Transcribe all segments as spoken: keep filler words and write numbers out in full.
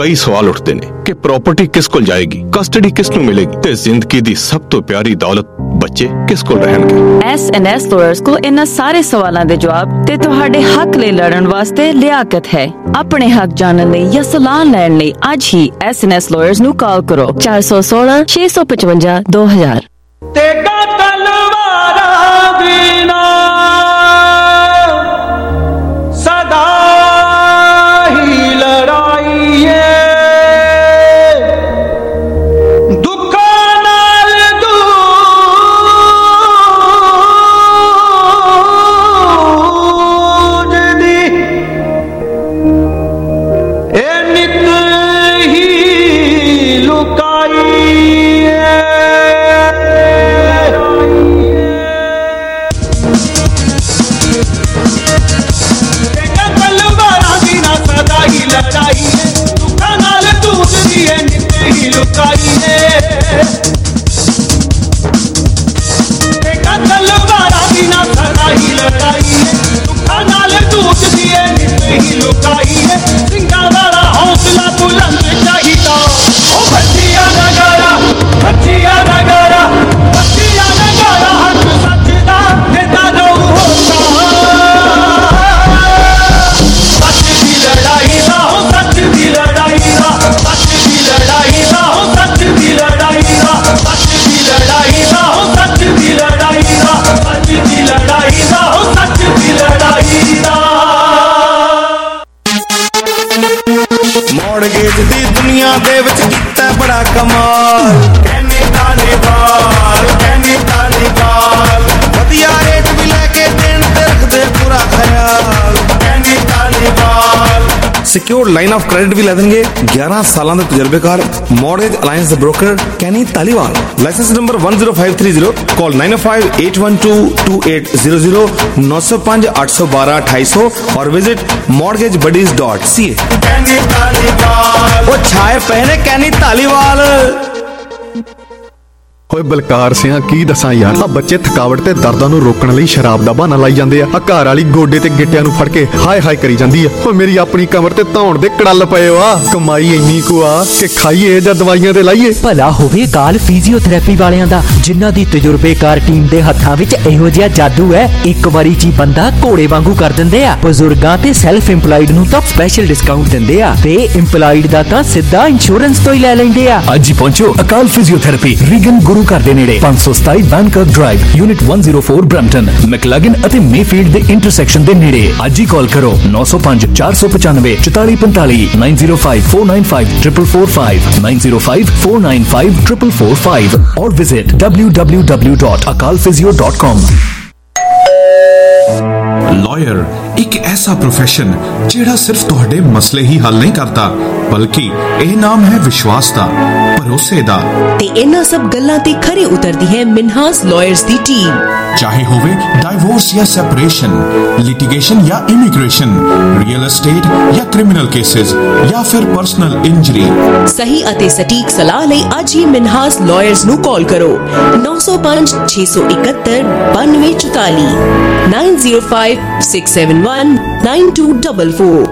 कई सवाल उठते ने कि प्रॉपर्टी किस कोल जाएगी, कस्टडी किस नूं मिलेगी ते जिंदगी दी सब तो प्यारी दौलत बच्चे किस कोल रहणगे। एस एंड एस लॉयर्स को इन्हां सारे सवालां दे जवाब ते तुहाडे हक लई लड़न वास्ते लियाकत है। अपने हक जानन लई या सलाह लैण लई अज ही एस एंड एस लॉयर्स नूं कॉल करो चार सौ सोलह छे सौ पचवंजा दो हजार। तेगा तलवारा बिना सदा ही लड़ाई है, दुखों नाल दूजदी ए नित ही लुकाई है। लड़ाई है दुखा नाल दूसरी है नित ही लुकाई है, तलवारा बिना सदा ही लड़ाई है दुखा नाल दूसरी है नित ही लुकाई है। सिंगा वाला हौसला बुलंद चाहिदा ओ भज्जिया नगारा भज्जिया नगारा भज्जिया नगारा हक सच दा देता रहू होता। मॉडगेज दी दुनिया दे विच कीता बड़ा कमाल, कहने ताले वाल कहने ताले वाल वधिया रेट भी लैके देन ते रखदे पूरा ख्याल, कहने ताले वाल सिक्योर्ड लाइन ऑफ क्रेडिट भी लै देंगे। ग्यारह साल के तजर्बेकार mortgage alliance broker Kenny Taliwal, license number one zero five three zero, call nine five eight one two two eight zero zero, नौ सौ पांच आठ सौ बारह अठाई सौ और visit mortgage buddies dot C A. वो छाए पहने कैनी तालीवाल। ਓਏ ਬਲਕਾਰ ਸਿਆ ਕੀ ਦੱਸਾਂ ਯਾਰ, ਆ ਬੱਚੇ ਥਕਾਵਟ ਤੇ ਦਰਦਾਂ ਨੂੰ ਰੋਕਣ ਲਈ ਸ਼ਰਾਬ ਦਾ ਬਹਾਨਾ ਲਾਈ ਜਾਂਦੇ ਆ। ਆ ਘਰ ਵਾਲੀ ਗੋਡੇ ਤੇ ਗਿੱਟਿਆਂ ਨੂੰ ਫੜ ਕੇ ਹਾਏ ਹਾਏ ਕਰੀ ਜਾਂਦੀ ਆ। ਓ ਮੇਰੀ ਆਪਣੀ ਕਮਰ ਤੇ ਧੌਣ ਦੇ ਕੜਲ ਪਏ ਆ। ਕਮਾਈ ਇੰਨੀ ਕੁ ਆ ਕਿ ਖਾਈਏ ਜਾਂ ਦਵਾਈਆਂ ਤੇ ਲਾਈਏ। ਭਲਾ ਹੋਵੇ ਕਾਲ ਫਿਜ਼ੀਓਥੈਰੇਪੀ ਵਾਲਿਆਂ ਦਾ, ਜਿਨ੍ਹਾਂ ਦੀ ਤਜਰਬੇਕਾਰ ਟੀਮ ਦੇ ਹੱਥਾਂ ਵਿੱਚ ਇਹੋ ਜਿਹਾ ਜਾਦੂ ਹੈ, ਇੱਕ ਵਾਰੀ ਜੀ ਬੰਦਾ ਘੋੜੇ ਵਾਂਗੂ ਕਰ ਦਿੰਦੇ ਆ। ਬਜ਼ੁਰਗਾਂ ਤੇ ਸੈਲਫ ਇੰਪਲਾਈਡ ਨੂੰ ਤਾਂ ਸਪੈਸ਼ਲ ਡਿਸਕਾਊਂਟ ਦਿੰਦੇ ਆ ਤੇ ਇੰਪਲਾਈਡ ਦਾ ਤਾਂ ਸਿੱਧਾ ਇੰਸ਼ੋਰੈਂਸ ਤੋਂ ਹੀ ਲੈ ਲੈਂਦੇ ਆ। ਅੱਜ ਹੀ ਪਹੁੰਚੋ ਅਕਾਲ ਫਿਜ਼ੀਓਥੈਰੇਪੀ, ਰੀਗਨ ਗੁਰੂ ਘਰ ਦੇ ਨੇੜੇ, ਪੰਜ ਸੌ ਸਤਾਈ ਬੈਂਕਰ ਡਰਾਈਵ, ਯੂਨਿਟ ਇੱਕ ਸੌ ਚਾਰ ਬ੍ਰੈਂਪਟਨ, ਮੈਕਲਾਗਨ ਅਤੇ ਮੇਫੀਲਡ ਦੇ ਇੰਟਰਸੈਕਸ਼ਨ ਦੇ ਨੇੜੇ। ਅੱਜ ਹੀ ਕਾਲ ਕਰੋ ਨੌ ਸੌ ਪੰਜ ਚਾਰ ਸੌ ਪਚਾਨਵੇਂ ਚੁਤਾਲੀ ਪੰਤਾਲੀ, nine zero five four nine five triple four five, nine zero five four nine five triple four five ਔਰ visit W W W dot Akal physio dot com. Lawyer एक ऐसा प्रोफेशन जेड़ा सिर्फ तुहाडे मसले ही हल नहीं करता, बल्कि यह नाम है विश्वास दा, भरोसे दा। ते इन्हां सब गल्लां ते खरे उतरदी है मिन्हास लॉयर्स दी टीम। चाहे होवे डाइवोर्स या सेपरेशन, लिटिगेशन या इमिग्रेशन, रियल एस्टेट या क्रिमिनल केसेस या फिर पर्सनल इंजरी, सही अते सटीक सलाह लई अज ही मिन्हास लॉयर्स नू कॉल करो नौ सौ पांच छे सौ इकहत्तर बानवे चौताली, nine zero five six seven one nine two double four.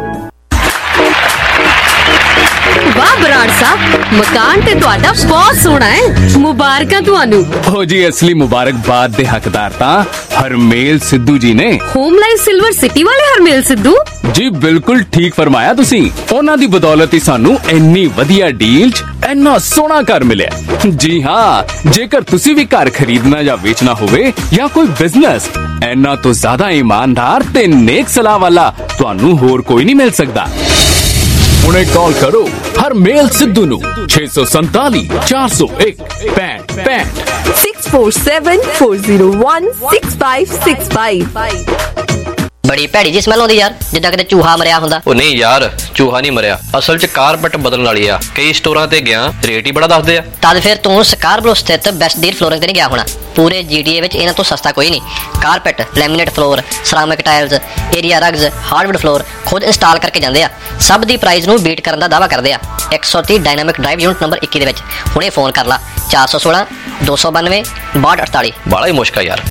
वाह बराड़ साहब, मकान ते तुहाडा बहुत सोहना है, मुबारकां तुहानू। ओ जी असली मुबारकबाद दे हकदार तां हरमेल सिद्धू जी ने। होम लाइफ सिल्वर सिटी वाले हरमेल सिद्धू जी, बिल्कुल ठीक फरमाया तुसी। उन्हां दी बदौलत ही सानू इन्नी वधिया डील च इन्ना सोहना घर मिलिया। जी हां, जेकर तुसी भी घर खरीदना या बेचना होवे या कोई बिजनेस, इन्ना तो ज्यादा ईमानदार ते नेक सलाह वाला तुहानू होर कोई नहीं मिल सकदा। उन्हें कॉल करो हरमेल सिद्धू नू छे सौ संताली चार सौ एक पैंठ पैंठ six four seven four zero one six five six five. बड़ी भैड़ी जी स्मैल आउंदी यार, जिद्दां किते चूहा मरिया हुंदा। ओ नहीं यार, चूहा नहीं मरिया, असल च कारपेट बदलण वाली आ। कई स्टोरां ते गया, रेट ही बड़ा दसदे आ। तद फिर तू स्कार्बरो स्थित बेस्ट डील फ्लोरिंग ते नहीं गया होना। पूरे जीटीए विच इन्हां तो सस्ता कोई नहीं। Carpet, laminate floor, ceramic tiles, area rugs, hardwood floor खुद इंस्टॉल करके जांदे आ। सब दी प्राइस नू बीट करन दा दावा करदे आ। एक सौ तीस डायनामिक ड्राइव यूनिट नंबर इक्की दे विच हुणे फोन कर ला चार सौ सोलह दो सौ बानवे बाहठ अड़ताली। बड़ा ही मुश्किल यार।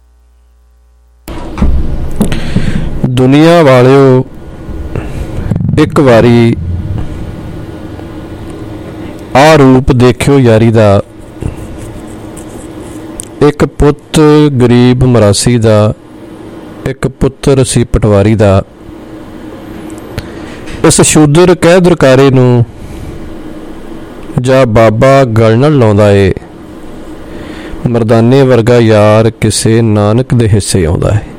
दुनिया वालिओ ਇੱਕ ਵਾਰੀ ਆ ਰੂਪ ਦੇਖਿਓ ਯਾਰੀ ਦਾ, ਇੱਕ ਪੁੱਤ ਗਰੀਬ ਮਰਾਸੀ ਦਾ, ਇੱਕ ਪੁੱਤਰ ਸੀ ਪਟਵਾਰੀ ਦਾ। ਇਸ ਸ਼ੂਦਰ ਕਹਿ ਦਰਕਾਰੇ ਨੂੰ ਜਾਂ ਬਾਬਾ ਗਲ ਨਾਲ ਲਾਉਂਦਾ ਏ, ਮਰਦਾਨੇ ਵਰਗਾ ਯਾਰ ਕਿਸੇ ਨਾਨਕ ਦੇ ਹਿੱਸੇ ਆਉਂਦਾ ਹੈ।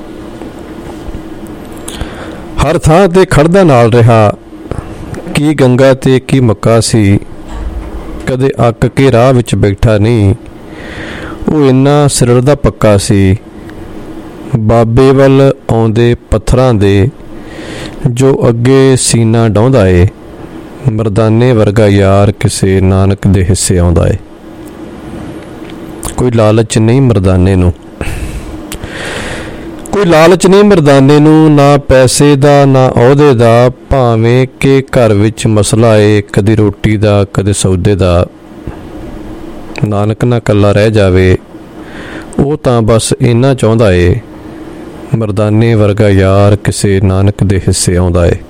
ਹਰ ਥਾਂ ਤੇ ਖੜਦਾ ਨਾਲ ਰਿਹਾ, ਕੀ ਗੰਗਾ ਤੇ ਕੀ ਮੱਕਾ ਸੀ, ਕਦੇ ਅੱਕ ਕੇ ਰਾਹ ਵਿੱਚ ਬੈਠਾ ਨਹੀਂ, ਉਹ ਇੰਨਾ ਸਿਰ ਦਾ ਪੱਕਾ ਸੀ। ਬਾਬੇ ਵੱਲ ਆਉਂਦੇ ਪੱਥਰਾਂ ਦੇ ਜੋ ਅੱਗੇ ਸੀਨਾ ਡਾਉਂਦਾ ਏ, ਮਰਦਾਨੇ ਵਰਗਾ ਯਾਰ ਕਿਸੇ ਨਾਨਕ ਦੇ ਹਿੱਸੇ ਆਉਂਦਾ ਏ। ਕੋਈ ਲਾਲਚ ਨਹੀਂ ਮਰਦਾਨੇ ਨੂੰ, ਕੋਈ ਲਾਲਚ ਨਹੀਂ ਮਰਦਾਨੇ ਨੂੰ, ਨਾ ਪੈਸੇ ਦਾ ਨਾ ਅਹੁਦੇ ਦਾ, ਭਾਵੇਂ ਕਿ ਘਰ ਵਿੱਚ ਮਸਲਾ ਏ ਕਦੇ ਰੋਟੀ ਦਾ ਕਦੇ ਸੌਦੇ ਦਾ। ਨਾਨਕ ਨਾ ਇਕੱਲਾ ਰਹਿ ਜਾਵੇ, ਉਹ ਤਾਂ ਬਸ ਇੰਨਾ ਚਾਹੁੰਦਾ ਏ, ਮਰਦਾਨੇ ਵਰਗਾ ਯਾਰ ਕਿਸੇ ਨਾਨਕ ਦੇ ਹਿੱਸੇ ਆਉਂਦਾ ਏ।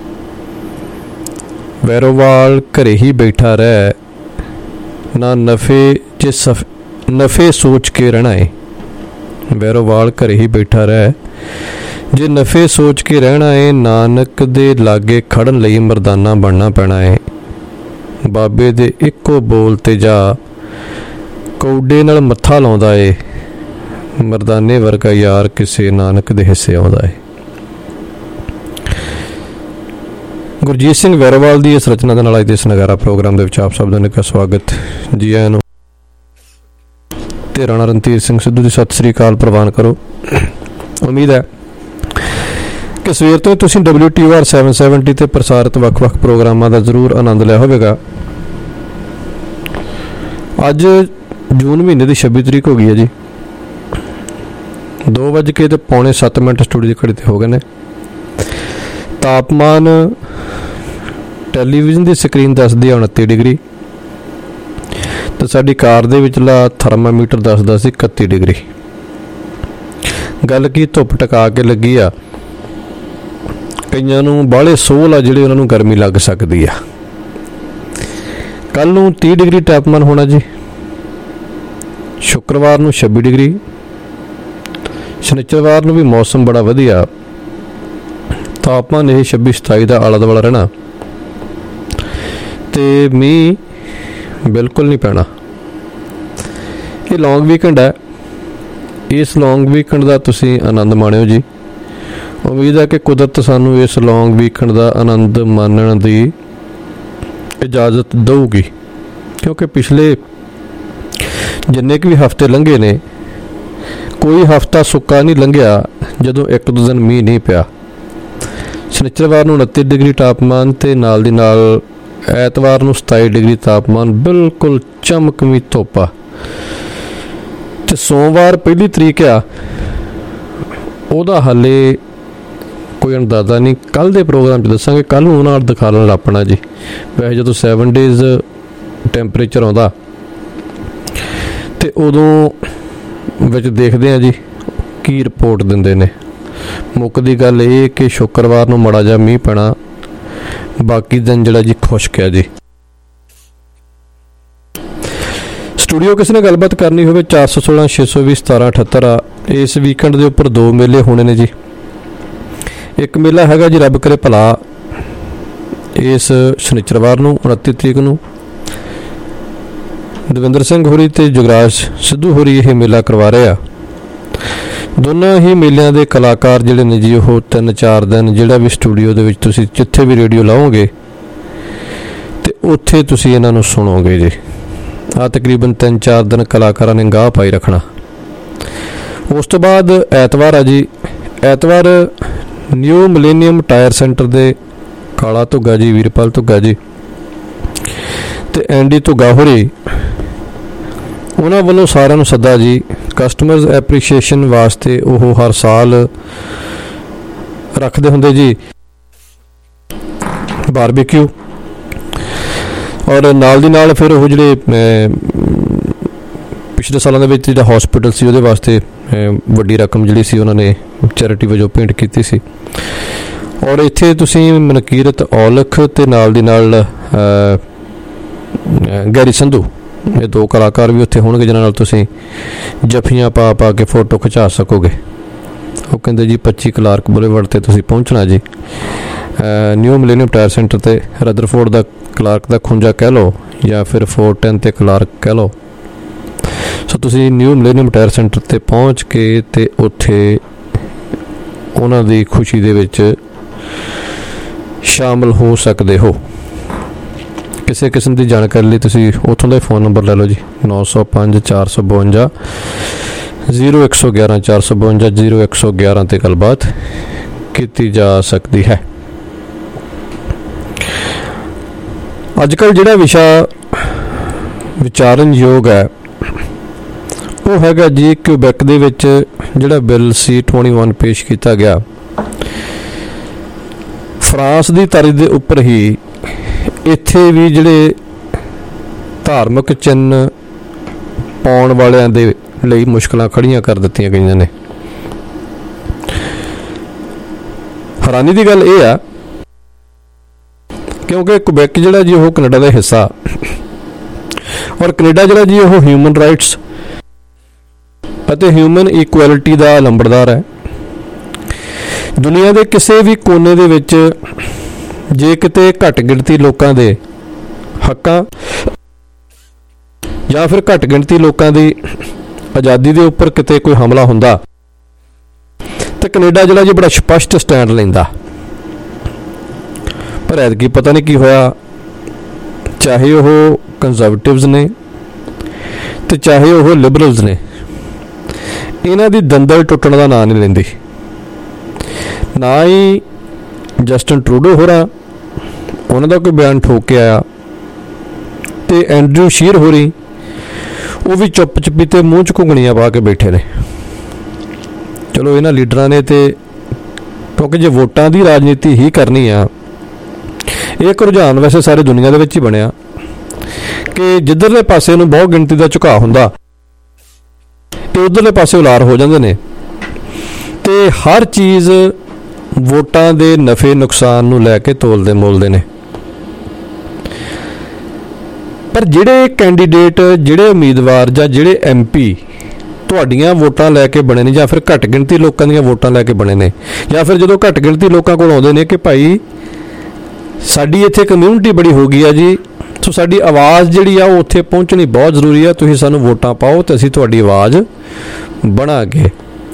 ਵੈਰੋਵਾਲ ਘਰੇ ਹੀ ਬੈਠਾ ਰਹਿ, ਨਾ ਨਫੇ ਚ ਸਫ ਨਫੇ ਸੋਚ ਕੇ ਰਹਿਣਾ ਏ। ਵੈਰੋਵਾਲ ਘਰੇ ਹੀ ਬੈਠਾ ਰਹਿ, ਜੇ ਨਫੇ ਸੋਚ ਕੇ ਰਹਿਣਾ ਏ, ਨਾਨਕ ਦੇ ਲਾਗੇ ਖੜਨ ਲਈ ਮਰਦਾਨਾ ਬਣਨਾ ਪੈਣਾ ਏ। ਬਾਬੇ ਦੇ ਇੱਕੋ ਬੋਲ ਤੇ ਜਾ ਕੌਡੇ ਨਾਲ ਮੱਥਾ ਲਾਉਂਦਾ ਏ, ਮਰਦਾਨੇ ਵਰਗਾ ਯਾਰ ਕਿਸੇ ਨਾਨਕ ਦੇ ਹਿੱਸੇ ਆਉਂਦਾ ਏ। ਗੁਰਜੀਤ ਸਿੰਘ ਵੈਰੋਵਾਲ ਦੀ ਇਸ ਰਚਨਾ ਦੇ ਨਾਲ ਅੱਜ ਦੇ ਇਸ ਨਗਾਰਾ ਪ੍ਰੋਗਰਾਮ ਦੇ ਵਿੱਚ ਆਪ ਸਭ ਦਾ ਨਿੱਘਾ ਸਵਾਗਤ ਜੀ ਆਇਆਂ ਨੂੰ। ਤੇ ਰਾਣਾ ਰਣਧੀਰ ਸਿੰਘ ਸਿੱਧੂ ਦੀ ਸਤਿ ਸ੍ਰੀ ਅਕਾਲ ਪ੍ਰਵਾਨ ਕਰੋ। ਉਮੀਦ ਹੈ ਕਿ ਸਵੇਰ ਤੋਂ ਤੁਸੀਂ ਡਬਲਿਊ ਟੀ ਆਰ ਸੱਤ ਸੌ ਸੱਤਰ ਤੇ ਪ੍ਰਸਾਰਿਤ ਵੱਖ-ਵੱਖ ਪ੍ਰੋਗਰਾਮਾਂ ਦਾ ਜ਼ਰੂਰ ਆਨੰਦ ਲਿਆ ਹੋਵੇਗਾ। ਅੱਜ ਜੂਨ ਮਹੀਨੇ ਦੀ ਛੱਬੀ ਤਰੀਕ ਹੋ ਗਈ ਹੈ ਜੀ। ਦੋ ਵੱਜ ਕੇ ਤੇ ਪੌਣੇ ਸੱਤ ਮਿੰਟ ਸਟੂਡੀਓ ਦੀ ਘੜੀ ਤੇ ਹੋ ਗਏ ਨੇ। ਤਾਪਮਾਨ ਟੈਲੀਵਿਜ਼ਨ ਦੀ ਸਕਰੀਨ ਦੱਸਦੀ ਹੈ ਉਨੱਤੀ ਡਿਗਰੀ, ਤੇ ਸਾਡੀ ਕਾਰ ਦੇ ਵਿਚਲਾ ਥਰਮਾਮੀਟਰ ਦੱਸਦਾ ਸੀ ਇਕੱਤੀ ਡਿਗਰੀ। ਗੱਲ ਕੀ ਧੁੱਪ ਟਕਾ ਕੇ ਲੱਗੀ ਆ, ਕਈਆਂ ਨੂੰ ਬਾਹਲੇ ਸੋਲ ਆ ਜਿਹੜੇ ਉਹਨਾਂ ਨੂੰ ਗਰਮੀ ਲੱਗ ਸਕਦੀ ਆ। ਕੱਲ ਨੂੰ ਤੀਹ ਡਿਗਰੀ ਤਾਪਮਾਨ ਹੋਣਾ ਜੀ, ਸ਼ੁੱਕਰਵਾਰ ਨੂੰ ਛੱਬੀ ਡਿਗਰੀ, ਸ਼ਨੀਚਰਵਾਰ ਨੂੰ ਵੀ ਮੌਸਮ ਬੜਾ ਵਧੀਆ, ਤਾਪਮਾਨ ਇਹ ਛੱਬੀ ਸਤਾਈ ਦਾ ਆਲਾ ਦੁਆਲਾ ਰਹਿਣਾ, ਤੇ ਮੀਂਹ ਬਿਲਕੁਲ ਨਹੀਂ ਪੈਣਾ। ਇਹ ਲੌਂਗ ਵੀਕਐਂਡ ਹੈ, ਇਸ ਲੌਂਗ ਵੀਕਐਂਡ ਦਾ ਤੁਸੀਂ ਆਨੰਦ ਮਾਣਿਓ ਜੀ। ਉਮੀਦ ਹੈ ਕਿ ਕੁਦਰਤ ਸਾਨੂੰ ਇਸ ਲੌਂਗ ਵੀਕਐਂਡ ਦਾ ਆਨੰਦ ਮਾਣਨ ਦੀ ਇਜਾਜ਼ਤ ਦਊਗੀ, ਕਿਉਂਕਿ ਪਿਛਲੇ ਜਿੰਨੇ ਕੁ ਵੀ ਹਫ਼ਤੇ ਲੰਘੇ ਨੇ, ਕੋਈ ਹਫ਼ਤਾ ਸੁੱਕਾ ਨਹੀਂ ਲੰਘਿਆ ਜਦੋਂ ਇੱਕ ਦੋ ਦਿਨ ਮੀਂਹ ਨਹੀਂ ਪਿਆ। ਸ਼ਨੀਚਰਵਾਰ ਨੂੰ ਉਨੱਤੀ ਡਿਗਰੀ ਤਾਪਮਾਨ ਤੇ ਨਾਲ ਦੀ ਨਾਲ ਐਤਵਾਰ ਨੂੰ ਸਤਾਈ ਡਿਗਰੀ ਤਾਪਮਾਨ, ਬਿਲਕੁਲ ਚਮਕਵੀਂ ਧੁੱਪ ਆ। ਤੇ ਸੋਮਵਾਰ ਪਹਿਲੀ ਤਰੀਕ ਆ, ਉਹਦਾ ਹਾਲੇ ਕੋਈ ਅੰਦਾਜ਼ਾ ਨਹੀਂ। ਕੱਲ੍ਹ ਦੇ ਪ੍ਰੋਗਰਾਮ 'ਚ ਦੱਸਾਂਗੇ, ਕੱਲ੍ਹ ਨੂੰ ਉਹਨਾਂ ਨਾਲ ਦਿਖਾ ਲੈਣਾ ਆਪਣਾ ਜੀ। ਵੈਸੇ ਜਦੋਂ ਸੈਵਨ ਡੇਜ਼ ਟੈਂਪਰੇਚਰ ਆਉਂਦਾ ਤੇ ਉਦੋਂ ਵਿੱਚ ਦੇਖਦੇ ਹਾਂ ਜੀ ਕੀ ਰਿਪੋਰਟ ਦਿੰਦੇ ਨੇ। ਮੁੱਕਦੀ ਗੱਲ ਇਹ ਕਿ ਸ਼ੁੱਕਰਵਾਰ ਨੂੰ ਮਾੜਾ ਜਿਹਾ ਮੀਂਹ ਪੈਣਾ, ਬਾਕੀ ਦਿਨ ਜਿਹੜਾ ਜੀ ਖੁਸ਼ਕ ਹੈ ਜੀ। ਸਟੂਡੀਓ ਕਿਸੇ ਨੇ ਗੱਲਬਾਤ ਕਰਨੀ ਹੋਵੇ ਚਾਰ ਸੌ ਸੋਲਾਂ ਛੇ ਸੌ ਵੀਹ ਸਤਾਰਾਂ ਅਠੱਤਰ ਆ। ਇਸ ਵੀਕਐਂਡ ਦੇ ਉੱਪਰ ਦੋ ਮੇਲੇ ਹੋਣੇ ਨੇ ਜੀ। ਇੱਕ ਮੇਲਾ ਹੈਗਾ ਜੀ ਰੱਬ ਕਰੇ ਭਲਾ, ਇਸ ਸ਼ਨੀਚਰਵਾਰ ਨੂੰ ਉਨੱਤੀ ਤਰੀਕ ਨੂੰ ਦਵਿੰਦਰ ਸਿੰਘ ਹੋਰੀ ਤੇ ਜੁਗਰਾਜ ਸਿੱਧੂ ਹੋਰੀ ਇਹ ਮੇਲਾ ਕਰਵਾ ਰਹੇ ਆ। ਦੋਨਾਂ ਹੀ ਮੇਲਿਆਂ ਦੇ ਕਲਾਕਾਰ ਜਿਹੜੇ ਨੇ ਜੀ, ਉਹ ਤਿੰਨ ਚਾਰ ਦਿਨ ਜਿਹੜਾ ਵੀ ਸਟੂਡੀਓ ਦੇ ਵਿੱਚ ਤੁਸੀਂ ਜਿੱਥੇ ਵੀ ਰੇਡੀਓ ਲਾਓਗੇ ਤੇ ਉੱਥੇ ਤੁਸੀਂ ਇਹਨਾਂ ਨੂੰ ਸੁਣੋਗੇ ਜੀ। ਆ ਤਕਰੀਬਨ ਤਿੰਨ ਚਾਰ ਦਿਨ ਕਲਾਕਾਰਾਂ ਨੇ ਗਾਹ ਪਾਈ ਰੱਖਣਾ। ਉਸ ਤੋਂ ਬਾਅਦ ਐਤਵਾਰ ਆ ਜੀ। ਐਤਵਾਰ ਨਿਊ ਮਿਲੇਨੀਅਮ ਟਾਇਰ ਸੈਂਟਰ ਦੇ ਕਾਲਾ ਧੁੱਗਾ ਜੀ, ਵੀਰਪਾਲ ਧੁੱਗਾ ਜੀ ਤੇ ਐਂਡੀ ਧੁੱਗਾ ਹੋਰੀ, ਉਹਨਾਂ ਵੱਲੋਂ ਸਾਰਿਆਂ ਨੂੰ ਸੱਦਾ ਜੀ ਕਸਟਮਰਜ਼ ਐਪਰੀਸ਼ੀਏਸ਼ਨ ਵਾਸਤੇ। ਉਹ ਹਰ ਸਾਲ ਰੱਖਦੇ ਹੁੰਦੇ ਜੀ ਬਾਰਬੀਕਿਊ, ਔਰ ਨਾਲ ਦੀ ਨਾਲ ਫਿਰ ਉਹ ਜਿਹੜੇ ਪਿਛਲੇ ਸਾਲਾਂ ਦੇ ਵਿੱਚ ਜਿਹੜਾ ਹਸਪੀਟਲ ਸੀ ਉਹਦੇ ਵਾਸਤੇ ਵੱਡੀ ਰਕਮ ਜਿਹੜੀ ਸੀ ਉਹਨਾਂ ਨੇ ਚੈਰਿਟੀ ਵਜੋਂ ਭੇਂਟ ਕੀਤੀ ਸੀ। ਔਰ ਇੱਥੇ ਤੁਸੀਂ ਮਨਕੀਰਤ ਔਲਖ ਅਤੇ ਨਾਲ ਦੀ ਨਾਲ ਗੈਰੀ ਸੰਧੂ, ਇਹ ਦੋ ਕਲਾਕਾਰ ਵੀ ਉੱਥੇ ਹੋਣਗੇ ਜਿਨ੍ਹਾਂ ਨਾਲ ਤੁਸੀਂ ਜੱਫੀਆਂ ਪਾ ਪਾ ਕੇ ਫੋਟੋ ਖਿਚਾ ਸਕੋਗੇ। ਉਹ ਕਹਿੰਦੇ ਜੀ ਪੱਚੀ ਕਲਾਰਕ ਬੁਲੇਵਰਡ 'ਤੇ ਤੁਸੀਂ ਪਹੁੰਚਣਾ ਜੀ, ਨਿਊ ਮਿਲੇਨੀਅਮ ਟਾਇਰ ਸੈਂਟਰ 'ਤੇ ਰਦਰਫੋਰਡ ਦਾ ਕਲਾਰਕ ਦਾ ਖੁੰਝਾ ਕਹਿ ਲਓ ਜਾਂ ਫਿਰ ਫੋਰ ਟੈਨ 'ਤੇ ਕਲਾਰਕ ਕਹਿ ਲਓ। ਸੋ ਤੁਸੀਂ ਨਿਊ ਮਿਲੇਨੀਅਮ ਟਾਇਰ ਸੈਂਟਰ 'ਤੇ ਪਹੁੰਚ ਕੇ ਅਤੇ ਉੱਥੇ ਉਹਨਾਂ ਦੀ ਖੁਸ਼ੀ ਦੇ ਵਿੱਚ ਸ਼ਾਮਲ ਹੋ ਸਕਦੇ ਹੋ। ਕਿਸੇ ਕਿਸਮ ਦੀ ਜਾਣਕਾਰੀ ਲਈ ਤੁਸੀਂ ਉੱਥੋਂ ਦਾ ਫ਼ੋਨ ਨੰਬਰ ਲੈ ਲਓ ਜੀ, ਨੌ ਸੌ ਪੰਜ ਚਾਰ ਸੌ ਬਵੰਜਾ ਜ਼ੀਰੋ ਇੱਕ ਸੌ ਗਿਆਰਾਂ ਚਾਰ ਸੌ ਬਵੰਜਾ ਜ਼ੀਰੋ ਇੱਕ ਸੌ ਗਿਆਰਾਂ 'ਤੇ ਗੱਲਬਾਤ ਕੀਤੀ ਜਾ ਸਕਦੀ ਹੈ। ਅੱਜ ਕੱਲ੍ਹ ਜਿਹੜਾ ਵਿਸ਼ਾ ਵਿਚਾਰਨਯੋਗ ਹੈ ਉਹ ਹੈਗਾ ਜੀ ਕਿਊਬੈਕ ਦੇ ਵਿੱਚ ਜਿਹੜਾ ਬਿੱਲ ਸੀ ਇਕੱਤੀ ਪੇਸ਼ ਕੀਤਾ ਗਿਆ। ਫਰਾਂਸ ਦੀ ਤਰਜ਼ ਦੇ ਉੱਪਰ ਹੀ ਇੱਥੇ ਵੀ ਜਿਹੜੇ ਧਾਰਮਿਕ ਚਿੰਨ੍ਹ ਪਾਉਣ ਵਾਲਿਆਂ ਦੇ ਲਈ ਮੁਸ਼ਕਲਾਂ ਖੜੀਆਂ ਕਰ ਦਿੱਤੀਆਂ ਗਈਆਂ ਨੇ। ਹੈਰਾਨੀ ਦੀ ਗੱਲ ਇਹ ਆ ਕਿਉਂਕਿ ਕਿਊਬੈਕ ਜਿਹੜਾ ਜੀ ਉਹ ਕੈਨੇਡਾ ਦਾ ਹਿੱਸਾ, ਔਰ ਕੈਨੇਡਾ ਜਿਹੜਾ ਜੀ ਉਹ ਹਿਊਮਨ ਰਾਈਟਸ ਅਤੇ ਹਿਊਮਨ ਇਕੁਐਲਿਟੀ ਦਾ ਲੰਬੜਦਾਰ ਹੈ। ਦੁਨੀਆ ਦੇ ਕਿਸੇ ਵੀ ਕੋਨੇ ਦੇ ਵਿੱਚ ਜੇ ਕਿਤੇ ਘੱਟ ਗਿਣਤੀ ਲੋਕਾਂ ਦੇ ਹੱਕਾਂ ਜਾਂ ਫਿਰ ਘੱਟ ਗਿਣਤੀ ਲੋਕਾਂ ਦੀ ਆਜ਼ਾਦੀ ਦੇ ਉੱਪਰ ਕਿਤੇ ਕੋਈ ਹਮਲਾ ਹੁੰਦਾ ਤਾਂ ਕੈਨੇਡਾ ਜਿਹੜਾ ਜੀ ਬੜਾ ਸਪਸ਼ਟ ਸਟੈਂਡ ਲੈਂਦਾ। ਪਰ ਐਤਕੀ ਪਤਾ ਨਹੀਂ ਕੀ ਹੋਇਆ, ਚਾਹੇ ਉਹ ਕੰਜ਼ਰਵੇਟਿਵਜ਼ ਨੇ ਤੇ ਚਾਹੇ ਉਹ ਲਿਬਰਲਸ ਨੇ, ਇਹਨਾਂ ਦੀ ਦੰਦਲ ਟੁੱਟਣ ਦਾ ਨਾਂ ਨਹੀਂ ਲੈਂਦੀ। ਨਾ ਹੀ ਜਸਟਿਨ ਟਰੂਡੋ ਹੋਰਾਂ ਉਹਨਾਂ ਦਾ ਕੋਈ ਬਿਆਨ ਠੋਕ ਕੇ ਆਇਆ ਤੇ ਐਂਡਰਿਊ ਸ਼ੀਰ ਹੋਰੀ ਉਹ ਵੀ ਚੁੱਪ ਚੁੱਪੀ ਤੇ ਮੂੰਹ 'ਚ ਘੁੰਗਣੀਆਂ ਪਾ ਕੇ ਬੈਠੇ ਨੇ। ਚਲੋ ਇਹਨਾਂ ਲੀਡਰਾਂ ਨੇ ਤੇ ਕਿਉਂਕਿ ਜੇ ਵੋਟਾਂ ਦੀ ਰਾਜਨੀਤੀ ਹੀ ਕਰਨੀ ਆ, ਇਹ ਇੱਕ ਰੁਝਾਨ ਵੈਸੇ ਸਾਰੀ ਦੁਨੀਆ ਦੇ ਵਿੱਚ ਹੀ ਬਣਿਆ ਕਿ ਜਿੱਧਰਲੇ ਪਾਸੇ ਨੂੰ ਬਹੁਤ ਗਿਣਤੀ ਦਾ ਝੁਕਾਅ ਹੁੰਦਾ ਤੇ ਉੱਧਰਲੇ ਪਾਸੇ ਉਲਾਰ ਹੋ ਜਾਂਦੇ ਨੇ ਤੇ ਹਰ ਚੀਜ਼ ਵੋਟਾਂ ਦੇ ਨਫੇ ਨੁਕਸਾਨ ਨੂੰ ਲੈ ਕੇ ਤੋਲਦੇ ਮੋਲਦੇ ਨੇ। ਪਰ ਜਿਹੜੇ ਕੈਂਡੀਡੇਟ, ਜਿਹੜੇ ਉਮੀਦਵਾਰ ਜਾਂ ਜਿਹੜੇ ਐਮ ਪੀ ਤੁਹਾਡੀਆਂ ਵੋਟਾਂ ਲੈ ਕੇ ਬਣੇ ਨੇ ਜਾਂ ਫਿਰ ਘੱਟ ਗਿਣਤੀ ਲੋਕਾਂ ਦੀਆਂ ਵੋਟਾਂ ਲੈ ਕੇ ਬਣੇ ਨੇ, ਜਾਂ ਫਿਰ ਜਦੋਂ ਘੱਟ ਗਿਣਤੀ ਲੋਕਾਂ ਕੋਲ ਆਉਂਦੇ ਨੇ ਕਿ ਭਾਈ ਸਾਡੀ ਇੱਥੇ ਕਮਿਊਨਿਟੀ ਬੜੀ ਹੋ ਗਈ ਆ ਜੀ, ਸੋ ਸਾਡੀ ਆਵਾਜ਼ ਜਿਹੜੀ ਆ ਉਹ ਉੱਥੇ ਪਹੁੰਚਣੀ ਬਹੁਤ ਜ਼ਰੂਰੀ ਆ, ਤੁਸੀਂ ਸਾਨੂੰ ਵੋਟਾਂ ਪਾਓ ਤੇ ਅਸੀਂ ਤੁਹਾਡੀ ਆਵਾਜ਼ ਬਣਾਂਗੇ।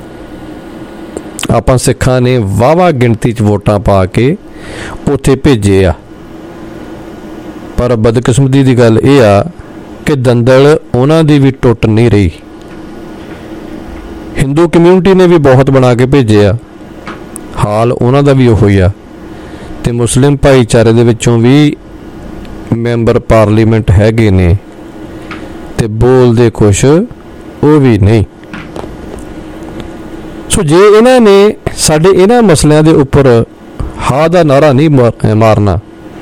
ਆਪਾਂ ਸਿੱਖਾਂ ਨੇ ਵਾਹਵਾ ਗਿਣਤੀ 'ਚ ਵੋਟਾਂ ਪਾ ਕੇ ਉੱਥੇ ਭੇਜੇ ਆ, ਪਰ ਬਦਕਿਸਮਤੀ ਦੀ ਗੱਲ ਇਹ ਆ ਕਿ ਦੰਦਲ ਉਹਨਾਂ ਦੀ ਵੀ ਟੁੱਟ ਨਹੀਂ ਰਹੀ। ਹਿੰਦੂ ਕਮਿਊਨਿਟੀ ਨੇ ਵੀ ਬਹੁਤ ਬਣਾ ਕੇ ਭੇਜੇ ਆ, ਹਾਲ ਉਹਨਾਂ ਦਾ ਵੀ ਉਹੋ ਹੀ ਆ, ਤੇ ਮੁਸਲਿਮ ਭਾਈਚਾਰੇ ਦੇ ਵਿੱਚੋਂ ਵੀ ਮੈਂਬਰ ਪਾਰਲੀਮੈਂਟ ਹੈਗੇ ਨੇ ਤੇ ਬੋਲਦੇ ਕੁਛ ਉਹ ਵੀ ਨਹੀਂ। ਸੋ ਜੇ ਇਹਨਾਂ ਨੇ ਸਾਡੇ ਇਹਨਾਂ ਮਸਲਿਆਂ ਦੇ ਉੱਪਰ ਹਾਂ ਦਾ ਨਾਰਾ ਨਹੀਂ ਮਾਰਨਾ,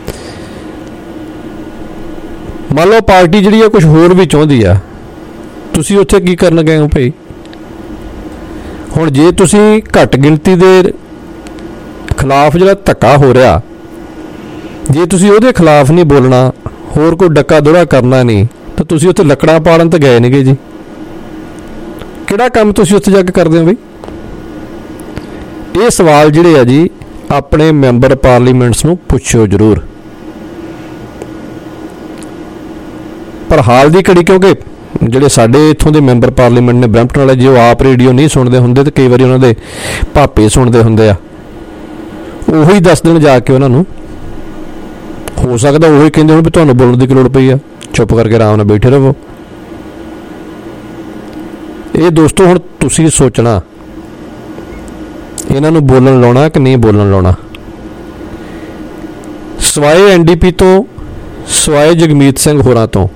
ਮੰਨ ਲਓ ਪਾਰਟੀ ਜਿਹੜੀ ਆ ਕੁਛ ਹੋਰ ਵੀ ਚਾਹੁੰਦੀ ਆ, ਤੁਸੀਂ ਉੱਥੇ ਕੀ ਕਰਨ ਗਏ ਹੋ ਭਾਈ? ਹੁਣ ਜੇ ਤੁਸੀਂ ਘੱਟ ਗਿਣਤੀ ਦੇ ਖਿਲਾਫ ਜਿਹੜਾ ਧੱਕਾ ਹੋ ਰਿਹਾ, ਜੇ ਤੁਸੀਂ ਉਹਦੇ ਖਿਲਾਫ ਨਹੀਂ ਬੋਲਣਾ, ਹੋਰ ਕੋਈ ਡੱਕਾ ਦੋੜਾ ਕਰਨਾ ਨਹੀਂ, ਤਾਂ ਤੁਸੀਂ ਉੱਥੇ ਲੱਕੜਾਂ ਪਾੜਨ ਤਾਂ ਗਏ ਨਹੀਂਗੇ ਜੀ। ਕਿਹੜਾ ਕੰਮ ਤੁਸੀਂ ਉੱਥੇ ਜਾ ਕੇ ਕਰਦੇ ਹੋ ਬਈ? ਇਹ ਸਵਾਲ ਜਿਹੜੇ ਆ ਜੀ ਆਪਣੇ ਮੈਂਬਰ ਪਾਰਲੀਮੈਂਟਸ ਨੂੰ ਪੁੱਛਿਓ ਜ਼ਰੂਰ। ਪਰ ਹਾਲ ਦੀ ਘੜੀ ਕਿਉਂਕਿ ਜਿਹੜੇ ਸਾਡੇ ਇੱਥੋਂ ਦੇ ਮੈਂਬਰ ਪਾਰਲੀਮੈਂਟ ਨੇ ਬਰੈਂਪਟਨ ਵਾਲੇ, ਜੇ ਉਹ ਆਪ ਰੇਡੀਓ ਨਹੀਂ ਸੁਣਦੇ ਹੁੰਦੇ ਤਾਂ ਕਈ ਵਾਰੀ ਉਹਨਾਂ ਦੇ ਭਾਪੇ ਸੁਣਦੇ ਹੁੰਦੇ ਆ, ਉਹੀ ਦੱਸ ਦੇਣ ਜਾ ਕੇ ਉਹਨਾਂ ਨੂੰ। ਹੋ ਸਕਦਾ ਉਹੀ ਕਹਿੰਦੇ ਹੋਣ ਵੀ ਤੁਹਾਨੂੰ ਬੋਲਣ ਦੀ ਕੀ ਲੋੜ ਪਈ ਆ, ਚੁੱਪ ਕਰਕੇ ਆਰਾਮ ਨਾਲ ਬੈਠੇ ਰਹੋ। ਇਹ ਦੋਸਤੋ ਹੁਣ ਤੁਸੀਂ ਸੋਚਣਾ ਇਹਨਾਂ ਨੂੰ ਬੋਲਣ ਲਾਉਣਾ ਕਿ ਨਹੀਂ ਬੋਲਣ ਲਾਉਣਾ। ਸਵਾਏ ਐਨ ਡੀ ਪੀ ਤੋਂ, ਸਵਾਏ ਜਗਮੀਤ ਸਿੰਘ ਹੋਰਾਂ ਤੋਂ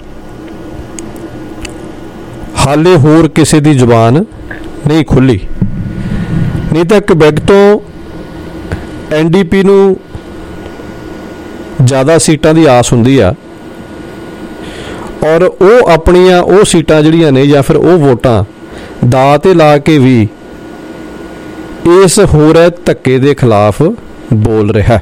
ਹਾਲੇ ਹੋਰ ਕਿਸੇ ਦੀ ਜ਼ੁਬਾਨ ਨਹੀਂ ਖੁੱਲੀ, ਨਹੀਂ ਤਾਂ ਕਿਊਬੈਕ ਤੋਂ ਐਨ ਡੀ ਪੀ ਨੂੰ ਜ਼ਿਆਦਾ ਸੀਟਾਂ ਦੀ ਆਸ ਹੁੰਦੀ ਆ, ਔਰ ਉਹ ਆਪਣੀਆਂ ਉਹ ਸੀਟਾਂ ਜਿਹੜੀਆਂ ਨੇ ਜਾਂ ਫਿਰ ਉਹ ਵੋਟਾਂ ਦਾਅ 'ਤੇ ਲਾ ਕੇ ਵੀ ਇਸ ਹੋ ਰਹੇ ਧੱਕੇ ਦੇ ਖਿਲਾਫ ਬੋਲ ਰਿਹਾ।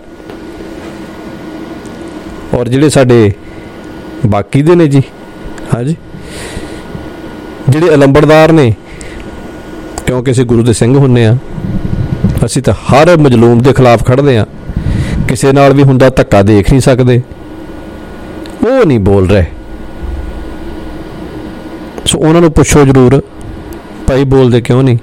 ਔਰ ਜਿਹੜੇ ਸਾਡੇ ਬਾਕੀ ਦੇ ਨੇ ਜੀ, ਹਾਂਜੀ, ਜਿਹੜੇ ਅਲੰਬੜਦਾਰ ਨੇ, ਕਿਉਂਕਿ ਅਸੀਂ ਗੁਰੂ ਦੇ ਸਿੰਘ ਹੁੰਦੇ ਹਾਂ, ਅਸੀਂ ਤਾਂ ਹਰ ਮਜ਼ਲੂਮ ਦੇ ਖਿਲਾਫ ਖੜ੍ਹਦੇ ਹਾਂ, ਕਿਸੇ ਨਾਲ ਵੀ ਹੁੰਦਾ ਧੱਕਾ ਦੇਖ ਨਹੀਂ ਸਕਦੇ, ਉਹ ਨਹੀਂ ਬੋਲ ਰਹੇ। ਸੋ ਉਹਨਾਂ ਨੂੰ ਪੁੱਛੋ ਜ਼ਰੂਰ, ਭਾਈ ਬੋਲਦੇ ਕਿਉਂ ਨਹੀਂ?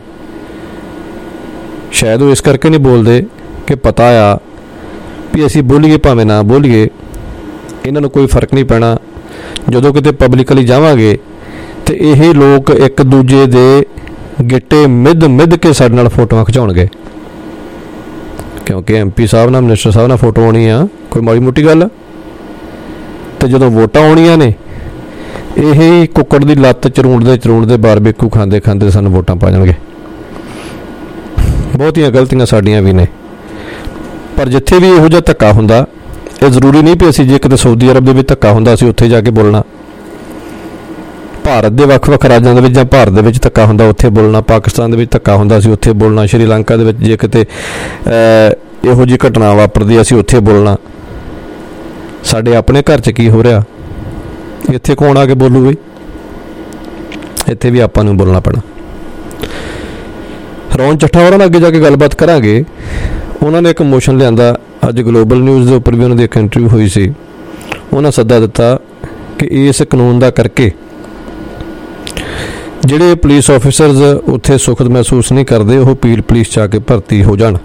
ਸ਼ਾਇਦ ਉਹ ਇਸ ਕਰਕੇ ਨਹੀਂ ਬੋਲਦੇ ਕਿ ਪਤਾ ਆ ਵੀ ਅਸੀਂ ਬੋਲੀਏ ਭਾਵੇਂ ਨਾ ਬੋਲੀਏ, ਇਹਨਾਂ ਨੂੰ ਕੋਈ ਫਰਕ ਨਹੀਂ ਪੈਣਾ। ਜਦੋਂ ਕਿਤੇ ਪਬਲਿਕਲੀ ਜਾਵਾਂਗੇ ਤੇ ਇਹ ਲੋਕ ਇੱਕ ਦੂਜੇ ਦੇ ਗਿੱਟੇ ਮਿੱਧ ਮਿੱਧ ਕੇ ਸਾਡੇ ਨਾਲ ਫੋਟੋਆਂ ਖਿਚਾਉਣਗੇ, ਕਿਉਂਕਿ ਐਮ ਪੀ ਸਾਹਿਬ ਨਾਲ, ਮਿਨਿਸਟਰ ਸਾਹਿਬ ਨਾਲ ਫੋਟੋ ਆਉਣੀ ਆ, ਕੋਈ ਮਾੜੀ ਮੋਟੀ ਗੱਲ। ਤੇ ਜਦੋਂ ਵੋਟਾਂ ਆਉਣੀਆਂ ਨੇ, ਇਹ ਕੁੱਕੜ ਦੀ ਲੱਤ ਚਰੂੰਡਦੇ ਚਰੂੰਡਦੇ ਬਾਰਬੇਕੂ ਖਾਂਦੇ ਖਾਂਦੇ ਸਾਨੂੰ ਵੋਟਾਂ ਪਾ ਜਾਣਗੇ। ਬਹੁਤੀਆਂ ਗਲਤੀਆਂ ਸਾਡੀਆਂ ਵੀ ਨੇ, ਪਰ ਜਿੱਥੇ ਵੀ ਇਹੋ ਜਿਹਾ ਧੱਕਾ ਹੁੰਦਾ, ਇਹ ਜ਼ਰੂਰੀ ਨਹੀਂ ਵੀ ਅਸੀਂ ਜੇ ਕਿਤੇ ਸਾਊਦੀ ਅਰਬ ਦੇ ਵਿੱਚ ਧੱਕਾ ਹੁੰਦਾ ਅਸੀਂ ਉੱਥੇ ਜਾ ਕੇ ਬੋਲਣਾ। ਭਾਰਤ ਦੇ ਵੱਖ ਵੱਖ ਰਾਜਾਂ ਦੇ ਵਿੱਚ ਜਾਂ ਭਾਰਤ ਦੇ ਵਿੱਚ ਧੱਕਾ ਹੁੰਦਾ ਉੱਥੇ ਬੋਲਣਾ, ਪਾਕਿਸਤਾਨ ਦੇ ਵਿੱਚ ਧੱਕਾ ਹੁੰਦਾ ਅਸੀਂ ਉੱਥੇ ਬੋਲਣਾ, ਸ਼੍ਰੀਲੰਕਾ ਦੇ ਵਿੱਚ ਜੇ ਕਿਤੇ ਇਹੋ ਜਿਹੀ ਘਟਨਾ ਵਾਪਰਦੀ ਅਸੀਂ ਉੱਥੇ ਬੋਲਣਾ। ਸਾਡੇ ਆਪਣੇ ਘਰ 'ਚ ਕੀ ਹੋ ਰਿਹਾ, ਇੱਥੇ ਕੌਣ ਆ ਕੇ ਬੋਲੂ ਬਈ? ਇੱਥੇ ਵੀ ਆਪਾਂ ਨੂੰ ਬੋਲਣਾ ਪੈਣਾ। ਰੌਣ ਚੱਠਾ ਹੋਰਾਂ ਨਾਲ ਅੱਗੇ ਜਾ ਕੇ ਗੱਲਬਾਤ ਕਰਾਂਗੇ। ਉਹਨਾਂ ਨੇ ਇੱਕ ਮੋਸ਼ਨ ਲਿਆਂਦਾ, ਅੱਜ ਗਲੋਬਲ ਨਿਊਜ਼ ਦੇ ਉੱਪਰ ਵੀ ਉਹਨਾਂ ਦੀ ਇੱਕ ਇੰਟਰਵਿਊ ਹੋਈ ਸੀ। ਉਹਨਾਂ ਸੱਦਾ ਦਿੱਤਾ ਕਿ ਇਸ ਕਾਨੂੰਨ ਦਾ ਕਰਕੇ ਜਿਹੜੇ ਪੁਲਿਸ ਆਫਿਸਰਸ ਉੱਥੇ ਸੁਖਦ ਮਹਿਸੂਸ ਨਹੀਂ ਕਰਦੇ, ਉਹ ਪੀਲ ਪੁਲਿਸ 'ਚ ਆ ਕੇ ਭਰਤੀ ਹੋ ਜਾਣ।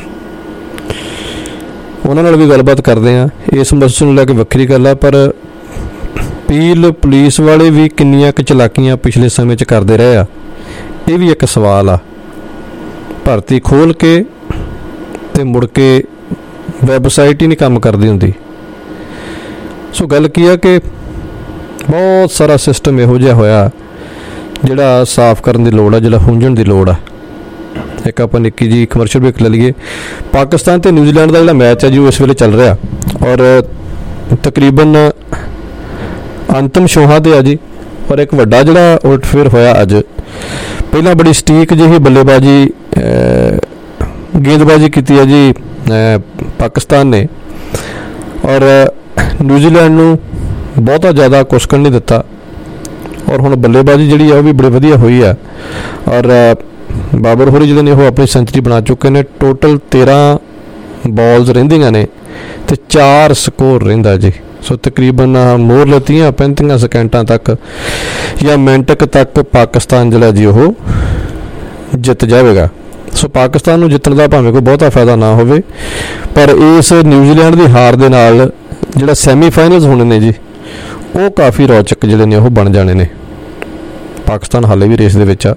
ਉਹਨਾਂ ਨਾਲ ਵੀ ਗੱਲਬਾਤ ਕਰਦੇ ਹਾਂ। ਇਸ ਮਸਲੇ ਨੂੰ ਲੈ ਕੇ ਵੱਖਰੀ ਗੱਲ ਆ, ਪਰ ਪੀਲ ਪੁਲਿਸ ਵਾਲੇ ਵੀ ਕਿੰਨੀਆਂ ਕੁ ਚਲਾਕੀਆਂ ਪਿਛਲੇ ਸਮੇਂ 'ਚ ਕਰਦੇ ਰਹੇ ਆ, ਇਹ ਵੀ ਇੱਕ ਸਵਾਲ ਆ। ਭਰਤੀ ਖੋਲ੍ਹ ਕੇ ਤੇ ਮੁੜ ਕੇ ਵੈਬਸਾਈਟ ਹੀ ਨਹੀਂ ਕੰਮ ਕਰਦੀ ਹੁੰਦੀ। ਸੋ ਗੱਲ ਕੀ ਆ ਕਿ ਬਹੁਤ ਸਾਰਾ ਸਿਸਟਮ ਇਹੋ ਜਿਹਾ ਹੋਇਆ ਜਿਹੜਾ ਸਾਫ਼ ਕਰਨ ਦੀ ਲੋੜ ਆ, ਜਿਹੜਾ ਹੁੰਝਣ ਦੀ ਲੋੜ ਆ। ਇੱਕ ਆਪਾਂ ਨਿੱਕੀ ਜੀ ਕਮਰਸ਼ੀਅਲ ਬ੍ਰੇਕ ਲੈ ਲਈਏ। ਪਾਕਿਸਤਾਨ ਤੇ ਨਿਊਜ਼ੀਲੈਂਡ ਦਾ ਜਿਹੜਾ ਮੈਚ ਹੈ ਜੀ ਉਹ ਇਸ ਵੇਲੇ ਚੱਲ ਰਿਹਾ, ਔਰ ਤਕਰੀਬਨ ਅੰਤਿਮ ਛੋਹਾਂ 'ਤੇ ਆ ਜੀ। ਔਰ ਇੱਕ ਵੱਡਾ ਜਿਹੜਾ ਉਲਟਫੇਰ ਹੋਇਆ ਅੱਜ। ਪਹਿਲਾਂ ਬੜੀ ਸਟੀਕ ਜਿਹੀ ਬੱਲੇਬਾਜ਼ੀ ਗੇਂਦਬਾਜ਼ੀ ਕੀਤੀ ਹੈ ਜੀ ਪਾਕਿਸਤਾਨ ਨੇ, ਔਰ ਨਿਊਜ਼ੀਲੈਂਡ ਨੂੰ ਬਹੁਤਾ ਜ਼ਿਆਦਾ ਕੁਸ਼ਕਣ ਨਹੀਂ ਦਿੱਤਾ। ਔਰ ਹੁਣ ਬੱਲੇਬਾਜ਼ੀ ਜਿਹੜੀ ਆ ਉਹ ਵੀ ਬੜੀ ਵਧੀਆ ਹੋਈ ਆ। ਔਰ ਬਾਬਰ ਹੋਰੀ ਜਿਹੜੇ ਨੇ ਉਹ ਆਪਣੀ ਸੈਂਚਰੀ ਬਣਾ ਚੁੱਕੇ ਨੇ। ਟੋਟਲ ਤੇਰ੍ਹਾਂ ਬਾਲਸ ਰਹਿੰਦੀਆਂ ਨੇ ਤੇ ਚਾਰ ਸਕੋਰ ਰਹਿੰਦਾ ਜੀ। ਸੋ ਤਕਰੀਬਨ ਮੋਰ ਤੀਹ ਪੈਂਤੀਆਂ ਸਕਿੰਟਾਂ ਤੱਕ ਜਾਂ ਮਿੰਟ ਤੱਕ ਪਾਕਿਸਤਾਨ ਜਿਹੜਾ ਜੀ ਉਹ ਜਿੱਤ ਜਾਵੇਗਾ। ਸੋ ਪਾਕਿਸਤਾਨ ਨੂੰ ਜਿੱਤਣ ਦਾ ਭਾਵੇਂ ਕੋਈ ਬਹੁਤਾ ਫਾਇਦਾ ਨਾ ਹੋਵੇ, ਪਰ ਇਸ ਨਿਊਜ਼ੀਲੈਂਡ ਦੀ ਹਾਰ ਦੇ ਨਾਲ ਜਿਹੜਾ ਸੈਮੀਫਾਈਨਲਸ ਹੋਣੇ ਨੇ ਜੀ ਉਹ ਕਾਫੀ ਰੌਚਕ ਜਿਹੜੇ ਨੇ ਉਹ ਬਣ ਜਾਣੇ ਨੇ। ਪਾਕਿਸਤਾਨ ਹਾਲੇ ਵੀ ਰੇਸ ਦੇ ਵਿੱਚ ਆ।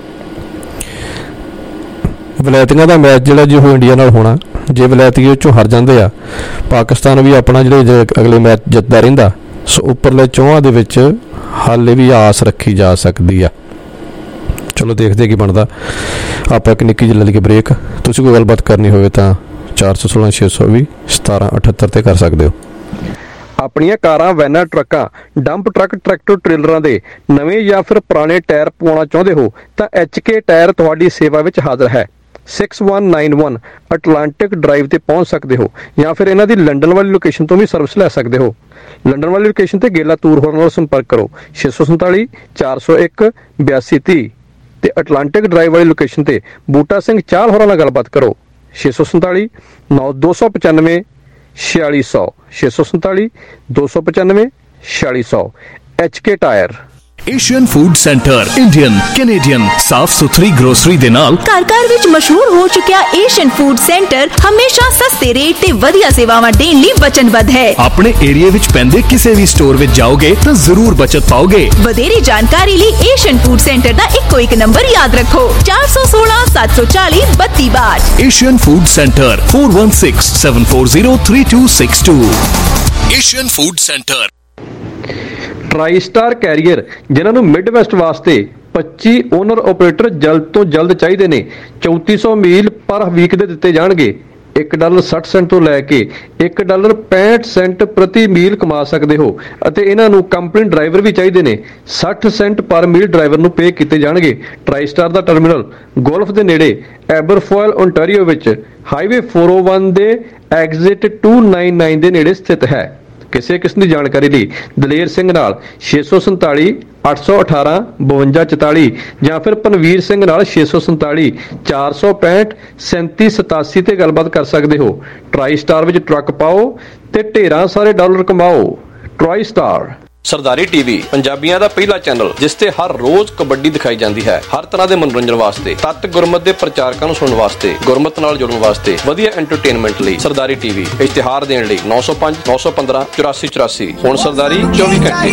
ਵਲੈਤੀਆਂ ਦਾ ਮੈਚ ਜਿਹੜਾ ਜੀ ਉਹ ਇੰਡੀਆ ਨਾਲ ਹੋਣਾ। ਜੇ ਵਲੈਤੀ ਉਹ 'ਚੋਂ ਹਾਰ ਜਾਂਦੇ ਆ, ਪਾਕਿਸਤਾਨ ਵੀ ਆਪਣਾ ਜਿਹੜੇ ਅਗਲੇ ਮੈਚ ਜਿੱਤਦਾ ਰਹਿੰਦਾ। ਸੋ ਉੱਪਰਲੇ ਚੌਹਾਂ ਦੇ ਵਿੱਚ ਹਾਲੇ ਵੀ ਆਸ ਰੱਖੀ ਜਾ ਸਕਦੀ ਆ। ਚਲੋ ਦੇਖਦੇ ਕੀ ਬਣਦਾ। ਆਪਾਂ ਇੱਕ ਨਿੱਕੀ ਜਿਹੀ ਲੈ ਲਈਏ ਬ੍ਰੇਕ। ਤੁਸੀਂ ਕੋਈ ਗੱਲਬਾਤ ਕਰਨੀ ਹੋਵੇ ਤਾਂ ਚਾਰ ਸੌ ਸੋਲਾਂ ਛੇ ਸੌ ਵੀਹ ਸਤਾਰਾਂ ਅਠੱਤਰ 'ਤੇ ਕਰ ਸਕਦੇ ਹੋ। ਆਪਣੀਆਂ ਕਾਰਾਂ, ਵੈਨਾਂ, ਟਰੱਕਾਂ, ਡੰਪ ਟਰੱਕ, ਟਰੈਕਟਰ ਟ੍ਰੇਲਰਾਂ ਦੇ ਨਵੇਂ ਜਾਂ ਫਿਰ ਪੁਰਾਣੇ ਟਾਇਰ ਪਵਾਉਣਾ ਚਾਹੁੰਦੇ ਹੋ ਤਾਂ ਐਚ ਕੇ ਟਾਇਰ ਤੁਹਾਡੀ ਸੇਵਾ ਵਿੱਚ ਹਾਜ਼ਰ ਹੈ। Six one nine one Atlantic drive ਤੇ ਪਹੁੰਚ ਸਕਦੇ ਹੋ, ਜਾਂ ਫਿਰ ਇਹਨਾਂ ਦੀ ਲੰਡਨ ਵਾਲੀ ਲੋਕੇਸ਼ਨ ਤੋਂ ਵੀ ਸਰਵਿਸ ਲੈ ਸਕਦੇ ਹੋ। ਲੰਡਨ ਵਾਲੀ ਲੋਕੇਸ਼ਨ ਤੇ ਗੇਲਾ ਤੂਰ ਹੋਰਾਂ ਨਾਲ ਸੰਪਰਕ ਕਰੋ ਛੇ ਸੌ ਸੰਤਾਲੀ ਚਾਰ ਸੌ ਇੱਕ ਬਿਆਸੀ ਤੀਹ, ਤੇ ਅਟਲਾਂਟਿਕ ਡਰਾਈਵ ਵਾਲੀ ਲੋਕੇਸ਼ਨ ਤੇ ਬੂਟਾ ਸਿੰਘ ਚਾਹਲ ਹੋਰਾਂ ਨਾਲ ਗੱਲਬਾਤ ਕਰੋ ਛੇ ਸੌ ਸੰਤਾਲੀ ਨੌ ਦੋ ਸੌ ਪਚਾਨਵੇਂ छियाली सौ छे सौ संताली दो सौ पचानवे छियाली सौ। H K tyre. Asian food centre Indian Canadian साफ सुथरी ग्रोसरी दे नाल घर घर विच मशहूर हो चुकिया एशियन फूड सेंटर हमेशा सस्ते रेट ते वधिया सेवावां देण लई वचनबद्ध है। अपने एरिया विच पैंदे किसी भी स्टोर विच जाओगे तो जरूर बचत पाओगे। वधेरी जानकारी लई एशियन फूड सेंटर दा इक्को एक नंबर याद रखो चार सौ सोलह सात सौ चालीस बत्ती बाट। Asian food centre four one six seven four zero three two six two. Asian food centre. Tri star carrier ਜਿਨ੍ਹਾਂ ਨੂੰ ਮਿਡ ਵੈਸਟ ਵਾਸਤੇ ਪੱਚੀ ਓਨਰ ਆਪਰੇਟਰ ਜਲਦ ਤੋਂ ਜਲਦ ਚਾਹੀਦੇ ਨੇ। ਚੌਂਤੀ ਸੌ ਮੀਲ ਪਰ ਵੀਕ ਦੇ ਦਿੱਤੇ ਜਾਣਗੇ। ਇੱਕ ਡਾਲਰ ਸੱਠ ਸੈਂਟ ਤੋਂ ਲੈ ਕੇ ਇੱਕ ਡਾਲਰ ਪੈਂਹਠ ਸੈਂਟ ਪ੍ਰਤੀ ਮੀਲ ਕਮਾ ਸਕਦੇ ਹੋ ਅਤੇ ਇਹਨਾਂ ਨੂੰ ਕੰਪਨੀ ਡਰਾਈਵਰ ਵੀ ਚਾਹੀਦੇ ਨੇ। ਸੱਠ ਸੈਂਟ ਪਰ ਮੀਲ ਡਰਾਈਵਰ ਨੂੰ ਪੇ ਕੀਤੇ ਜਾਣਗੇ। ਟਰਾਈ ਸਟਾਰ ਦਾ ਟਰਮੀਨਲ ਗੋਲਫ ਦੇ ਨੇੜੇ ਐਬਰਫੋਇਲ ਓਨਟਾਰੀਓ ਵਿੱਚ ਹਾਈਵੇ ਚਾਰ ਸੌ ਇੱਕ ਦੇ ਐਗਜ਼ਿਟ ਦੋ ਸੌ ਨਿਨਆਨਵੇਂ ਦੇ ਨੇੜੇ ਸਥਿਤ ਹੈ। ਕਿਸੇ ਕਿਸਮ ਦੀ ਜਾਣਕਾਰੀ ਲਈ ਦਲੇਰ ਸਿੰਘ ਨਾਲ ਛੇ ਸੌ ਸੰਤਾਲੀ ਅੱਠ ਸੌ ਅਠਾਰਾਂ ਬਵੰਜਾ ਚੁਤਾਲੀ ਜਾਂ ਫਿਰ ਪਨਵੀਰ ਸਿੰਘ ਨਾਲ ਛੇ ਸੌ ਸੰਤਾਲੀ ਚਾਰ ਸੌ ਪੈਂਹਠ ਸੈਂਤੀ ਸਤਾਸੀ ਤੇ ਗੱਲਬਾਤ ਕਰ ਸਕਦੇ ਹੋ। ਟਰਾਈ ਸਟਾਰ ਵਿੱਚ ਟਰੱਕ ਪਾਓ ਤੇ ਢੇਰਾਂ ਸਾਰੇ ਡਾਲਰ ਕਮਾਓ। Tri star. ਸਰਦਾਰੀ ਟੀਵੀ ਪੰਜਾਬੀਆਂ ਦਾ ਪਹਿਲਾ ਚੈਨਲ ਜਿਸ ਤੇ ਹਰ ਰੋਜ਼ ਕਬੱਡੀ ਦਿਖਾਈ ਜਾਂਦੀ ਹੈ। ਹਰ ਤਰ੍ਹਾਂ ਦੇ ਮਨੋਰੰਜਨ ਵਾਸਤੇ, ਤੱਤ ਗੁਰਮਤ ਦੇ ਪ੍ਰਚਾਰਕਾਂ ਨੂੰ ਸੁਣਨ ਵਾਸਤੇ, ਗੁਰਮਤ ਨਾਲ ਜੁੜਨ ਵਾਸਤੇ, ਵਧੀਆ ਐਂਟਰਟੇਨਮੈਂਟ ਲਈ ਸਰਦਾਰੀ ਟੀਵੀ। ਇਸ਼ਤਿਹਾਰ ਦੇਣ ਲਈ ਨੌ ਸੌ ਪੰਜ ਨੌ ਸੌ ਪੰਦਰਾਂ ਚੁਰਾਸੀ ਚੁਰਾਸੀ। ਹੁਣ ਸਰਦਾਰੀ ਚੌਵੀ ਘੰਟੇ।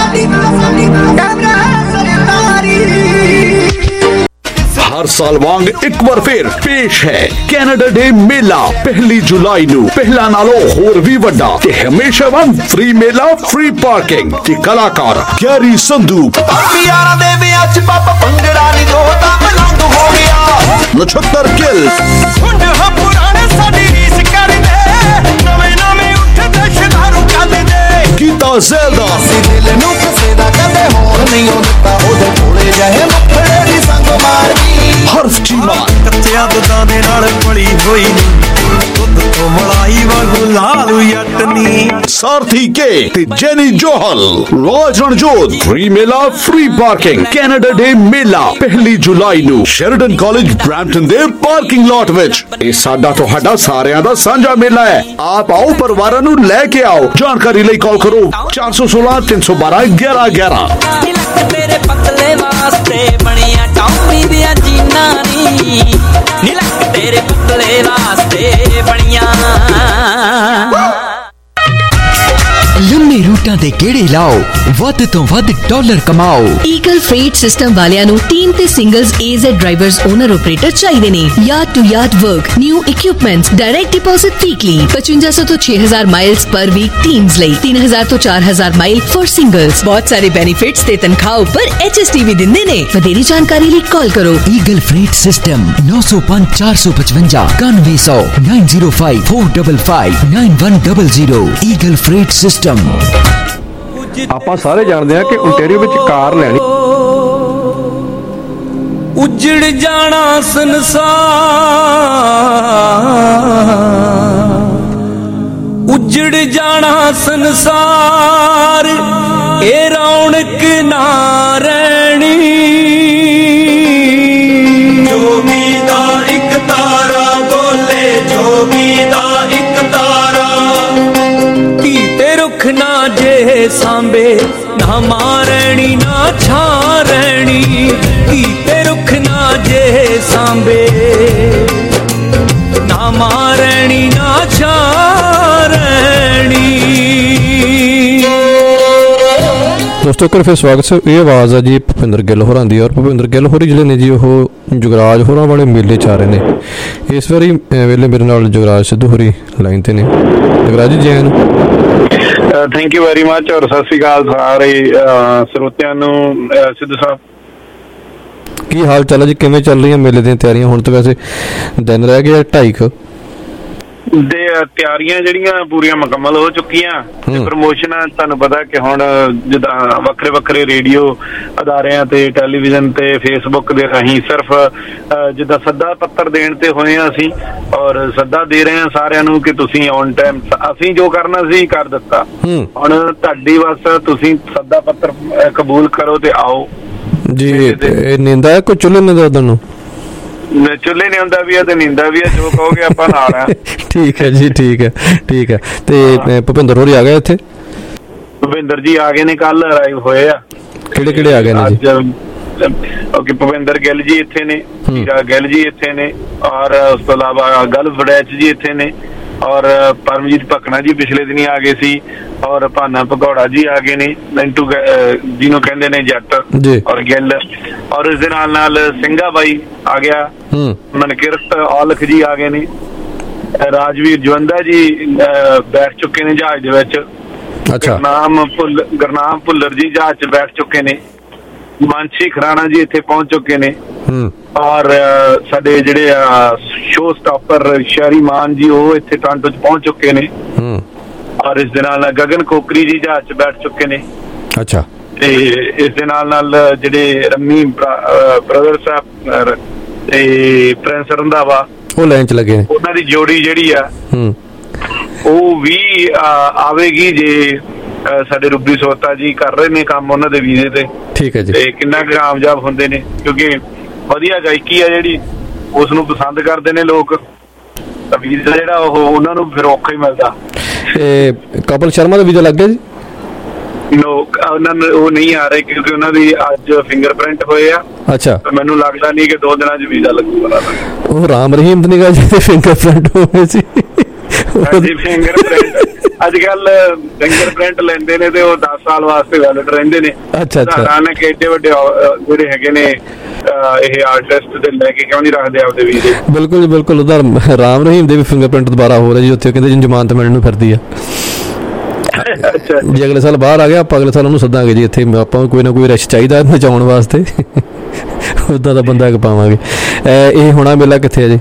हर साल वांग एक बार फिर पेश है कैनेडा डे मेला। पहली जुलाई नू पहला नालों होर भी वड्डा ते हमेशा वांग फ्री मेला, फ्री पार्किंग ते कलाकार गैरी संधू। नछत्तर गिल गीता ज़ेल्दा हर्फ चीमा कच्चिया दुधां दे नाल पली होई दुध तो मलाई वांगू लालू यटनी सारथी के ते जेनी जोहल राज रणजोत। फ्री मेला, फ्री पार्किंग कैनेडा डे मेला पहली जुलाई नू शेरिडन कॉलेज ब्रैम्पटन दे पार्किंग लॉट विच। इह साडा तुहाडा सारियां दा सांझा मेला है। आप आओ परिवारां नू लै के आओ। जानकारी लई कॉल करो चार सौ सोलह तीन सौ बारह ग्यारह ग्यारह। तेरे पतले वास्ते बनिया टॉमी दिया जीना नी नीलक तेरे पतले वास्ते बनिया। ਲੰਮੇ ਰੂਟਾਂ ਦੇ ਗੇੜੇ ਲਾਓ, ਵੱਧ ਤੋਂ ਵੱਧ ਡਾਲਰ ਕਮਾਓ। ਈਗਲ ਫreight ਸਿਸਟਮ ਵਾਲਿਆਂ ਨੂੰ ਟੀਮ ਤੇ singles A Z drivers owner operator ਚਾਹੀਦੇ ਨੇ। Yard to yard work, new equipments, direct deposit weekly ਪਚਵੰਜਾ ਸੌ ਤੋਂ ਛੇ ਹਜ਼ਾਰ ਮਾਈਲਸ ਪਰ ਵੀਕ ਟੀਮਸ ਲਈ, ਤਿੰਨ ਹਜ਼ਾਰ ਤੋਂ ਚਾਰ ਹਜ਼ਾਰ ਮਾਈਲ ਫॉर ਸਿੰਗਲਸ। ਬਹੁਤ ਸਾਰੇ ਬੈਨੀਫਿਟਸ ਤੇ ਤਨਖਾਹ ਉੱਪਰ ਐਚ ਐਸ ਟੀ ਵੀ ਦਿੰਦੇ ਨੇ। ਵਧੇਰੀ ਜਾਣਕਾਰੀ ਲਈ ਕਾਲ ਕਰੋ ਈਗਲ ਫreight ਸਿਸਟਮ ਨੌ ਸੌ ਪੰਜ ਚਾਰ ਸੌ ਪਚਵੰਜਾ ਇਕਾਨਵੇਂ ਸੌ ਨੌ ਜ਼ੀਰੋ ਪੰਜ ਚਾਰ ਪੰਜ ਪੰਜ ਨੌ ਇੱਕ zero zero. Eagle freight system. ਆਪਾਂ ਸਾਰੇ ਜਾਣਦੇ ਹਾਂ ਕਿ ਓਨਟਾਰੀਓ ਵਿੱਚ ਕਾਰ ਲੈਣੀ ਉਜੜ ਜਾਣਾ ਸੰਸਾਰ, ਉਜੜ ਜਾਣਾ ਸੰਸਾਰ ਇਹ ਰੌਣਕ ਨਾ ਰਹਿਣੀ। ਜੋਗੀ ਦਾ ਇੱਕ ਤਾਰਾ ਬੋਲੇ, ਜੋਗੀ ਦਾ ਇੱਕ ਤਾਰਾ ਰੁੱਖ ਨਾ ਜੇ ਸਾਂਬੇ ਨਾ ਮਾਰਣੀ ਨਾ ਛਾਂ ਰਹਿਣੀ। ਕੀਤੇ ਰੁੱਖ ਨਾ ਜੇ ਸਾਂਬੇ ਨਾ ਮਾਰਣੀ ਨਾ ਛਾਂ ਰਹਿਣੀ। ਦੋਸਤੋ ਕਰ ਫਿਰ ਸਵਾਗਤ ਹੈ। ਇਹ ਆਵਾਜ਼ ਆ ਜੀ ਭੁਪਿੰਦਰ ਗਿੱਲ ਹੋਰਾਂ ਦੀ। ਔਰ ਭੁਪਿੰਦਰ ਗਿੱਲ ਹੋਰੀ ਜਿਹੜੇ ਨੇ ਜੀ ਉਹ ਜੁਗਰਾਜ ਹੋਰਾਂ ਵਾਲੇ ਮੇਲੇ 'ਚ ਆ ਰਹੇ ਨੇ ਇਸ ਵਾਰੀ ਵੇਲੇ। ਮੇਰੇ ਨਾਲ ਜੁਗਰਾਜ ਸਿੱਧੂ ਹੋਰੀ ਲਾਈਨ ਤੇ ਨੇ। Jugraj ji Jain thank you very much. ਔਰ ਸਤਿ ਸ਼੍ਰੀ ਅਕਾਲ ਸਾਰੇ ਸਰੋਤਿਆਂ ਨੂੰ। ਸਿੱਧੂ ਸਾਹਿਬ ਕੀ ਹਾਲ ਚਾਲ ਹੈ ਜੀ? ਕਿਵੇਂ ਚੱਲ ਰਹੀਆਂ ਮੇਲੇ ਦੀਆਂ ਤਿਆਰੀਆਂ? ਹੁਣ ਤਾਂ ਵੈਸੇ ਦਿਨ ਰਹਿ ਗਏ ਢਾਈ ਕੁ ਦੇ ਤਿਆਰੀਆਂ ਜਿਹੜੀਆਂ ਪੂਰੀਆਂ ਮੁਕੰਮਲ ਹੋ ਚੁੱਕੀਆਂ ਤੇ ਪ੍ਰਮੋਸ਼ਨਾਂ ਤੁਹਾਨੂੰ ਪਤਾ ਕਿ ਹੁਣ ਜਿੱਦਾਂ ਵੱਖਰੇ ਵੱਖਰੇ ਰੇਡੀਓ ਅਦਾਰਿਆਂ ਤੇ ਟੈਲੀਵਿਜ਼ਨ ਤੇ ਫੇਸਬੁੱਕ ਦੇ ਰਾਹੀਂ ਸਿਰਫ ਜਿੱਦਾਂ ਸੱਦਾ ਪੱਤਰ ਦੇਣ ਤੇ ਹੋਏ ਆ ਅਸੀਂ, ਔਰ ਸੱਦਾ ਦੇ ਰਹੇ ਹਾਂ ਸਾਰਿਆਂ ਨੂੰ ਕਿ ਤੁਸੀਂ ਔਨ ਟਾਈਮ ਅਸੀਂ ਜੋ ਕਰਨਾ ਸੀ ਕਰ ਦਿੱਤਾ। ਹੁਣ ਤੁਹਾਡੀ ਬਸ ਤੁਸੀਂ ਸੱਦਾ ਪੱਤਰ ਕਬੂਲ ਕਰੋ ਤੇ ਆਓ ਜੀ। ਨੀਂਦਾ ਹੈ ਕੋਈ ਚੁੱਲ੍ਹੇ ਨਿੰਦਾ ਤੁਹਾਨੂੰ? ਚੁੱਲ੍ਹੇ ਨੇ ਹੁੰਦਾ ਵੀ ਹੈ ਤੇ ਨੀਂਦਾ ਵੀ ਹੈ, ਜੋ ਕਹੋਗੇ ਆਪਾਂ ਨਾਲ ਆ। ਠੀਕ ਹੈ ਜੀ, ਠੀਕ ਹੈ ਠੀਕ ਹੈ। ਤੇ ਭੁਪਿੰਦਰ ਹੋਰੀ ਆ ਗਏ ਇੱਥੇ? ਭੁਪਿੰਦਰ ਜੀ ਆ ਗਏ ਨੇ, ਕੱਲ ਅਰਾਈਵ ਹੋਏ ਆ। ਕਿਹੜੇ ਕਿਹੜੇ ਆ ਗਏ ਨੇ ਜੀ? ਓਕੇ, ਭੁਪਿੰਦਰ ਗਿੱਲ ਜੀ ਇੱਥੇ ਨੇ, ਹੀਰਾ ਗਿੱਲ ਜੀ ਇੱਥੇ ਨੇ, ਔਰ ਉਸ ਤੋਂ ਇਲਾਵਾ ਗਲਫ ਵੜੈਚ ਜੀ ਇੱਥੇ ਨੇ, ਔਰ ਪਰਮਜੀਤ ਭਕਨਾ ਜੀ ਪਿਛਲੇ ਦਿਨੀ ਆ ਗਏ ਸੀ, ਔਰ ਭਾਨਾ ਭਗੌੜਾ ਜੀ ਆ ਗਏ ਨੇ, ਮਿੰਟੂ ਜਿਹਨੂੰ ਕਹਿੰਦੇ ਨੇ ਜੱਟ, ਔਰ ਗਿੱਲ, ਔਰ ਇਸ ਦੇ ਨਾਲ ਨਾਲ ਸਿੰਘਾ ਬਾਈ ਆ ਗਿਆ, ਮਨਕਿਰਤ ਔਲਖ ਜੀ ਆ ਗਏ ਨੇ, ਰਾਜਵੀਰ ਜਵੰਦਾ ਜੀ ਬੈਠ ਚੁੱਕੇ ਨੇ ਜਹਾਜ਼ ਦੇ ਵਿੱਚ, ਗੁਰਨਾਮ ਭੁੱਲ ਗੁਰਨਾਮ ਭੁੱਲਰ ਜੀ ਜਹਾਜ਼ ਚ ਬੈਠ ਚੁੱਕੇ ਨੇ, ਮਾਨਸੀ ਖਰਾਣਾ ਜੀ ਇੱਥੇ ਪਹੁੰਚ ਚੁੱਕੇ ਨੇ, ਔਰ ਸਾਡੇ ਜਿਹੜੇ ਸ਼ੋ ਸਟਾਪਰ ਸ਼ਹਿਰੀ ਮਾਨ ਜੀ ਉਹ ਇੱਥੇ ਟੋਰਾਂਟੋ 'ਚ ਪਹੁੰਚ ਚੁੱਕੇ ਨੇ ਔਰ ਇਸ ਦੇ ਨਾਲ ਗਗਨ ਕੋਕਰੀ ਜੀ ਜਹਾਜ਼ 'ਚ ਬੈਠ ਚੁੱਕੇ ਨੇ। ਅੱਛਾ। ਤੇ ਇਸ ਦੇ ਨਾਲ ਨਾਲ ਜਿਹੜੇ ਰੰਮੀ ਬ੍ਰਦਰ ਸਾਹਿਬ ਤੇ ਪ੍ਰਿੰਸ ਰੰਧਾਵਾ ਉਹ ਲਾਈਨ 'ਚ ਲੱਗੇ ਨੇ, ਉਹਨਾਂ ਦੀ ਜੋੜੀ ਜਿਹੜੀ ਆ ਉਹ ਵੀ ਆਵੇਗੀ ਜੇ ਸਾਡੇ ਰੂਬੀ ਸੋਤਾ ਜੀ ਕਰ ਰਹੇ ਨੇ ਕੰਮ ਉਹਨਾਂ ਦੇ ਵੀਜ਼ੇ ਤੇ। ਠੀਕ ਹੈ ਜੀ। ਤੇ ਕਿੰਨਾ ਕੁ ਕਾਮਯਾਬ ਹੁੰਦੇ ਨੇ ਕਿਉਂਕਿ ਵਧੀਆ ਗਾਇਕੀ ਆ ਜਿਹੜੀ ਉਸ ਨੂੰ ਪਸੰਦ ਕਰਦੇ ਨੇ ਲੋਕ, ਤਾਂ ਵੀਜ਼ਾ ਜਿਹੜਾ ਉਹ ਉਹਨਾਂ ਨੂੰ ਫਿਰ ਔਖਾ ਹੀ ਮਿਲਦਾ। ਤੇ ਕਪਲ ਸ਼ਰਮਾ ਦਾ ਵੀਜ਼ਾ ਲੱਗ ਗਿਆ ਜੀ? ਨੋ, ਉਹਨਾਂ ਨੂੰ ਉਹ ਨਹੀਂ ਆ ਰਹੇ ਕਿਉਂਕਿ ਉਹਨਾਂ ਦੀ ਅੱਜ ਫਿੰਗਰਪ੍ਰਿੰਟ ਹੋਏ ਆ। ਅੱਛਾ। ਮੈਨੂੰ ਲੱਗਦਾ ਨਹੀਂ ਕਿ ਦੋ ਦਿਨਾਂ 'ਚ ਵੀਜ਼ਾ ਲੱਗੂਗਾ। ਉਹ ਰਾਮ ਰਹੀਮ ਦੀ ਨਿਗਾਹ ਜਿਹਦੇ ਫਿੰਗਰਪ੍ਰਿੰਟ ਹੋਏ ਸੀ। ਫਿੰਗਰਪ੍ਰਿੰਟ ਅੱਜ ਕੱਲ ਫਿੰਗਰਪ੍ਰਿੰਟ ਲੈਂਦੇ ਨੇ ਤੇ ਉਹ ਦਸ ਸਾਲ ਵਾਸਤੇ ਵੈਲਿਡ ਰਹਿੰਦੇ ਨੇ। ਅੱਛਾ ਅੱਛਾ। ਕਿ ਏਡੇ ਵੱਡੇ ਜਿਹੜੇ ਹੈਗੇ ਨੇ ਇਹ ਆਰਟਿਸਟ ਦੇ ਲੈ ਕੇ ਕਿਉਂ ਨਹੀਂ ਰੱਖਦੇ ਆਪਦੇ ਵੀਜ਼ੇ? ਬਿਲਕੁਲ ਜੀ ਬਿਲਕੁਲ। ਉਹਦਾ ਰਾਮ ਰਹੀਮ ਦੇ ਵੀ ਫਿੰਗਰਪ੍ਰਿੰਟ ਦੁਬਾਰਾ ਹੋ ਰਿਹਾ ਜੀ ਉੱਥੇ, ਕਹਿੰਦੇ ਜ਼ਮਾਨਤ ਮਿਲਣ ਨੂੰ ਫਿਰਦੀ ਆ। ਜੇ ਅਗਲੇ ਸਾਲ ਬਾਹਰ ਆ ਗਿਆ ਆਪਾਂ ਅਗਲੇ ਸਾਲ ਉਹਨੂੰ ਸੱਦਾਂਗੇ ਜੀ ਇੱਥੇ, ਆਪਾਂ ਕੋਈ ਨਾ ਕੋਈ ਰਸ਼ ਚਾਹੀਦਾ ਨਚਾਉਣ ਵਾਸਤੇ, ਉਦਾਂ ਦਾ ਬੰਦਾ ਪਾਵਾਂਗੇ। ਇਹ ਹੋਣਾ ਮੇਲਾ ਕਿੱਥੇ ਹੈ ਜੀ?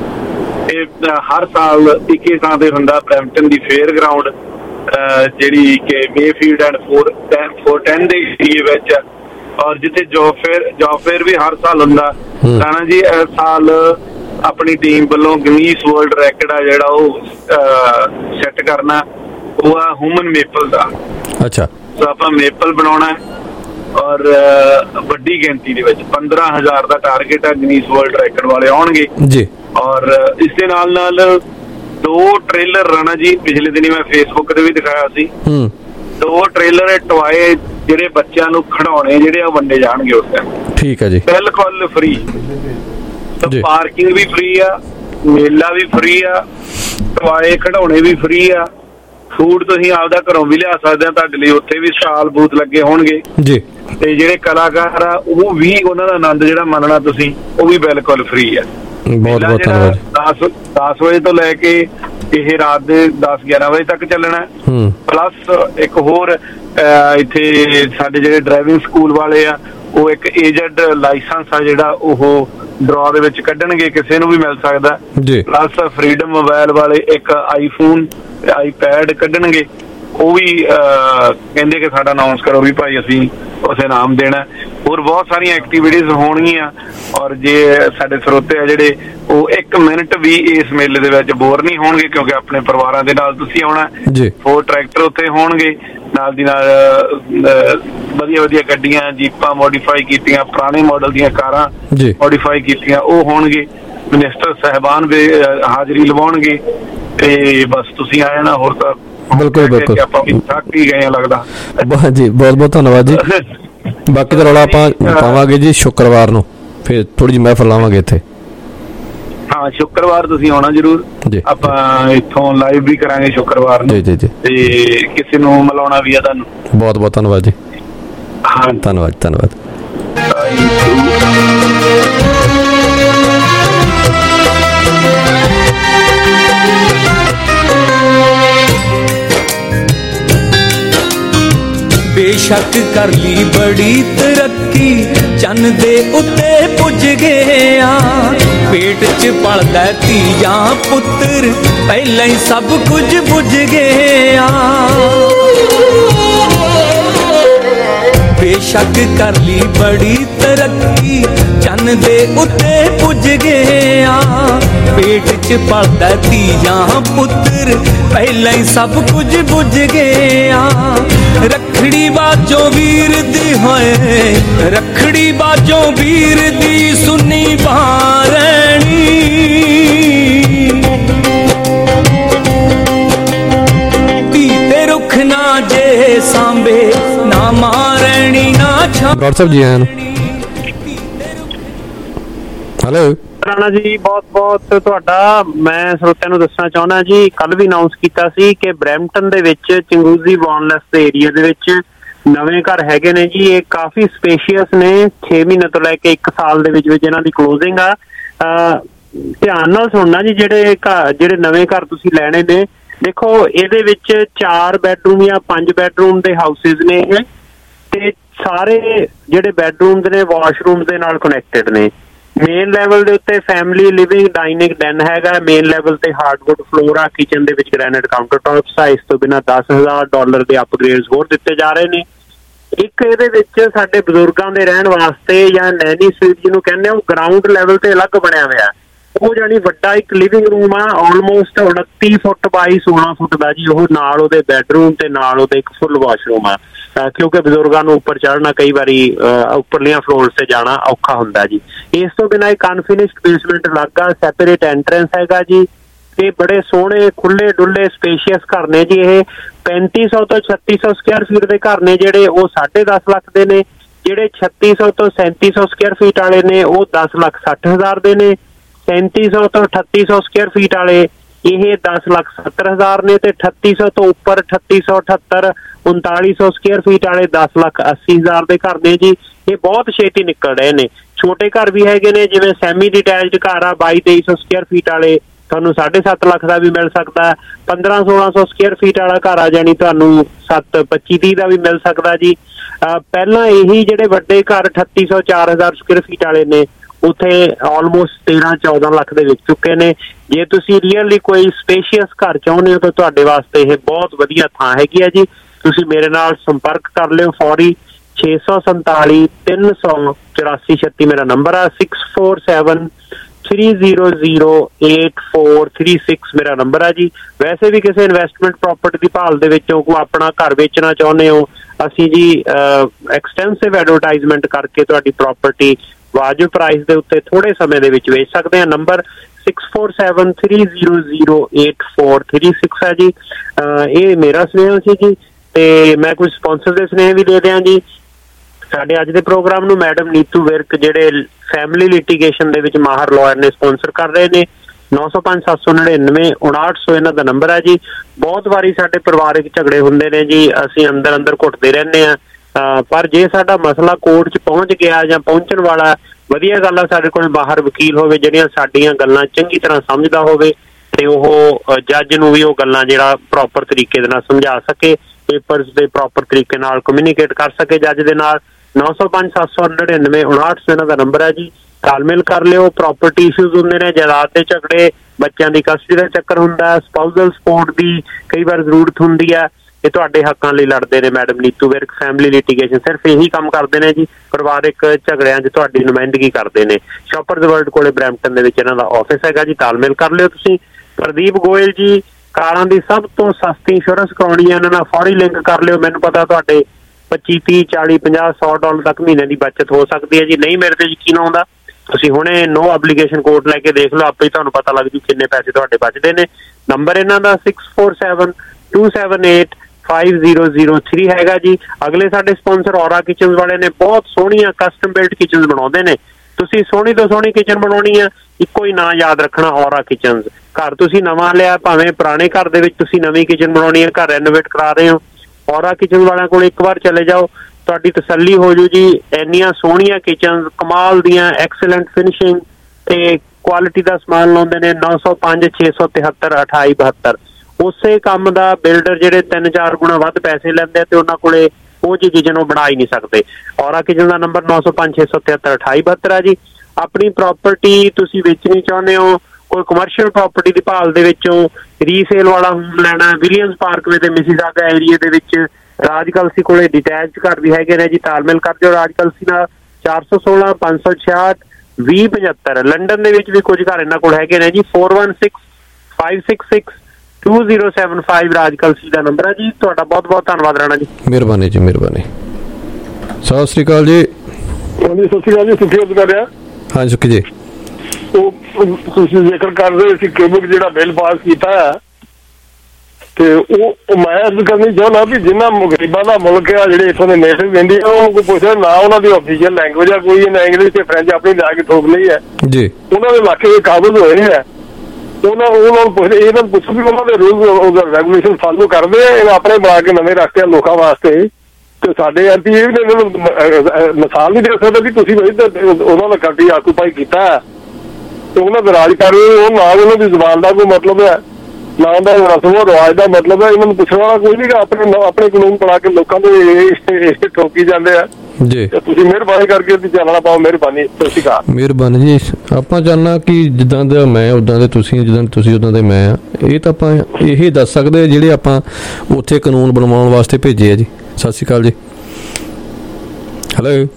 ਇਹ ਹਰ ਸਾਲ ਇੱਕੇ ਥਾਂ ਤੇ ਹੁੰਦਾ, ਬਰੈਂਪਟਨ ਦੀ ਫੇਅਰ ਗਰਾਊਂਡ ਜਿਹੜੀ ਕਿ Mayfield and four four ten ਦੇ ਏਰੀਏ ਵਿੱਚ, ਔਰ ਜਿੱਥੇ ਜੌਬ ਫੇਅਰ ਜੌਬ ਫੇਅਰ ਵੀ ਹਰ ਸਾਲ ਹੁੰਦਾ। ਰਾਣਾ ਜੀ ਇਸ ਸਾਲ ਆਪਣੀ ਟੀਮ ਵੱਲੋਂ ਗਿਨੀਸ ਵਰਲਡ ਰੈਕਡ ਆ ਜਿਹੜਾ ਉਹ ਸੈੱਟ ਕਰਨਾ, ਉਹ ਆ ਹਿਊਮਨ ਮੇਪਲ ਦਾ। ਅੱਛਾ। ਸੋ ਆਪਾਂ ਮੇਪਲ ਬਣਾਉਣਾ ਔਰ ਵੱਡੀ ਗਿਣਤੀ ਦੇ ਵਿੱਚ ਪੰਦਰਾਂ ਹਜ਼ਾਰ ਦਾ ਟਾਰਗੇਟ ਆ, ਗਿਨੀਸ ਵਰਲਡ ਰੈਕਡ ਵਾਲੇ ਆਉਣਗੇ ਜੀ। ਔਰ ਇਸ ਦੇ ਨਾਲ ਨਾਲ ਦੋ ਟ੍ਰੇਲਰ ਰਾਣਾ ਜੀ ਪਿਛਲੇ ਦਿਨੀ ਮੈਂ ਫੇਸਬੁੱਕ ਤੇ ਵੀ ਦਿਖਾਇਆ ਸੀ, ਦੋ ਟ੍ਰੇਲਰ ਟੋਏ ਜਿਹੜੇ ਬੱਚਿਆਂ ਨੂੰ ਖਿਡੌਣੇ ਜਿਹੜੇ ਆ ਵੰਡੇ ਜਾਣਗੇ ਉਸ ਟਾਈਮ। ਠੀਕ ਹੈ ਜੀ। ਬਿਲਕੁਲ ਫ੍ਰੀ, ਪਾਰਕਿੰਗ ਵੀ ਫ੍ਰੀ ਆ, ਮੇਲਾ ਵੀ ਫ੍ਰੀ ਆ, ਟੋਏ ਖਿਡੌਣੇ ਵੀ ਫ੍ਰੀ ਆ, ਫੂਡ ਤੁਸੀਂ ਆਪਦਾ ਘਰੋਂ ਵੀ ਲਿਆ ਸਕਦੇ ਆ, ਤੁਹਾਡੇ ਲਈ ਉੱਥੇ ਵੀ ਸਟਾਲ ਬੂਥ ਲੱਗੇ ਹੋਣਗੇ ਜੀ। ਤੇ ਜਿਹੜੇ ਕਲਾਕਾਰ ਆ ਉਹ ਵੀ ਉਹਨਾਂ ਦਾ ਆਨੰਦ ਜਿਹੜਾ ਮੰਨਣਾ ਤੁਸੀਂ ਉਹ ਵੀ ਬਿਲਕੁਲ ਫ੍ਰੀ ਆ। ਬਹੁਤ ਬਹੁਤ ਧੰਨਵਾਦ। ਦਸ ਵਜੇ ਤੋਂ ਲੈ ਕੇ ਇਹ ਰਾਤ ਦੇ ਦਸ ਗਿਆਰਾਂ ਵਜੇ ਤੱਕ ਚੱਲਣਾ। ਪਲੱਸ ਇੱਕ ਹੋਰ ਇੱਥੇ ਸਾਡੇ ਜਿਹੜੇ ਡਰਾਈਵਿੰਗ ਸਕੂਲ ਵਾਲੇ ਆ ਉਹ ਇੱਕ ਏਜਡ ਲਾਇਸੈਂਸ ਆ ਜਿਹੜਾ ਉਹ ਡਰਾ ਦੇ ਵਿੱਚ ਕੱਢਣਗੇ, ਕਿਸੇ ਨੂੰ ਵੀ ਮਿਲ ਸਕਦਾ। ਪਲੱਸ ਫਰੀडम ਮੋਬਾਈਲ ਵਾਲੇ ਇੱਕ ਆਈਫੋਨ ਤੇ ਆਈਪੈਡ ਕੱਢਣਗੇ, ਉਹ ਵੀ ਕਹਿੰਦੇ ਕਿ ਸਾਡਾ ਅਨਾਉਂਸ ਕਰੋ ਵੀ ਭਾਈ ਅਸੀਂ ਉਸ ਇਨਾਮ ਦੇਣਾ। ਹੋਰ ਬਹੁਤ ਸਾਰੀਆਂ ਐਕਟੀਵਿਟੀਜ਼ ਹੋਣਗੀਆਂ ਔਰ ਜੇ ਸਾਡੇ ਸਰੋਤੇ ਆ ਜਿਹੜੇ ਉਹ ਇੱਕ ਮਿੰਟ ਵੀ ਇਸ ਮੇਲੇ ਦੇ ਵਿੱਚ ਬੋਰ ਨਹੀਂ ਹੋਣਗੇ ਕਿਉਂਕਿ ਆਪਣੇ ਪਰਿਵਾਰਾਂ ਦੇ ਨਾਲ ਤੁਸੀਂ ਆਉਣਾ। ਫੋਰ ਟਰੈਕਟਰ ਉੱਥੇ ਹੋਣਗੇ, ਨਾਲ ਦੀ ਨਾਲ ਵਧੀਆ ਵਧੀਆ ਗੱਡੀਆਂ, ਜੀਪਾਂ ਮੋਡੀਫਾਈ ਕੀਤੀਆਂ, ਪੁਰਾਣੇ ਮਾਡਲ ਦੀਆਂ ਕਾਰਾਂ ਮੋਡੀਫਾਈ ਕੀਤੀਆਂ ਉਹ ਹੋਣਗੇ। ਮਿਨਿਸਟਰ ਸਾਹਿਬਾਨ ਵੀ ਹਾਜ਼ਰੀ ਲਵਾਉਣਗੇ ਤੇ ਬਸ ਤੁਸੀਂ ਆਏ ਨਾ, ਹੋਰ ਤਾਂ ਬਿਲਕੁਲ ਬਿਲਕੁਲ ਆਪਾਂ ਵੀ ਥੱਕ ਹੀ ਗਏ ਲੱਗਦਾ ਜੀ। ਬਹੁਤ ਬਹੁਤ ਧੰਨਵਾਦ ਜੀ। ਬਾਕੀ ਦਾ ਰੌਲਾ ਆਪਾਂ ਪਾਵਾਂਗੇ ਜੀ ਸ਼ੁੱਕਰਵਾਰ ਨੂੰ, ਫਿਰ ਥੋੜੀ ਜਿਹੀ ਮਹਿਫਲ ਲਾਵਾਂਗੇ ਇੱਥੇ। ਹਾਂ ਸ਼ੁੱਕਰਵਾਰ ਤੁਸੀਂ ਆਉਣਾ ਜ਼ਰੂਰ, ਆਪਾਂ ਇੱਥੋਂ ਲਾਈਵ ਵੀ ਕਰਾਂਗੇ ਸ਼ੁੱਕਰਵਾਰ ਨੂੰ ਜੀ ਜੀ। ਤੇ ਕਿਸੇ ਨੂੰ ਮਿਲਾਉਣਾ ਵੀ ਆ ਤੁਹਾਨੂੰ। ਬਹੁਤ ਬਹੁਤ ਧੰਨਵਾਦ ਜੀ। ਹਾਂ ਧੰਨਵਾਦ ਧੰਨਵਾਦ। ਬੇਸ਼ੱਕ ਕਰ ਲਈ ਬੜੀ ਤਰੱਕੀ, ਚੰਨ ਦੇ ਉੱਤੇ ਪੁੱਜ ਗਏ ਆ, ਪੇਟ 'ਚ ਪਲਦਾ ਧੀਆਂ ਪੁੱਤਰ, ਪਹਿਲਾਂ ਹੀ ਸਭ ਕੁਝ ਬੁੱਝ ਗਏ ਆ। ਬੇਸ਼ੱਕ ਕਰ ਲਈ ਬੜੀ ਤਰੱਕੀ, ਚੰਨ ਦੇ ਉੱਤੇ ਪੁੱਜ ਗਏ ਆ, ਪੇਟ 'ਚ ਪਲਦਾ ਧੀਆਂ ਪੁੱਤਰ, ਪਹਿਲਾਂ ਹੀ ਸਭ ਕੁਝ ਬੁੱਝ ਗਏ ਆ। ਰੱਖੜੀ ਬਾਜੋਂ ਵੀਰ ਦੀ ਹੋਏ, ਰੱਖੜੀ ਬਾਜੋਂ ਵੀਰ ਦੀ ਸੁਣੀ ਬਾਰਣੀ, ਧੀ ਤੇ ਰੁੱਖ ਨਾ ਜੇ ਸਾਂਭੇ, ਨਾ ਮਾਰਣੀ ਨਾ ਛਾਂ। ਡਾਕਟਰ ਸਾਹਿਬ ਜੀ ਆਇਆਂ ਨੂੰ। ਹੈਲੋ ਰਾਣਾ ਜੀ, ਬਹੁਤ ਬਹੁਤ ਤੁਹਾਡਾ। ਮੈਂ ਸਰੋਤਿਆਂ ਨੂੰ ਦੱਸਣਾ ਚਾਹੁੰਦਾ ਜੀ, ਕੱਲ ਵੀ ਅਨਾਉਂਸ ਕੀਤਾ ਸੀ ਕਿ ਬਰੈਂਪਟਨ ਦੇ ਵਿੱਚ ਚੰਗੂਜ਼ੀ ਬੌਨਲੈਸ ਦੇ ਏਰੀਆ ਦੇ ਵਿੱਚ ਨਵੇਂ ਘਰ ਹੈਗੇ ਨੇ ਜੀ। ਇਹ ਕਾਫੀ ਸਪੇਸ਼ੀਅਸ ਨੇ, ਛੇ ਮਹੀਨੇ ਤੋਂ ਲੈ ਕੇ ਇੱਕ ਸਾਲ ਦੇ ਵਿੱਚ ਵਿੱਚ ਇਹਨਾਂ ਦੀ ਕਲੋਜ਼ਿੰਗ ਆ। ਧਿਆਨ ਨਾਲ ਸੁਣਨਾ ਜੀ, ਜਿਹੜੇ ਘਰ ਜਿਹੜੇ ਨਵੇਂ ਘਰ ਤੁਸੀਂ ਲੈਣੇ ਨੇ, ਦੇਖੋ ਇਹਦੇ ਵਿੱਚ ਚਾਰ ਬੈਡਰੂਮ ਜਾਂ ਪੰਜ ਬੈਡਰੂਮ ਦੇ ਹਾਊਸਿਸ ਨੇ ਇਹ, ਤੇ ਸਾਰੇ ਜਿਹੜੇ ਬੈਡਰੂਮ ਨੇ ਵਾਸ਼ਰੂਮ ਦੇ ਨਾਲ ਕਨੈਕਟਡ ਨੇ। ਮੇਨ ਲੈਵਲ ਦੇ ਉੱਤੇ ਫੈਮਿਲੀ ਲਿਵਿੰਗ ਡਾਈਨਿੰਗ ਡੈਨ ਹੈਗਾ। ਮੇਨ ਲੈਵਲ ਤੇ ਹਾਰਡਵੁੱਡ ਫਲੋਰ ਆ। ਕਿਚਨ ਦੇ ਵਿੱਚ ਗ੍ਰੈਨਾਈਟ ਕਾਊਂਟਰ ਟੌਪਸ ਆ। ਇਸ ਤੋਂ ਬਿਨਾਂ ਦਸ ਹਜ਼ਾਰ ਡਾਲਰ ਦੇ ਅਪਗ੍ਰੇਡਸ ਹੋਰ ਦਿੱਤੇ ਜਾ ਰਹੇ ਨੇ। ਇੱਕ ਇਹਦੇ ਵਿੱਚ ਸਾਡੇ ਬਜ਼ੁਰਗਾਂ ਦੇ ਰਹਿਣ ਵਾਸਤੇ ਜਾਂ ਨੈਨੀ ਸਵੀਟ ਜਿਹਨੂੰ ਕਹਿੰਦੇ ਆ, ਉਹ ਗਰਾਊਂਡ ਲੈਵਲ ਤੇ ਅਲੱਗ ਬਣਿਆ ਹੋਇਆ। ਉਹ ਜਾਨੀ ਵੱਡਾ ਇੱਕ ਲਿਵਿੰਗ ਰੂਮ ਆ, ਆਲਮੋਸਟ ਉਨੱਤੀ ਫੁੱਟ ਬਾਈ ਸੋਲਾਂ ਫੁੱਟ ਦਾ ਜੀ। ਉਹ ਨਾਲ ਉਹਦੇ ਬੈਡਰੂਮ ਤੇ ਨਾਲ ਉਹਦੇ ਇੱਕ ਫੁੱਲ ਵਾਸ਼ਰੂਮ ਆ, ਕਿਉਂਕਿ ਬਜ਼ੁਰਗਾਂ ਨੂੰ ਉੱਪਰ ਚੜ੍ਹਨਾ ਕਈ ਵਾਰੀ ਉੱਪਰਲੀਆਂ ਫਲੋਰਸ ਤੇ ਜਾਣਾ ਔਖਾ ਹੁੰਦਾ ਜੀ। ਇਸ ਤੋਂ ਬਿਨਾਂ ਇੱਕ ਅਨਫਿਨਿਸ਼ਡ ਬੇਸਮੈਂਟ ਲੱਗਾ, ਸੈਪਰੇਟ ਐਂਟਰੈਂਸ ਹੈਗਾ ਜੀ। ਤੇ ਬੜੇ ਸੋਹਣੇ ਖੁੱਲੇ ਡੁੱਲੇ ਸਪੇਸ਼ੀਅਸ ਘਰ ਨੇ ਜੀ। ਇਹ ਪੈਂਤੀ ਸੌ ਤੋਂ ਛੱਤੀ ਸੌ ਸਕੁਅਰ ਫੀਟ ਦੇ ਘਰ ਨੇ ਜਿਹੜੇ, ਉਹ ਸਾਢੇ ਦਸ ਲੱਖ ਦੇ ਨੇ। ਜਿਹੜੇ ਛੱਤੀ ਸੌ ਤੋਂ ਸੈਂਤੀ ਸੌ ਸਕੁਅਰ ਫੀਟ ਵਾਲੇ ਨੇ ਉਹ ਦਸ ਲੱਖ ਸੱਠ ਹਜ਼ਾਰ ਦੇ ਨੇ। ਸੈਂਤੀ ਸੌ ਤੋਂ ਅਠੱਤੀ ਸੌ ਸਕੁਅਰ ਫੀਟ ਵਾਲੇ ਇਹ ਦਸ ਲੱਖ ਸੱਤਰ ਹਜ਼ਾਰ ਨੇ। ਤੇ ਅਠੱਤੀ ਸੌ ਤੋਂ ਉੱਪਰ ਅਠੱਤੀ ਸੌ ਅਠੱਤਰ ਉਨਤਾਲੀ ਸੌ ਸਕੁਅਰ ਫੀਟ ਵਾਲੇ ਦਸ ਲੱਖ ਅੱਸੀ ਹਜ਼ਾਰ ਦੇ ਘਰ ਨੇ ਜੀ। ਇਹ ਬਹੁਤ ਛੇਤੀ ਨਿਕਲ ਰਹੇ ਨੇ। ਛੋਟੇ ਘਰ ਵੀ ਹੈਗੇ ਨੇ, ਜਿਵੇਂ ਸੈਮੀ ਡਿਟੈਚਡ ਘਰ ਆ ਬਾਈ ਤੇਈ ਸੌ ਸਕੁਅਰ ਫੀਟ ਵਾਲੇ, ਤੁਹਾਨੂੰ ਸਾਢੇ ਸੱਤ ਲੱਖ ਦਾ ਵੀ ਮਿਲ ਸਕਦਾ। ਪੰਦਰਾਂ ਸੋਲਾਂ ਸੌ ਸਕੁਅਰ ਫੀਟ ਵਾਲਾ ਘਰ ਆ ਜਾਣੀ ਤੁਹਾਨੂੰ ਸੱਤ ਪੱਚੀ ਤੀਹ ਦਾ ਵੀ ਮਿਲ ਸਕਦਾ ਜੀ। ਪਹਿਲਾਂ ਇਹੀ ਜਿਹੜੇ ਵੱਡੇ ਘਰ ਅਠੱਤੀ ਸੌ ਚਾਰ ਹਜ਼ਾਰ ਸਕੁਅਰ ਫੀਟ ਵਾਲੇ ਨੇ, ਉੱਥੇ ਆਲਮੋਸਟ ਤੇਰਾਂ ਚੌਦਾਂ ਲੱਖ ਦੇ ਵਿਕ ਚੁੱਕੇ ਨੇ। ਜੇ ਤੁਸੀਂ ਰੀਅਲੀ ਕੋਈ ਸਪੇਸ਼ੀਅਸ ਘਰ ਚਾਹੁੰਦੇ ਹੋ ਤਾਂ ਤੁਹਾਡੇ ਵਾਸਤੇ ਇਹ ਬਹੁਤ ਵਧੀਆ ਥਾਂ ਹੈਗੀ ਹੈ ਜੀ। ਤੁਸੀਂ ਮੇਰੇ ਨਾਲ ਸੰਪਰਕ ਕਰ ਲਿਓ ਫੌਰੀ। ਛੇ ਸੌ ਸੰਤਾਲੀ ਤਿੰਨ ਸੌ ਚੁਰਾਸੀ ਛੱਤੀ ਮੇਰਾ ਨੰਬਰ ਆ। Six four seven three zero zero eight four three six ਮੇਰਾ ਨੰਬਰ ਆ ਜੀ। ਵੈਸੇ ਵੀ ਕਿਸੇ ਇਨਵੈਸਟਮੈਂਟ ਪ੍ਰੋਪਰਟੀ ਦੀ ਭਾਲ ਦੇ ਵਿੱਚੋਂ ਕੋਈ ਆਪਣਾ ਘਰ ਵੇਚਣਾ ਚਾਹੁੰਦੇ ਹੋ, ਅਸੀਂ ਜੀ ਐਕਸਟੈਂਸਿਵ ਐਡਵਰਟਾਈਜ਼ਮੈਂਟ ਕਰਕੇ ਤੁਹਾਡੀ ਪ੍ਰਾਪਰਟੀ ਵਾਜਬ ਪ੍ਰਾਈਸ ਦੇ ਉੱਤੇ ਥੋੜੇ ਸਮੇਂ ਦੇ ਵਿੱਚ ਵੇਚ ਸਕਦੇ ਹਾਂ। Number six four seven three zero zero eight four three six ਹੈ ਜੀ। ਇਹ ਮੇਰਾ ਸੁਨੇਹਾ ਸੀ ਜੀ, ਤੇ ਮੈਂ ਕੁਝ ਸਪਾਂਸਰ ਦੇ ਸੁਨੇਹੇ ਵੀ ਦੇ ਦਿਆਂ ਜੀ। ਸਾਡੇ ਅੱਜ ਦੇ ਪ੍ਰੋਗਰਾਮ ਨੂੰ ਮੈਡਮ ਨੀਤੂ ਵਿਰਕ ਜਿਹੜੇ ਫੈਮਿਲੀ ਲਿਟੀਗੇਸ਼ਨ ਦੇ ਵਿੱਚ ਮਾਹਰ ਲਾਇਰ ਨੇ ਸਪਾਂਸਰ ਕਰ ਰਹੇ ਨੇ। ਨੌ ਸੌ ਪੰਜ ਸੱਤ ਸੌ ਨੜਿਨਵੇਂ ਉਣਾਹਠ ਸੌ ਇਹਨਾਂ ਦਾ ਨੰਬਰ ਹੈ ਜੀ। ਬਹੁਤ ਵਾਰੀ ਸਾਡੇ ਪਰਿਵਾਰਿਕ ਝਗੜੇ ਹੁੰਦੇ ਨੇ ਜੀ, ਅਸੀਂ ਅੰਦਰ ਅੰਦਰ ਘੁੱਟਦੇ ਰਹਿੰਦੇ ਹਾਂ, ਪਰ ਜੇ ਸਾਡਾ ਮਸਲਾ ਕੋਰਟ 'ਚ ਪਹੁੰਚ ਗਿਆ ਜਾਂ ਪਹੁੰਚਣ ਵਾਲਾ, ਵਧੀਆ ਗੱਲ ਆ ਸਾਡੇ ਕੋਲ ਬਾਹਰ ਵਕੀਲ ਹੋਵੇ ਜਿਹੜੀਆਂ ਸਾਡੀਆਂ ਗੱਲਾਂ ਚੰਗੀ ਤਰ੍ਹਾਂ ਸਮਝਦਾ ਹੋਵੇ ਤੇ ਉਹ ਜੱਜ ਨੂੰ ਵੀ ਉਹ ਗੱਲਾਂ ਜਿਹੜਾ ਪ੍ਰੋਪਰ ਤਰੀਕੇ ਦੇ ਨਾਲ ਸਮਝਾ ਸਕੇ, ਪੇਪਰਸ ਦੇ ਪ੍ਰੋਪਰ ਤਰੀਕੇ ਨਾਲ ਕਮਿਊਨੀਕੇਟ ਕਰ ਸਕੇ ਜੱਜ ਦੇ ਨਾਲ। ਨੌ ਸੌ ਪੰਜ ਸੱਤ ਸੌ ਨੜਿਨਵੇਂ ਉਣਾਹਠ ਸੌ ਇਹਨਾਂ ਦਾ ਨੰਬਰ ਹੈ ਜੀ। ਤਾਲਮੇਲ ਕਰ ਲਿਓ। ਪ੍ਰੋਪਰਟੀ ਇਸ਼ੂਜ਼ ਹੁੰਦੇ ਨੇ, ਜਾਇਦਾਦ ਦੇ ਝਗੜੇ, ਬੱਚਿਆਂ ਦੀ ਕਸਟਡੀ ਦਾ ਚੱਕਰ ਹੁੰਦਾ, ਸਪਾਊਸਲ ਸਪੋਰਟ ਦੀ ਕਈ ਵਾਰ ਜ਼ਰੂਰਤ ਹੁੰਦੀ ਹੈ, ਇਹ ਤੁਹਾਡੇ ਹੱਕਾਂ ਲਈ ਲੜਦੇ ਨੇ madam Neetu Virk family litigation. ਸਿਰਫ ਇਹੀ ਕੰਮ ਕਰਦੇ ਨੇ ਜੀ, ਪਰਿਵਾਰਿਕ ਝਗੜਿਆਂ 'ਚ ਤੁਹਾਡੀ ਨੁਮਾਇੰਦਗੀ ਕਰਦੇ ਨੇ। ਸ਼ਾਪਰਜ਼ ਵਰਲਡ ਕੋਲੇ ਬਰੈਂਪਟਨ ਦੇ ਵਿੱਚ ਇਹਨਾਂ ਦਾ ਆਫਿਸ ਹੈਗਾ ਜੀ। ਤਾਲਮੇਲ ਕਰ ਲਿਓ ਤੁਸੀਂ। ਪ੍ਰਦੀਪ ਗੋਇਲ ਜੀ, ਕਾਰਾਂ ਦੀ ਸਭ ਤੋਂ ਸਸਤੀ ਇੰਸ਼ੋਰੈਂਸ ਕਰਾਉਣੀ ਹੈ, ਇਹਨਾਂ ਨਾਲ ਫੌਰੀ ਲਿੰਕ ਕਰ ਲਿਓ। ਮੈਨੂੰ ਪਤਾ ਤੁਹਾਡੇ ਪੱਚੀ ਤੀਹ ਚਾਲੀ ਪੰਜਾਹ ਸੌ ਡਾਲਰ ਤੱਕ ਮਹੀਨੇ ਦੀ ਬੱਚਤ ਹੋ ਸਕਦੀ ਹੈ ਜੀ। ਨਹੀਂ ਮੇਰੇ ਤੇ ਯਕੀਨ ਆਉਂਦਾ, ਤੁਸੀਂ ਹੁਣੇ ਨੋ ਐਪਲੀਕੇਸ਼ਨ ਕੋਡ ਲੈ ਕੇ ਦੇਖ ਲਓ, ਆਪੇ ਹੀ ਤੁਹਾਨੂੰ ਪਤਾ ਲੱਗ ਜੂ ਕਿੰਨੇ ਪੈਸੇ ਤੁਹਾਡੇ ਬਚਦੇ ਨੇ। ਨੰਬਰ ਇਹਨਾਂ ਦਾ six four seven two seven eight five zero zero three ਹੈਗਾ ਜੀ। ਅਗਲੇ ਸਾਡੇ ਸਪਾਂਸਰ ਔਰਾ ਕਿਚਨ ਵਾਲੇ ਨੇ, ਬਹੁਤ ਸੋਹਣੀਆਂ ਕਸਟਮ ਬਿਲਟ ਕਿਚਨ ਬਣਾਉਂਦੇ ਨੇ। ਤੁਸੀਂ ਸੋਹਣੀ ਤੋਂ ਸੋਹਣੀ ਕਿਚਨ ਬਣਾਉਣੀ ਆ, ਇੱਕੋ ਹੀ ਨਾਂ ਯਾਦ ਰੱਖਣਾ, ਔਰਾ ਕਿਚਨਸ। ਘਰ ਤੁਸੀਂ ਨਵਾਂ ਲਿਆ, ਭਾਵੇਂ ਪੁਰਾਣੇ ਘਰ ਦੇ ਵਿੱਚ ਤੁਸੀਂ ਨਵੀਂ ਕਿਚਨ ਬਣਾਉਣੀ ਹੈ, ਘਰ ਰੈਨੋਵੇਟ ਕਰਾ ਰਹੇ ਹੋ, ਔਰਾ ਕਿਚਨ ਵਾਲਿਆਂ ਕੋਲ ਇੱਕ ਵਾਰ ਚਲੇ ਜਾਓ, ਤੁਹਾਡੀ ਤਸੱਲੀ ਹੋ ਜੂ ਜੀ। ਇੰਨੀਆਂ ਸੋਹਣੀਆਂ ਕਿਚਨ, ਕਮਾਲ ਦੀਆਂ, ਐਕਸਲੈਂਟ ਫਿਨਿਸ਼ਿੰਗ ਤੇ ਕੁਆਲਿਟੀ ਦਾ ਸਮਾਨ ਲਾਉਂਦੇ ਨੇ। ਨੌ ਸੌ ਪੰਜ ਛੇ ਸੌ ਤਿਹੱਤਰ ਅਠਾਈ ਬਹੱਤਰ ਉਸੇ ਕੰਮ ਦਾ ਬਿਲਡਰ ਜਿਹੜੇ ਤਿੰਨ ਚਾਰ ਗੁਣਾ ਵੱਧ ਪੈਸੇ ਲੈਂਦੇ ਆ ਤੇ ਉਹਨਾਂ ਕੋਲੇ ਉਹ ਜੀ ਕਿਚਨ ਉਹ ਬਣਾ ਹੀ ਨਹੀਂ ਸਕਦੇ। ਔਰਾ ਕਿਚਨ ਦਾ ਨੰਬਰ ਨੌ ਸੌ ਪੰਜ ਛੇ ਸੌ ਤਿਹੱਤਰ ਅਠਾਈ ਬਹੱਤਰ ਆ ਜੀ। ਆਪਣੀ ਪ੍ਰਾਪਰਟੀ ਤੁਸੀਂ ਵੇਚਣੀ ਚਾਹੁੰਦੇ ਹੋ, ਕੋਈ ਕਮਰਸ਼ੀਅਲ ਪ੍ਰਾਪਰਟੀ ਦੀ ਭਾਲ ਦੇ ਵਿੱਚੋਂ ਰੀਸੇਲ ਵਾਲਾ ਹੋਮ ਲੈਣਾ, ਵਿਲੀਅਮਸ ਪਾਰਕਵੇ ਤੇ ਮਿਸੀਸਾਗਾ ਏਰੀਏ ਦੇ ਵਿੱਚ ਰਾਜ ਕਲਸੀ ਕੋਲੇ ਡਿਟੈਚਡ ਘਰ ਵੀ ਹੈਗੇ ਨੇ ਜੀ। ਤਾਲਮੇਲ ਕਰ ਦਿਓ ਰਾਜ ਕਲਸੀ ਨਾਲ। ਚਾਰ ਸੌ ਸੋਲਾਂ ਪੰਜ ਸੌ ਛਿਆਹਠ ਵੀਹ ਪਝੱਤਰ। ਲੰਡਨ ਦੇ ਵਿੱਚ ਵੀ ਕੁਝ ਘਰ ਇਹਨਾਂ ਕੋਲ ਹੈਗੇ ਨੇ ਜੀ। Four one six five six six two zero seven five Raj Kalsi ਦਾ ਨੰਬਰ ਹੈ ਜੀ। ਤੁਹਾਡਾ ਬਹੁਤ ਬਹੁਤ ਧੰਨਵਾਦ ਰਾਣਾ ਜੀ। ਮਿਹਰਬਾਨੀ ਜੀ, ਮਿਹਰਬਾਨੀ। ਸਤਿ ਸ੍ਰੀ ਅਕਾਲ ਜੀ। ਹਾਂਜੀ ਸਤਿ ਸ੍ਰੀ ਅਕਾਲ ਜੀ। ਸੁਖੀ ਕਰ ਰਿਹਾ। ਹਾਂਜੀ ਸੁਖੀ ਜੀ। ਉਹ ਤੁਸੀਂ ਜ਼ਿਕਰ ਕਰਦੇ ਸੀ ਕਿਊਬਿਕ ਜਿਹੜਾ ਬਿੱਲ ਪਾਸ ਕੀਤਾ ਹੈ, ਤੇ ਉਹ ਮੈਂ ਅਰਜ਼ ਕਰਨੀ ਚਾਹੁੰਦਾ ਵੀ ਜਿਨ੍ਹਾਂ ਗਰੀਬਾਂ ਦਾ ਮੁਲਕ ਆ, ਜਿਹੜੇ ਇੱਥੋਂ ਦੇ ਨੇਟਿਵ ਇੰਡੀਅਨ, ਉਹ ਕੋਈ ਪੁੱਛਦਾ ਨਾ ਉਹਨਾਂ ਦੀ ਆਫੀਸ਼ੀਅਲ ਲੈਂਗੁਏਜ ਆ ਕੋਈ, ਇਹਨਾਂ ਇੰਗਲਿਸ਼ ਤੇ ਫ੍ਰੈਂਚ ਆਪਣੀ ਲਿਆ ਕੇ ਠੋਕ ਲਈ ਹੈ ਜੀ। ਉਹਨਾਂ ਦੇ ਇਲਾਕੇ ਦੇ ਕਾਬਜ਼ ਹੋਏ ਹੈ, ਉਹਨਾਂ ਉਹਨਾਂ ਨੂੰ ਪੁੱਛਦੇ, ਇਹਨਾਂ ਨੂੰ ਪੁੱਛੋ ਵੀ ਉਹਨਾਂ ਦੇ ਰੂਲ ਰੈਗੂਲੇਸ਼ਨ ਫਾਲੋ ਕਰਦੇ ਆ, ਇਹਨਾਂ ਆਪਣੇ ਬਣਾ ਕੇ ਨਵੇਂ ਰੱਖਦੇ ਆ ਲੋਕਾਂ ਵਾਸਤੇ। ਤੇ ਸਾਡੇ ਐਮਪੀ ਇਹ ਵੀ ਇਹਨਾਂ ਨੂੰ ਮਿਸਾਲ ਨਹੀਂ ਦੇ ਸਕਦੇ ਵੀ ਤੁਸੀਂ ਉਹਨਾਂ ਦਾ ਕੰਟਰੀ ਆਕੂਪਾਈ ਕੀਤਾ ਤੇ ਉਹਨਾਂ ਦਾ ਰਾਜ ਕਰ ਰਹੇ ਹੋ, ਨਾ ਉਹਨਾਂ ਦੀ ਜ਼ੁਬਾਨ ਦਾ ਕੋਈ ਮਤਲਬ ਹੈ, ਨਾ ਦਾ ਰਸਮ ਰਿਵਾਜ ਦਾ ਮਤਲਬ ਹੈ। ਇਹਨਾਂ ਨੂੰ ਪੁੱਛਣ ਵਾਲਾ ਕੋਈ ਨਹੀਂ, ਆਪਣੇ ਆਪਣੇ ਕਾਨੂੰਨ ਬਣਾ ਕੇ ਲੋਕਾਂ ਦੇ ਠੋਕੀ ਜਾਂਦੇ ਆ। ਜੀ। ਤੁਸੀਂ ਮਿਹਰਬਾਨੀ ਕਰਕੇ ਚਾਨਣਾ ਪਾਓ। ਮਿਹਰਬਾਨੀ, ਸਤਿ ਸ਼੍ਰੀ ਅਕਾਲ। ਮਿਹਰਬਾਨੀ ਜੀ। ਆਪਾਂ ਚਾਹੁੰਦਾ ਕਿ ਜਿੱਦਾਂ ਦਾ ਮੈਂ ਉੱਦਾਂ ਦੇ ਤੁਸੀਂ, ਜਿੱਦਾਂ ਤੁਸੀਂ ਉੱਦਾਂ ਦੇ ਮੈਂ ਆ। ਇਹ ਤਾਂ ਆਪਾਂ ਇਹ ਦੱਸ ਸਕਦੇ ਜਿਹੜੇ ਆਪਾਂ ਉੱਥੇ ਕਾਨੂੰਨ ਬਣਵਾਉਣ ਵਾਸਤੇ ਭੇਜੇ ਆ ਜੀ। ਸਤਿ ਸ਼੍ਰੀ ਅਕਾਲ ਜੀ। ਹੈਲੋ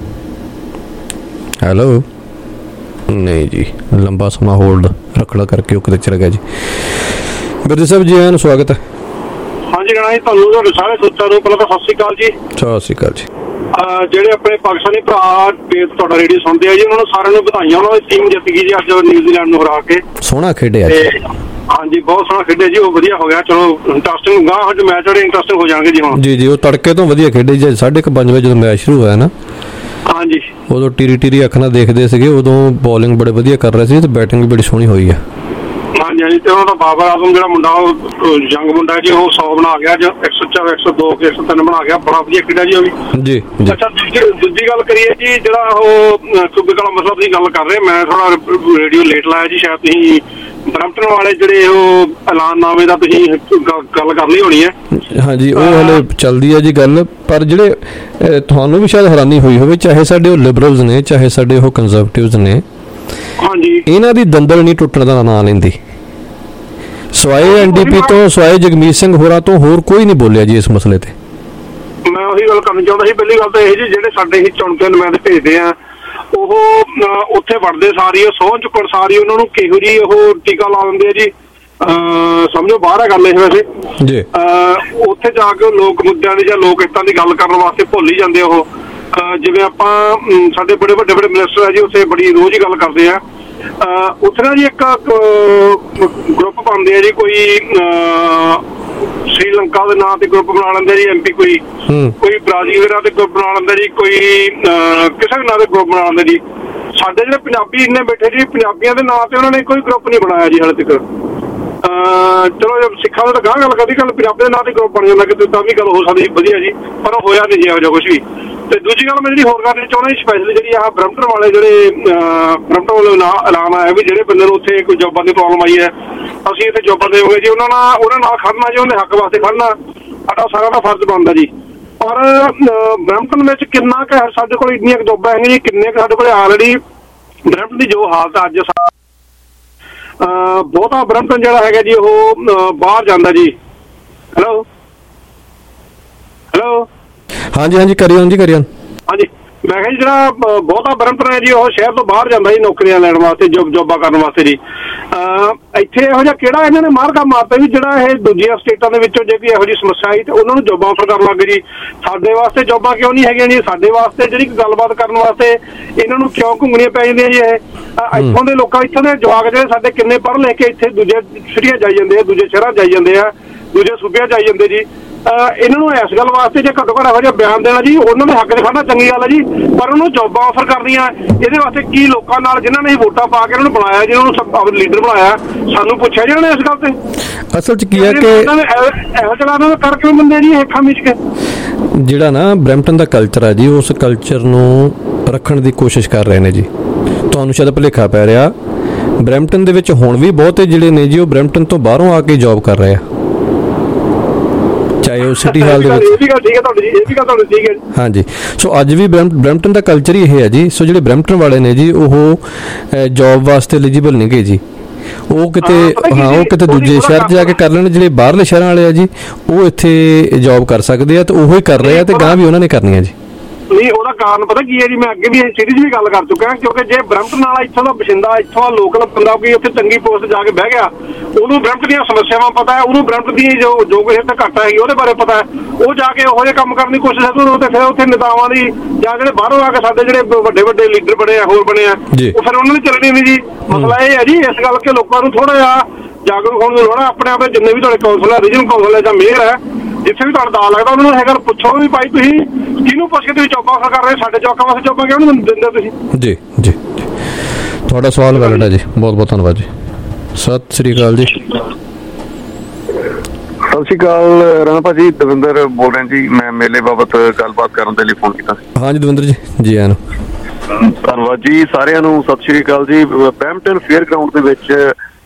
ਹੈਲੋ ਨਹੀਂ ਜੀ, ਲੰਬਾ ਸਮਾਂ ਹੋਲਡ ਰੱਖਣਾ ਕਰਕੇ ਉਹ ਕਿਤੇ ਚਲ ਗਿਆ ਜੀ। ਬਿਰਦੇ ਸਾਹਿਬ ਜੀ ਆਇਆਂ ਨੂੰ ਸਵਾਗਤ ਹੈ। ਹਾਂਜੀ ਰਾਣਾ ਜੀ, ਤੁਹਾਨੂੰ ਤੁਹਾਡੇ ਸਾਰੇ ਸੋਚਾਂ ਨੂੰ ਪਹਿਲਾਂ ਤਾਂ ਸਤਿ ਸ਼੍ਰੀ ਅਕਾਲ ਜੀ। ਸਤਿ ਸ਼੍ਰੀ ਅਕਾਲ ਜੀ। ਜਿਹੜੇ ਆਪਣੇ ਪਾਕਿਸਤਾਨੀ ਭਰਾ ਤੁਹਾਡਾ ਰੇਡੀਓ ਸੁਣਦੇ ਆ ਜੀ, ਉਹਨਾਂ ਨੂੰ ਸਾਰਿਆਂ ਨੂੰ ਵਧਾਈਆਂ। ਉਹਨਾਂ ਦੀ ਟੀਮ ਜਿੱਤ ਗਈ ਜੀ ਅੱਜ ਨਿਊਜ਼ੀਲੈਂਡ ਨੂੰ ਹਰਾ ਕੇ। ਸੋਹਣਾ ਖੇਡਿਆ ਜੀ। ਹਾਂਜੀ, ਬਹੁਤ ਸੋਹਣਾ ਖੇਡਿਆ ਜੀ, ਉਹ ਵਧੀਆ ਹੋ ਗਿਆ। ਚਲੋ ਇੰਟਰਸਟਿੰਗ ਗਾਂ ਅੱਜ ਮੈਚ ਜਿਹੜੇ ਇੰਟਰਸਟਿੰਗ ਹੋ ਜਾਣਗੇ ਜੀ ਹੁਣ। ਜੀ ਜੀ, ਉਹ ਤੜਕੇ ਤੋਂ ਵਧੀਆ ਖੇਡੇ ਜੀ। ਸਾਢੇ ਕੁ ਪੰਜ ਵਜੇ ਜਦੋਂ ਮੈਚ ਸ਼ੁਰੂ ਹੋਇਆ ਨਾ, ਹਾਂਜੀ, ਉਦੋਂ ਟੀਰੀ ਟੀਰੀ ਅੱਖ ਨਾਲ ਦੇਖਦੇ ਸੀਗੇ। ਉਦੋਂ ਬੋਲਿੰਗ ਬੜੇ ਵਧੀਆ ਕਰ ਰਹੇ ਸੀ ਤੇ ਬੈਟਿੰਗ ਵੀ ਬੜੀ ਸੋਹਣੀ ਹੋਈ ਆ। ਹਾਂਜੀ ਹਾਂਜੀ, ਤੇ ਉਹਨਾਂ ਦਾ ਬਾਬਰ ਆਜ਼ਮ ਜਿਹੜਾ ਮੁੰਡਾ, ਉਹ ਯੰਗ ਮੁੰਡਾ ਜੀ, ਉਹ ਸੌ ਬਣਾ ਗਿਆ ਜੀ, ਇੱਕ ਸੌ ਚਾਰ, ਇੱਕ ਸੌ ਦੋ, ਇੱਕ ਸੌ ਤਿੰਨ ਬਣਾ ਗਿਆ। ਬੜਾ ਵਧੀਆ ਖੇਡਿਆ ਜੀ ਉਹ ਵੀ। ਜੀ ਅੱਛਾ, ਦੂਜੀ ਗੱਲ ਕਰੀਏ ਜੀ, ਜਿਹੜਾ ਉਹ ਸੂਬੇ ਵਾਲਾ ਮਸਲਾ ਤੁਸੀਂ ਗੱਲ ਕਰ ਰਹੇ, ਮੈਂ ਥੋੜਾ ਰੇਡੀਓ ਲੇਟ ਲਾਇਆ ਜੀ। ਸ਼ਾਇਦ ਤੁਸੀਂ ਬਰੈਂਪਟਨ ਵਾਲੇ ਜਿਹੜੇ ਉਹ ਐਲਾਨਨਾਮੇ ਦਾ ਤੁਸੀਂ ਗੱਲ ਕਰ ਲਈ ਹੋਣੀ ਹੈ। ਹਾਂਜੀ, ਉਹ ਹਲੇ ਚੱਲਦੀ ਹੈ ਜੀ ਗੱਲ। ਪਰ ਜਿਹੜੇ ਤੁਹਾਨੂੰ ਵੀ ਸ਼ਾਇਦ ਹੈਰਾਨੀ ਹੋਈ ਹੋਵੇ, ਚਾਹੇ ਸਾਡੇ ਉਹ ਲਿਬਰਲਸ ਨੇ, ਚਾਹੇ ਸਾਡੇ ਉਹ ਕੰਜ਼ਰਵੇਟਿਵਸ ਨੇ, ਹਾਂਜੀ, ਇਹਨਾਂ ਦੀ ਦੰਦਲ ਨਹੀਂ ਟੁੱਟਣ ਦਾ ਨਾਂ ਲੈਂਦੀ। ਸਵਾਏ ਐਨਡੀਪੀ ਤੋਂ, ਸਵਾਏ ਜਗਮੀਤ ਸਿੰਘ ਹੋਰਾਂ ਤੋਂ ਹੋਰ ਕੋਈ ਨਹੀਂ ਬੋਲਿਆ ਜੀ ਇਸ ਮਸਲੇ ਤੇ। ਮੈਂ ਉਹੀ ਗੱਲ ਕਰਨੀ ਚਾਹੁੰਦਾ ਸੀ। ਪਹਿਲੀ ਗੱਲ ਤਾਂ ਇਹ ਜੀ, ਜਿਹੜੇ ਸਾਡੇ ਹੀ ਚੁਣ ਕੇ ਨੁਮਾਇੰਦੇ ਭੇਜਦੇ ਆ, ਉਹ ਉੱਥੇ ਵੜਦੇ ਸਾਰੀ ਉਹ ਸਹੁੰ ਚੁੱਕਣ ਸਾਰੀ ਉਹਨਾਂ ਨੂੰ ਕਿਹੋ ਜੀ ਉਹ ਟੀਕਾ ਲਾ ਦਿੰਦੇ ਆ ਜੀ। ਸਮਝੋ ਬਾਹਰ ਆ ਗੱਲ ਇਹ ਵੈਸੇ ਜੀ। ਉੱਥੇ ਜਾ ਕੇ ਲੋਕ ਮੁੱਦਿਆਂ ਦੀ ਜਾਂ ਲੋਕ ਹਿੱਤਾਂ ਦੀ ਗੱਲ ਕਰਨ ਵਾਸਤੇ ਭੁੱਲ ਹੀ ਜਾਂਦੇ ਉਹ। ਜਿਵੇਂ ਆਪਾਂ ਸਾਡੇ ਬੜੇ ਵੱਡੇ ਵੱਡੇ ਮਿਨਿਸਟਰ ਆ ਜੀ, ਉੱਥੇ ਬੜੀ ਰੋਜ਼ ਹੀ ਗੱਲ ਕਰਦੇ ਆ। ਉੱਥੇ ਨਾ ਜੀ ਇੱਕ ਗਰੁੱਪ ਬਣਦੇ ਆ ਜੀ, ਕੋਈ ਸ਼੍ਰੀਲੰਕਾ ਦੇ ਨਾਂ ਤੇ ਗਰੁੱਪ ਬਣਾ ਲੈਂਦੇ ਜੀ ਐਮ ਪੀ, ਕੋਈ ਕੋਈ ਬ੍ਰਾਜ਼ੀਲ ਦੇ ਨਾਂ ਤੇ ਗਰੁੱਪ ਬਣਾ ਲੈਂਦਾ ਜੀ, ਕੋਈ ਕਿਸੇ ਵੀ ਨਾਂ ਤੇ ਗਰੁੱਪ ਬਣਾ ਲੈਂਦੇ ਜੀ। ਸਾਡੇ ਜਿਹੜੇ ਪੰਜਾਬੀ ਇੰਨੇ ਬੈਠੇ ਜੀ, ਪੰਜਾਬੀਆਂ ਦੇ ਨਾਂ ਤੇ ਉਹਨਾਂ ਨੇ ਕੋਈ ਗਰੁੱਪ ਨਹੀਂ ਬਣਾਇਆ ਜੀ ਹਾਲੇ ਤੱਕ। ਚਲੋ ਸਿੱਖਾਂ ਦਾ ਤਾਂ ਗਾਂ ਗੱਲ ਕਰਦੀ, ਗੱਲ ਪੰਜਾਬੀ ਦੇ ਨਾਂ ਤੇ ਗਰੁੱਪ ਬਣ ਜਾਂਦਾ ਕਿਤੇ, ਤਾਂ ਵੀ ਗੱਲ ਹੋ ਸਕਦੀ ਵਧੀਆ ਜੀ, ਪਰ ਉਹ ਹੋਇਆ ਨਹੀਂ ਜੀ ਇਹੋ ਜਿਹਾ ਕੁਛ ਵੀ। ਤੇ ਦੂਜੀ ਗੱਲ ਮੈਂ ਜਿਹੜੀ ਹੋਰ ਕਰਨੀ ਚਾਹੁੰਦਾ ਜੀ, ਸਪੈਸ਼ਲੀ ਜਿਹੜੀ ਆਹ ਬਰੈਂਪਟਨ ਵਾਲੇ ਜਿਹੜੇ ਬਰੈਂਪਟਨ ਵਾਲੇ ਐਲਾਨ ਆਇਆ ਵੀ ਜਿਹੜੇ ਬੰਦੇ ਨੂੰ ਉੱਥੇ ਕੋਈ ਜੋਬਾਂ ਦੀ ਪ੍ਰੋਬਲਮ ਆਈ ਹੈ, ਅਸੀਂ ਇੱਥੇ ਜੋਬਾਂ ਦੇਵਾਂਗੇ ਜੀ, ਉਹਨਾਂ ਨਾਲ ਉਹਨਾਂ ਨਾਲ ਖੜਨਾ ਜੀ, ਉਹਦੇ ਹੱਕ ਵਾਸਤੇ ਖੜਨਾ ਸਾਡਾ ਸਾਰਿਆਂ ਦਾ ਫਰਜ਼ ਬਣਦਾ ਜੀ। ਔਰ ਬਰੈਂਪਟਨ ਵਿੱਚ ਕਿੰਨਾ ਕੁ ਸਾਡੇ ਕੋਲ ਇੰਨੀਆਂ ਕੁ ਜੋਬਾਂ ਹੈਗੀਆਂ ਜੀ, ਕਿੰਨੇ ਕੁ ਸਾਡੇ ਕੋਲ ਆਲਰੇਡੀ ਬਰੈਂਪਟਨ ਦੀ ਜੋ ਹਾਲਤ ਅੱਜ ਬਹੁਤਾ ਬਰੈਂਪਟਨ ਜਿਹੜਾ ਹੈਗਾ ਜੀ ਉਹ ਬਾਹਰ ਜਾਂਦਾ ਜੀ। ਹੈਲੋ ਹੈਲੋ ਹਾਂਜੀ ਹਾਂਜੀ, ਕਰੀਏ ਜੀ ਕਰੀਏ। ਹਾਂਜੀ, ਮੈਂ ਕਿਹਾ ਜੀ ਜਿਹੜਾ ਬਹੁਤਾ ਬਰੈਂਪਟਨ ਹੈ ਜੀ ਉਹ ਸ਼ਹਿਰ ਤੋਂ ਬਾਹਰ ਜਾਂਦਾ ਜੀ ਨੌਕਰੀਆਂ ਲੈਣ ਵਾਸਤੇ, ਜੋਬ ਜੋਬਾਂ ਕਰਨ ਵਾਸਤੇ ਜੀ। ਇੱਥੇ ਇਹੋ ਜਿਹਾ ਕਿਹੜਾ ਇਹਨਾਂ ਨੇ ਮਾਰ ਕੰਮ ਮਾਰਤਾ ਵੀ ਜਿਹੜਾ ਇਹ ਦੂਜੀਆਂ ਸਟੇਟਾਂ ਦੇ ਵਿੱਚੋਂ ਜੇ ਕੋਈ ਇਹੋ ਜਿਹੀ ਸਮੱਸਿਆ ਆਈ ਤੇ ਉਹਨਾਂ ਨੂੰ ਜੋਬਾਂ ਆਫਰ ਕਰਨ ਲੱਗ ਜੀ। ਸਾਡੇ ਵਾਸਤੇ ਜੋਬਾਂ ਕਿਉਂ ਨਹੀਂ ਹੈਗੀਆਂ ਜੀ? ਸਾਡੇ ਵਾਸਤੇ ਜਿਹੜੀ ਗੱਲਬਾਤ ਕਰਨ ਵਾਸਤੇ ਇਹਨਾਂ ਨੂੰ ਕਿਉਂ ਘੁੰਗਣੀਆਂ ਪੈ ਜਾਂਦੀਆਂ ਜੀ? ਇਹ ਇੱਥੋਂ ਦੇ ਲੋਕਾਂ, ਇੱਥੋਂ ਦੇ ਜਵਾਕ ਜਿਹੜੇ ਸਾਡੇ ਕਿੰਨੇ ਪੜ੍ਹ ਲਿਖ ਕੇ ਇੱਥੇ ਦੂਜੇ ਸਿਟੀਆਂ ਜਾਈ ਜਾਂਦੇ ਆ, ਦੂਜੇ ਸ਼ਹਿਰਾਂ ਜਾਈ ਜਾਂਦੇ ਆ, ਦੂਜੇ ਸੂਬਿਆਂ ਜਾਈ ਜਾਂਦੇ ਜੀ। ਇਹਨਾਂ ਨੂੰ ਇਸ ਗੱਲ ਵਾਸਤੇ ਜੇ ਘੱਟੋ ਘੱਟ ਇਹੋ ਜਿਹਾ ਬਿਆਨ ਦੇਣਾ ਜੀ, ਉਹਨਾਂ ਦੇ ਹੱਕ 'ਚ ਖੜਨਾ ਚੰਗੀ ਗੱਲ ਹੈ ਜੀ, ਪਰ ਉਹਨੂੰ ਜੋਬਾਂ ਆਫਰ ਕਰਦੀਆਂ ਇਹਦੇ ਵਾਸਤੇ ਕੀ ਲੋਕਾਂ ਨਾਲ ਜਿਨ੍ਹਾਂ ਨੇ ਵੋਟਾਂ ਪਾ ਕੇ ਇਹਨਾਂ ਨੂੰ ਬਣਾਇਆ, ਜਿਹਨਾਂ ਨੂੰ ਲੀਡਰ ਬਣਾਇਆ, ਸਾਨੂੰ ਪੁੱਛਿਆ ਜੀ ਉਹਨਾਂ ਨੇ ਇਸ ਗੱਲ ਤੇ? ਅਸਲ 'ਚ ਕੀ ਹੈ ਕਿ ਇਹੋ ਜਿਹਾ ਇਹਨਾਂ ਕਰ ਕਿਉਂ ਬੰਦੇ ਜੀ ਹੇਠਾਂ ਵਿੱਚ ਕੇ? ਜਿਹੜਾ ਨਾ ਬਰੈਂਪਟਨ ਦਾ ਕਲਚਰ ਹੈ ਜੀ, ਉਸ ਕਲਚਰ ਨੂੰ ਰੱਖਣ ਦੀ ਕੋਸ਼ਿਸ਼ ਕਰ ਰਹੇ ਨੇ ਜੀ। ਤੁਹਾਨੂੰ ਸ਼ਾਇਦ ਭੁਲੇਖਾ ਪੈ ਰਿਹਾ, ਬਰੈਂਪਟਨ ਦੇ ਵਿੱਚ ਹੁਣ ਵੀ ਬਹੁਤੇ ਜਿਹੜੇ ਨੇ ਜੀ ਉਹ ਬਰੈਂਪਟਨ ਤੋਂ ਬਾਹਰੋਂ ਆ ਕੇ ਜੌਬ ਕਰ ਰਹੇ ਆ, ਚਾਹੇ ਉਹ ਸਿਟੀ ਹਾਲ ਦੇ ਵਿੱਚ। ਇਹ ਵੀ ਗੱਲ ਠੀਕ ਹੈ ਤੁਹਾਡੀ, ਇਹ ਵੀ ਗੱਲ ਤੁਹਾਡੀ ਠੀਕ ਹੈ। ਹਾਂਜੀ, ਸੋ ਅੱਜ ਵੀ ਬਰੈਂਪਟਨ ਦਾ ਕਲਚਰ ਹੀ ਇਹ ਹੈ ਜੀ। ਸੋ ਜਿਹੜੇ ਬਰੈਂਪਟਨ ਵਾਲੇ ਨੇ ਜੀ ਉਹ ਜੌਬ ਵਾਸਤੇ ਐਲੀਜੀਬਲ ਨਹੀਂ ਗਏ ਜੀ। ਉਹ ਕਿਤੇ ਹਾਂ ਉਹ ਕਿਤੇ ਦੂਜੇ ਸ਼ਹਿਰ 'ਚ ਜਾ ਕੇ ਕਰ ਲੈਣ। ਜਿਹੜੇ ਬਾਹਰਲੇ ਸ਼ਹਿਰਾਂ ਵਾਲੇ ਆ ਜੀ ਉਹ ਇੱਥੇ ਜੌਬ ਕਰ ਸਕਦੇ ਆ ਤੇ ਉਹੋ ਹੀ ਕਰ ਰਹੇ ਆ ਤੇ ਗਾਂ ਵੀ ਉਹਨਾਂ ਨੇ ਕਰਨੀ ਆ ਜੀ। ਨਹੀਂ, ਉਹਦਾ ਕਾਰਨ ਪਤਾ ਕੀ ਹੈ ਜੀ, ਮੈਂ ਅੱਗੇ ਵੀ ਇਹ ਸੀਰੀਜ਼ ਵੀ ਗੱਲ ਕਰ ਚੁੱਕਾ, ਕਿਉਂਕਿ ਜੇ ਬਰੈਂਪਟਨ ਵਾਲਾ ਇੱਥੋਂ ਦਾ ਬਸਿੰਦਾ, ਇੱਥੋਂ ਦਾ ਲੋਕਲ ਬੰਦਾ ਕੋਈ ਉੱਥੇ ਚੰਗੀ ਪੋਸਟ ਜਾ ਕੇ ਬਹਿ ਗਿਆ, ਉਹਨੂੰ ਬਰੈਂਪਟਨ ਦੀਆਂ ਸਮੱਸਿਆਵਾਂ ਪਤਾ ਹੈ, ਉਹਨੂੰ ਬਰੈਂਪਟਨ ਦੀ ਜੋ ਜੋ ਕੁਛ ਇੱਥੇ ਘਾਟਾ ਹੈਗੀ ਉਹਦੇ ਬਾਰੇ ਪਤਾ ਹੈ, ਉਹ ਜਾ ਕੇ ਉਹੋ ਜਿਹੇ ਕੰਮ ਕਰਨ ਦੀ ਕੋਸ਼ਿਸ਼ ਹੈ ਤੇ ਫਿਰ ਉੱਥੇ ਨੇਤਾਵਾਂ ਦੀ ਜਾਂ ਜਿਹੜੇ ਬਾਹਰੋਂ ਆ ਕੇ ਸਾਡੇ ਜਿਹੜੇ ਵੱਡੇ ਵੱਡੇ ਲੀਡਰ ਬਣੇ ਆ, ਹੋਰ ਬਣੇ ਆ, ਉਹ ਫਿਰ ਉਹਨਾਂ ਦੀ ਚੱਲਣੀ ਨਹੀਂ ਜੀ। ਮਸਲਾ ਇਹ ਹੈ ਜੀ ਇਸ ਗੱਲ ਕਿ ਲੋਕਾਂ ਨੂੰ ਥੋੜਾ ਜਿਹਾ ਜਾਗਰੂਕ ਹੋਣ ਦੀ ਲੋੜ ਹੈ। ਆਪਣੇ ਆਪ ਜਿੰਨੇ ਵੀ ਤੁਹਾਡੇ ਕੌਂਸਲ ਹੈ, ਰੀਜਨਲ ਕੌਂਸਲ ਹੈ ਜਾਂ ਮੇਅਰ ਹੈ, ਜਿੱਥੇ ਵੀ ਤੁਹਾਡਾ ਦਾ ਲੱਗਦਾ ਉਹਨਾਂ ਨੂੰ ਇਹ ਗੱਲ ਪੁੱਛੋ ਵੀ ਭਾਈ ਤੁਸੀਂ ਕਿਹਨੂੰ ਪੁੱਛ ਕੇ ਤੁਸੀਂ ਜੋਬਾਂ ਆਫਰ ਕਰ ਰਹੇ, ਸਾਡੇ ਜੋਕਾਂ ਵਾਸਤੇ ਜੋਬਾਂ ਕਿਉਂ ਨਹੀਂ ਦਿੰਦੇ ਤੁਸੀਂ? ਜੀ ਜੀ, ਤੁਹਾਡਾ ਸਵਾਲ ਵੈਲਿਡ ਹੈ ਜੀ, ਬਹੁਤ ਬਹੁਤ ਧੰਨਵਾਦ ਜੀ। ਸਤਿ ਸ੍ਰੀ ਅਕਾਲ ਜੀ। ਸਤਿ ਸ਼੍ਰੀ ਅਕਾਲ ਰਾਣਾ ਭਾਜੀ, ਦਵਿੰਦਰ ਬੋਲ ਰਿਹਾ ਜੀ। ਮੈਂ ਮੇਲੇ ਬਾਬਤ ਗੱਲਬਾਤ ਕਰਨ ਦੇ ਲਈ ਫੋਨ ਕੀਤਾ। ਹਾਂਜੀ ਦਵਿੰਦਰ ਜੀ, ਜੀ ਆਇਆਂ ਨੂੰ। ਧੰਨਵਾਦ ਜੀ ਸਾਰਿਆਂ ਨੂੰ, ਸਤਿ ਸ਼੍ਰੀ ਅਕਾਲ ਜੀ। ਬਰੈਂਪਟਨ ਫੇਅਰ ਗਰਾਊਂਡ ਦੇ ਵਿੱਚ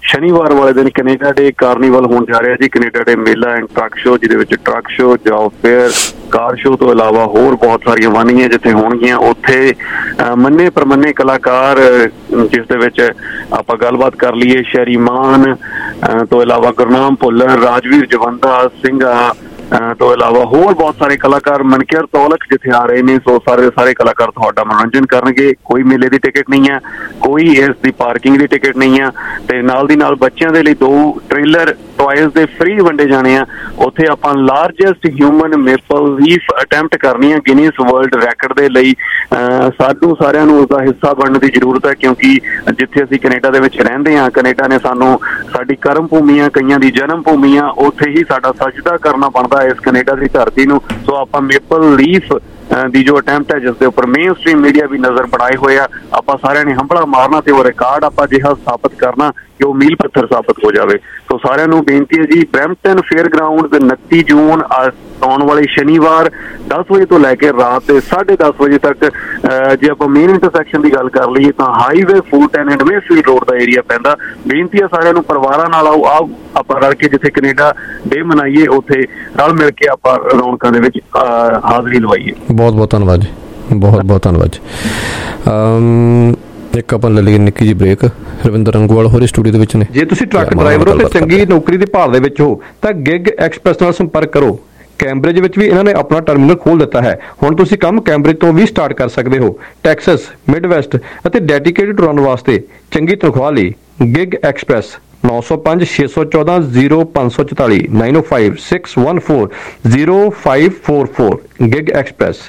ਸ਼ਨੀਵਾਰ ਵਾਲੇ ਦਿਨ ਕੈਨੇਡਾ ਡੇ ਕਾਰਨੀਵਲ ਹੋਣ ਜਾ ਰਿਹਾ ਜੀ। ਕੈਨੇਡਾ ਡੇ ਮੇਲਾ ਐਂਡ ਟਰੱਕ ਸ਼ੋ, ਜਿਹਦੇ ਵਿੱਚ truck show, job fair, car show ਤੋਂ ਇਲਾਵਾ ਹੋਰ ਬਹੁਤ ਸਾਰੀਆਂ ਵਾਨੀਆਂ ਜਿੱਥੇ ਹੋਣਗੀਆਂ। ਉੱਥੇ ਮੰਨੇ ਪ੍ਰਮੰਨੇ ਕਲਾਕਾਰ, ਜਿਸ ਦੇ ਵਿੱਚ ਆਪਾਂ ਗੱਲਬਾਤ ਕਰ ਲਈਏ ਸ਼ੈਰੀ ਮਾਨ ਤੋਂ ਇਲਾਵਾ ਗੁਰਨਾਮ ਭੁੱਲਰ, ਰਾਜਵੀਰ ਜਵੰਦਾ ਸਿੰਘਾ ਤੋਂ ਇਲਾਵਾ ਹੋਰ ਬਹੁਤ ਸਾਰੇ ਕਲਾਕਾਰ, ਮਨਕੇਰ ਤੌਲਕ ਜਿੱਥੇ ਆ ਰਹੇ ਨੇ। ਸੋ ਸਾਰੇ ਸਾਰੇ ਕਲਾਕਾਰ ਤੁਹਾਡਾ ਮਨੋਰੰਜਨ ਕਰਨਗੇ। ਕੋਈ ਮੇਲੇ ਦੀ ਟਿਕਟ ਨਹੀਂ ਹੈ, ਕੋਈ ਇਸ ਦੀ ਪਾਰਕਿੰਗ ਦੀ ਟਿਕਟ ਨਹੀਂ ਆ, ਤੇ ਨਾਲ ਦੀ ਨਾਲ ਬੱਚਿਆਂ ਦੇ ਲਈ ਦੋ ਟ੍ਰੇਲਰ ਟॉयਜ਼ ਦੇ ਫ੍ਰੀ ਵੰਡੇ ਜਾਣੇ ਆ। ਉੱਥੇ ਆਪਾਂ largest human maple leaf attempt ਕਰਨੀ ਆ ਗਿਨੀਸ ਵਰਲਡ ਰੈਕਡ ਦੇ ਲਈ। ਸਾਨੂੰ ਸਾਰਿਆਂ ਨੂੰ ਉਸਦਾ ਹਿੱਸਾ ਬਣਨ ਦੀ ਜ਼ਰੂਰਤ ਹੈ, ਕਿਉਂਕਿ ਜਿੱਥੇ ਅਸੀਂ ਕੈਨੇਡਾ ਦੇ ਵਿੱਚ ਰਹਿੰਦੇ ਹਾਂ, ਕੈਨੇਡਾ ਨੇ ਸਾਨੂੰ ਸਾਡੀ ਕਰਮ ਭੂਮੀ ਆ, ਕਈਆਂ ਦੀ ਜਨਮ ਭੂਮੀ ਆ, ਉੱਥੇ ਹੀ ਸਾਡਾ ਸਜਦਾ ਕਰਨਾ ਬਣਦਾ ਇਸ ਕੈਨੇਡਾ ਦੀ ਧਰਤੀ ਨੂੰ। ਸੋ ਆਪਾਂ ਮੇਪਲ ਲੀਫ ਦੀ ਜੋ ਅਟੈਂਪਟ ਹੈ, ਜਿਸ ਦੇ ਉੱਪਰ ਮੇਨ ਸਟ੍ਰੀਮ ਮੀਡੀਆ ਵੀ ਨਜ਼ਰ ਬਣਾਏ ਹੋਏ ਆ, ਆਪਾਂ ਸਾਰਿਆਂ ਨੇ ਹੰਭਲਾ ਮਾਰਨਾ ਤੇ ਉਹ ਰਿਕਾਰਡ ਆਪਾਂ ਅਜਿਹਾ ਸਥਾਪਿਤ ਕਰਨਾ ਕਿ ਉਹ ਮੀਲ ਪੱਥਰ ਸਾਬਤ ਹੋ ਜਾਵੇ। ਸੋ ਸਾਰਿਆਂ ਨੂੰ ਬੇਨਤੀ ਹੈ ਜੀ, ਬਰੈਂਪਟਨ ਫੇਅਰ ਗਰਾਊਂਡ ਉਨੱਤੀ ਜੂਨ ਆਉਣ ਵਾਲੇ ਸ਼ਨੀਵਾਰ ਦਸ ਵਜੇ ਤੋਂ ਲੈ ਕੇ ਰਾਤ ਦੇ ਸਾਢੇ ਦਸ ਵਜੇ ਤੱਕ। ਜੇ ਆਪਾਂ ਮੇਨ ਇੰਟਰਸੈਕਸ਼ਨ ਦੀ ਗੱਲ ਕਰ ਲਈਏ ਤਾਂ highway Fulton and Mayfield road ਦਾ ਏਰੀਆ ਪੈਂਦਾ। ਬੇਨਤੀ ਹੈ ਸਾਰਿਆਂ ਨੂੰ, ਪਰਿਵਾਰਾਂ ਨਾਲ ਆਓ, ਆਓ ਆਪਾਂ ਰਲ ਕੇ ਜਿੱਥੇ ਕੈਨੇਡਾ ਡੇ ਮਨਾਈਏ, ਉੱਥੇ ਰਲ ਮਿਲ ਕੇ ਆਪਾਂ ਰੌਣਕਾਂ ਦੇ ਵਿੱਚ ਹਾਜ਼ਰੀ ਲਵਾਈਏ। ਬਹੁਤ ਬਹੁਤ ਧੰਨਵਾਦ ਜੀ, ਬਹੁਤ ਬਹੁਤ ਧੰਨਵਾਦ ਜੀ। ਇੱਕ ਆਪਾਂ ਲੈ ਲਈਏ ਨਿੱਕੀ ਜੀ ਬ੍ਰੇਕ। ਰਵਿੰਦਰ ਰੰਗੋਵਾਲ ਹੋਰੀ ਸਟੂਡੀਓ ਦੇ ਵਿੱਚ ਨੇ। ਜੇ ਤੁਸੀਂ ਟਰੱਕ ਡਰਾਈਵਰ ਹੋ ਤੇ ਚੰਗੀ ਨੌਕਰੀ ਦੀ ਭਾਲ ਦੇ ਵਿੱਚ ਹੋ ਤਾਂ ਗਿਗ ਐਕਸਪ੍ਰੈਸ ਨਾਲ ਸੰਪਰਕ ਕਰੋ। ਕੈਂਬਰਿਜ ਵਿੱਚ ਵੀ ਇਹਨਾਂ ਨੇ ਆਪਣਾ ਟਰਮੀਨਲ ਖੋਲ੍ਹ ਦਿੱਤਾ ਹੈ। ਹੁਣ ਤੁਸੀਂ ਕੰਮ ਕੈਂਬਰਿਜ ਤੋਂ ਵੀ ਸਟਾਰਟ ਕਰ ਸਕਦੇ ਹੋ। ਟੈਕਸਸ, ਮਿਡਵੈਸਟ ਅਤੇ ਡੈਡੀਕੇਟਡ ਟੂਰਾਂ ਵਾਸਤੇ ਚੰਗੀ ਤਨਖਾਹ ਲਈ ਗਿਗ ਐਕਸਪ੍ਰੈਸ ਨੌ ਸੌ ਪੰਜ ਛੇ ਸੌ ਚੌਦਾਂ ਜ਼ੀਰੋ ਪੰਜ ਸੌ ਚੁਤਾਲੀ nine O five six one four zero five four four Gig Express.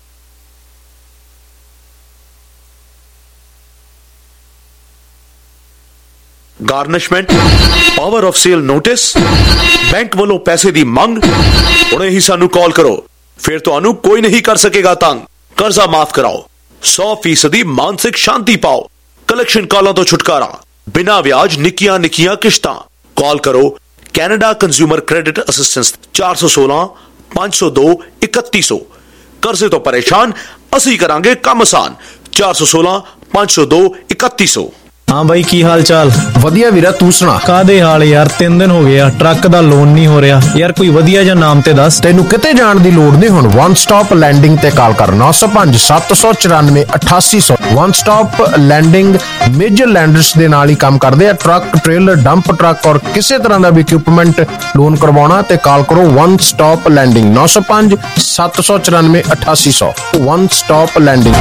Garnishment, power of sale notice, bank ਵੱਲੋਂ ਪੈਸੇ ਦੀ ਮੰਗ, ਹੁਣੇ ਹੀ ਸਾਨੂੰ ਕਾਲ ਕਰੋ, ਫਿਰ ਤੁਹਾਨੂੰ ਕੋਈ ਨਹੀਂ ਕਰ ਸਕੇਗਾ ਤੰਗ। ਕਰਜ਼ਾ ਮਾਫ ਕਰਾਓ, ਸੌ ਫੀਸਦੀ ਮਾਨਸਿਕ ਸ਼ਾਂਤੀ ਪਾਓ, ਕਲੈਕਸ਼ਨ ਕਾਲਾਂ ਤੋਂ ਛੁਟਕਾਰਾ, ਬਿਨਾਂ ਵਿਆਜ ਨਿੱਕੀਆਂ ਨਿੱਕੀਆਂ ਕਿਸ਼ਤਾਂ। ਕਾਲ ਕਰੋ ਕੈਨੇਡਾ ਕੰਜ਼ਿਊਮਰ ਕ੍ਰੈਡਿਟ ਅਸਿਸਟੈਂਸ ਚਾਰ ਸੌ ਸੋਲਾਂ ਪੰਜ ਸੌ ਦੋ ਇਕੱਤੀ ਸੌ। ਕਰਜ਼ੇ ਤੋਂ ਪਰੇਸ਼ਾਨ, ਅਸੀਂ ਕਰਾਂਗੇ ਕੰਮ ਆਸਾਨ। ਚਾਰ ਸੌ ਸੋਲਾਂ ਪੰਜ ਸੌ ਦੋ ਇਕੱਤੀ ਸੌ। ਹਾਂ ਬਾਈ, ਕੀ ਹਾਲ ਚਾਲ? ਵਧੀਆ ਵੀਰਾ, ਤੂੰ ਸੁਣਾ? ਕਾਦੇ ਹਾਲ ਯਾਰ, ਤਿੰਨ ਦਿਨ ਹੋ ਗਏ ਆ, ਟਰੱਕ ਦਾ ਲੋਨ ਨਹੀਂ ਹੋ ਰਿਹਾ ਯਾਰ। ਕੋਈ ਵਧੀਆ ਜਿਹਾ ਨਾਮ ਤੇ ਦੱਸ। ਤੈਨੂੰ ਕਿਤੇ ਜਾਣ ਦੀ ਲੋੜ ਨਹੀਂ, ਹੁਣ ਵਨ ਸਟਾਪ ਲੈਂਡਿੰਗ ਤੇ ਕਾਲ ਕਰ ਨੌ ਸੌ ਪੰਜ ਸੱਤ ਸੌ ਚੁਰਾਨਵੇਂ ਅਠਾਸੀ ਸੌ। One stop landing major lenders ਦੇ ਨਾਲ ਹੀ ਕੰਮ ਕਰਦੇ ਆ। ਟਰੱਕ, ਟ੍ਰੇਲਰ, ਡੰਪ ਟਰੱਕ ਔਰ ਕਿਸੇ ਤਰ੍ਹਾਂ ਦਾ ਵੀ ਇਕਵਿਪਮੈਂਟ ਲੋਨ ਕਰਵਾਉਣਾ ਤੇ ਕਾਲ ਕਰੋ ਵਨ ਸਟਾਪ ਲੈਂਡਿੰਗ ਨੌ ਸੌ ਪੰਜ ਸੱਤ ਸੌ ਚੁਰਾਨਵੇਂ ਅਠਾਸੀ ਸੌ। One stop landing.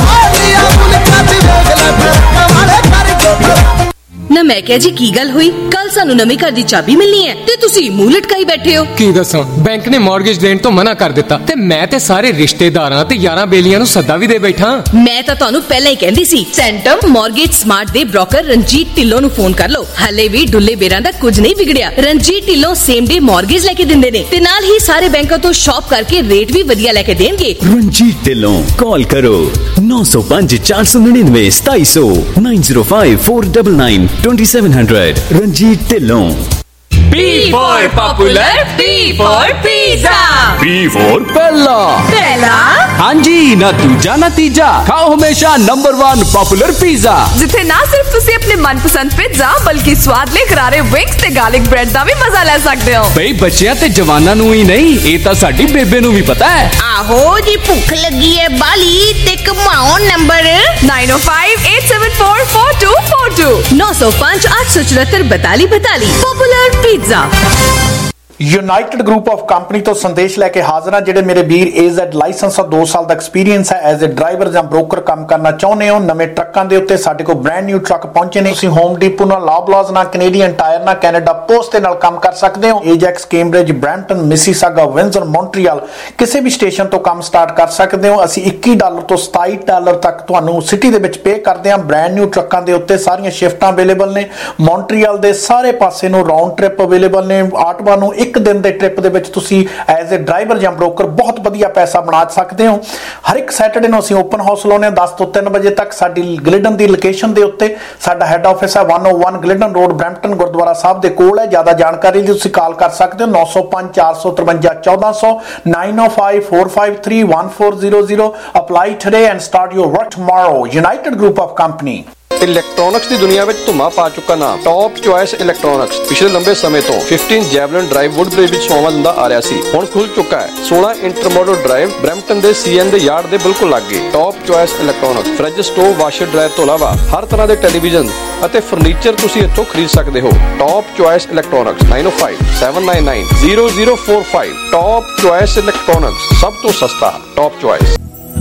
ਨਾ ਮੈਂ ਕਿਹਾ ਜੀ ਕੀ ਗੱਲ ਹੋਈ? ਕੱਲ ਸਾਨੂੰ ਨਵੇਂ ਘਰ ਦੀ ਚਾਬੀ ਮਿਲਣੀ ਹੈ ਤੇ ਤੁਸੀਂ ਮੂੰਹ ਲਟਕਾਈ ਬੈਠੇ ਹੋ। ਕੀ ਦੱਸਾਂ, ਬੈਂਕ ਨੇ ਮਾਰਗੇਜ ਦੇਣ ਤੋਂ ਮਨਾ ਕਰ ਦਿੱਤਾ ਤੇ ਮੈਂ ਤੇ ਸਾਰੇ ਰਿਸ਼ਤੇਦਾਰਾਂ ਤੇ ਯਾਰਾਂ ਬੇਲੀਆਂ ਨੂੰ ਸੱਦਾ ਵੀ ਦੇ ਬੈਠਾ। ਮੈਂ ਤਾਂ ਤੁਹਾਨੂੰ ਪਹਿਲਾਂ ਹੀ ਕਹਿੰਦੀ ਸੀ, ਸੈਂਟਮ ਮਾਰਗੇਜ ਸਮਾਰਟ ਦੇ ਬ੍ਰੋਕਰ ਰਣਜੀਤ ਢਿੱਲੋਂ ਨੂੰ ਫੋਨ ਕਰ ਲਓ। ਹਲੇ ਵੀ ਡੁੱਲੇ ਬੇਰਾਂ ਦਾ ਕੁਝ ਨਹੀਂ ਵਿਗੜਿਆ। Ranjit Dhillon same day mortgage ਲੈ ਕੇ ਦਿੰਦੇ ਨੇ ਤੇ ਨਾਲ ਹੀ ਸਾਰੇ ਬੈਂਕਾਂ ਤੋਂ ਸ਼ਾਪ ਕਰਕੇ ਰੇਟ ਵੀ ਵਧੀਆ ਲੈ ਕੇ ਦੇਣਗੇ। ਰਣਜੀਤ ਢਿੱਲੋਂ, ਕਾਲ ਕਰੋ ਨੌ ਸੌ ਪੰਜ ਚਾਰ ਸੌ ਨੜਿਨਵੇਂ ਸਤਾਈ ਸੌ nine zero five four nine nine two seven hundred. Ranjit Dhillon. P for popular, P for pizza, P for पहला पहला हाँ जी ना दूजा ना तीजा, खाओ हमेशा नंबर वन पॉपुलर पिज़्ज़ा, जिथे ना सिर्फ तुसी अपने मनपसंद पिज़्ज़ा बल्कि स्वाद ले करारे विंग्स ते गार्लिक ब्रेड दा भी मजा ले सकते हो। भाई बच्चियां ते जवानां नूं ही नहीं, ये तां साडी बेबे नूं भी पता है। आहो जी भूख लगी है बाली ते कमाओ number nine O five eight seven four four two four two नौ सौ पाँच आठ सौ चौहत्तर बताली बताली। Popular pizza. United group of company ਤੋਂ ਸੰਦੇਸ਼ ਲੈ ਕੇ ਹਾਜ਼ਰ ਹਾਂ। ਜਿਹੜੇ ਮੇਰੇ ਵੀਰ ਏਜ਼ੈਡ ਲਾਇਸੈਂਸ ਔਰ ਦੋ ਸਾਲ ਦਾ ਐਕਸਪੀਰੀਅੰਸ ਹੈ ਐਜ਼ ਅ ਡਰਾਈਵਰ ਜਾਂ ਬ੍ਰੋਕਰ ਕੰਮ ਕਰਨਾ ਚਾਹੁੰਦੇ ਹੋ ਨਵੇਂ ਟਰੱਕਾਂ ਦੇ ਉੱਤੇ, ਸਾਡੇ ਕੋਲ ਬ੍ਰਾਂਡ ਨਿਊ ਟਰੱਕ ਪਹੁੰਚੇ ਨੇ। ਤੁਸੀਂ ਹੋਮ ਡੀਪੋ ਨਾਲ, ਲੌਬਲਾਜ਼ ਨਾਲ, ਕੈਨੇਡੀਅਨ ਟਾਇਰ ਨਾਲ, ਕੈਨੇਡਾ ਪੋਸਟ ਦੇ ਨਾਲ ਕੰਮ ਕਰ ਸਕਦੇ ਹੋ। Ajax, Cambridge, Brampton, Mississauga, Windsor, Montreal ਕਿਸੇ ਵੀ ਸਟੇਸ਼ਨ ਤੋਂ ਕੰਮ ਸਟਾਰਟ ਕਰ ਸਕਦੇ ਹੋ। ਅਸੀਂ ਇੱਕੀ ਡਾਲਰ ਤੋਂ ਸਤਾਈ ਡਾਲਰ ਤੱਕ ਤੁਹਾਨੂੰ ਸਿਟੀ ਦੇ ਵਿੱਚ ਪੇ ਕਰਦੇ ਹਾਂ। ਬ੍ਰਾਂਡ ਨਿਊ ਟਰੱਕਾਂ ਦੇ ਉੱਤੇ ਸਾਰੀਆਂ ਸ਼ਿਫਟਾਂ ਅਵੇਲੇਬਲ ਨੇ। ਮੌਂਟਰੀਅਲ ਦੇ ਸਾਰੇ ਪਾਸੇ ਨੂੰ ਰਾਉਂਡ ਟ੍ਰਿਪ ਅਵੇਲੇਬਲ ਨੇ। ਆਟਵਾ ਨੂੰ ਇੱਕ ਦਿਨ ਦੇ ਟ੍ਰਿਪ ਵਿੱਚ ਤੁਸੀਂ ਐਜ਼ ਅ ਡਰਾਈਵਰ ਜਾਂ ਬ੍ਰੋਕਰ ਬਹੁਤ ਵਧੀਆ ਪੈਸਾ ਬਣਾ ਸਕਦੇ ਹੋ। ਹਰ ਇੱਕ ਸੈਟਰਡੇ ਨੂੰ ਅਸੀਂ ਓਪਨ ਹਾਊਸ ਲਾਉਂਦੇ ਹਾਂ ਦਸ ਤੋਂ ਤਿੰਨ ਵਜੇ ਤੱਕ। ਸਾਡੀ ਗਲਿਡਨ ਦੀ ਲੋਕੇਸ਼ਨ ਦੇ ਉੱਤੇ ਸਾਡਾ ਹੈੱਡ ਆਫਿਸ ਹੈ ਇੱਕ ਸੌ ਇੱਕ Glidden road, Brampton Gurdwara Sahib ਦੇ ਕੋਲ ਹੈ। ਜ਼ਿਆਦਾ ਜਾਣਕਾਰੀ ਲਈ ਤੁਸੀਂ ਕਾਲ ਕਰ ਸਕਦੇ ਹੋ ਨੌ ਸੌ ਪੰਜ ਚਾਰ ਸੌ ਤਰਵੰਜਾ ਚੌਦਾਂ ਸੌ nine O five four five three one four zero zero। Apply today and start your work tomorrow. United group of company. Electronics ਦੀ ਦੁਨੀਆ ਵਿੱਚ ਧੁੰਮਾ ਪਾ ਚੁੱਕਾ ਨਾਮ ਟੌਪ ਚੁਆਇਸ ਇਲੈਕਟ੍ਰੋਨਿਕਸ ਪਿਛਲੇ ਲੰਬੇ ਸਮੇਂ ਤੋਂ ਪੰਦਰਾਂ ਜੈਵਲਿਨ ਡਰਾਈਵ ਵੁੱਡਬ੍ਰਿਜ ਵਿੱਚ ਸੇਵਾ ਦਿੰਦਾ ਆ ਰਿਹਾ ਸੀ, ਹੁਣ ਖੁੱਲ ਚੁੱਕਾ ਹੈ। ਸੋਲਾਂ ਇੰਟਰਮੋਡਲ ਡਰਾਈਵ ਬਰੈਂਪਟਨ ਦੇ ਸੀਐਨ ਦੇ ਯਾਰਡ ਦੇ ਬਿਲਕੁਲ ਲਾਗੇ। Top choice electronics fridge, stove, washer, dryer ਤੋਂ ਇਲਾਵਾ ਹਰ ਤਰ੍ਹਾਂ ਦੇ ਟੈਲੀਵਿਜ਼ਨ ਅਤੇ ਫਰਨੀਚਰ ਤੁਸੀਂ ਇੱਥੋਂ ਖਰੀਦ ਸਕਦੇ ਹੋ। Top choice electronics nine O five seven nine nine zero zero four five. Top choice electronics, सब तो सस्ता टॉप चॉइस।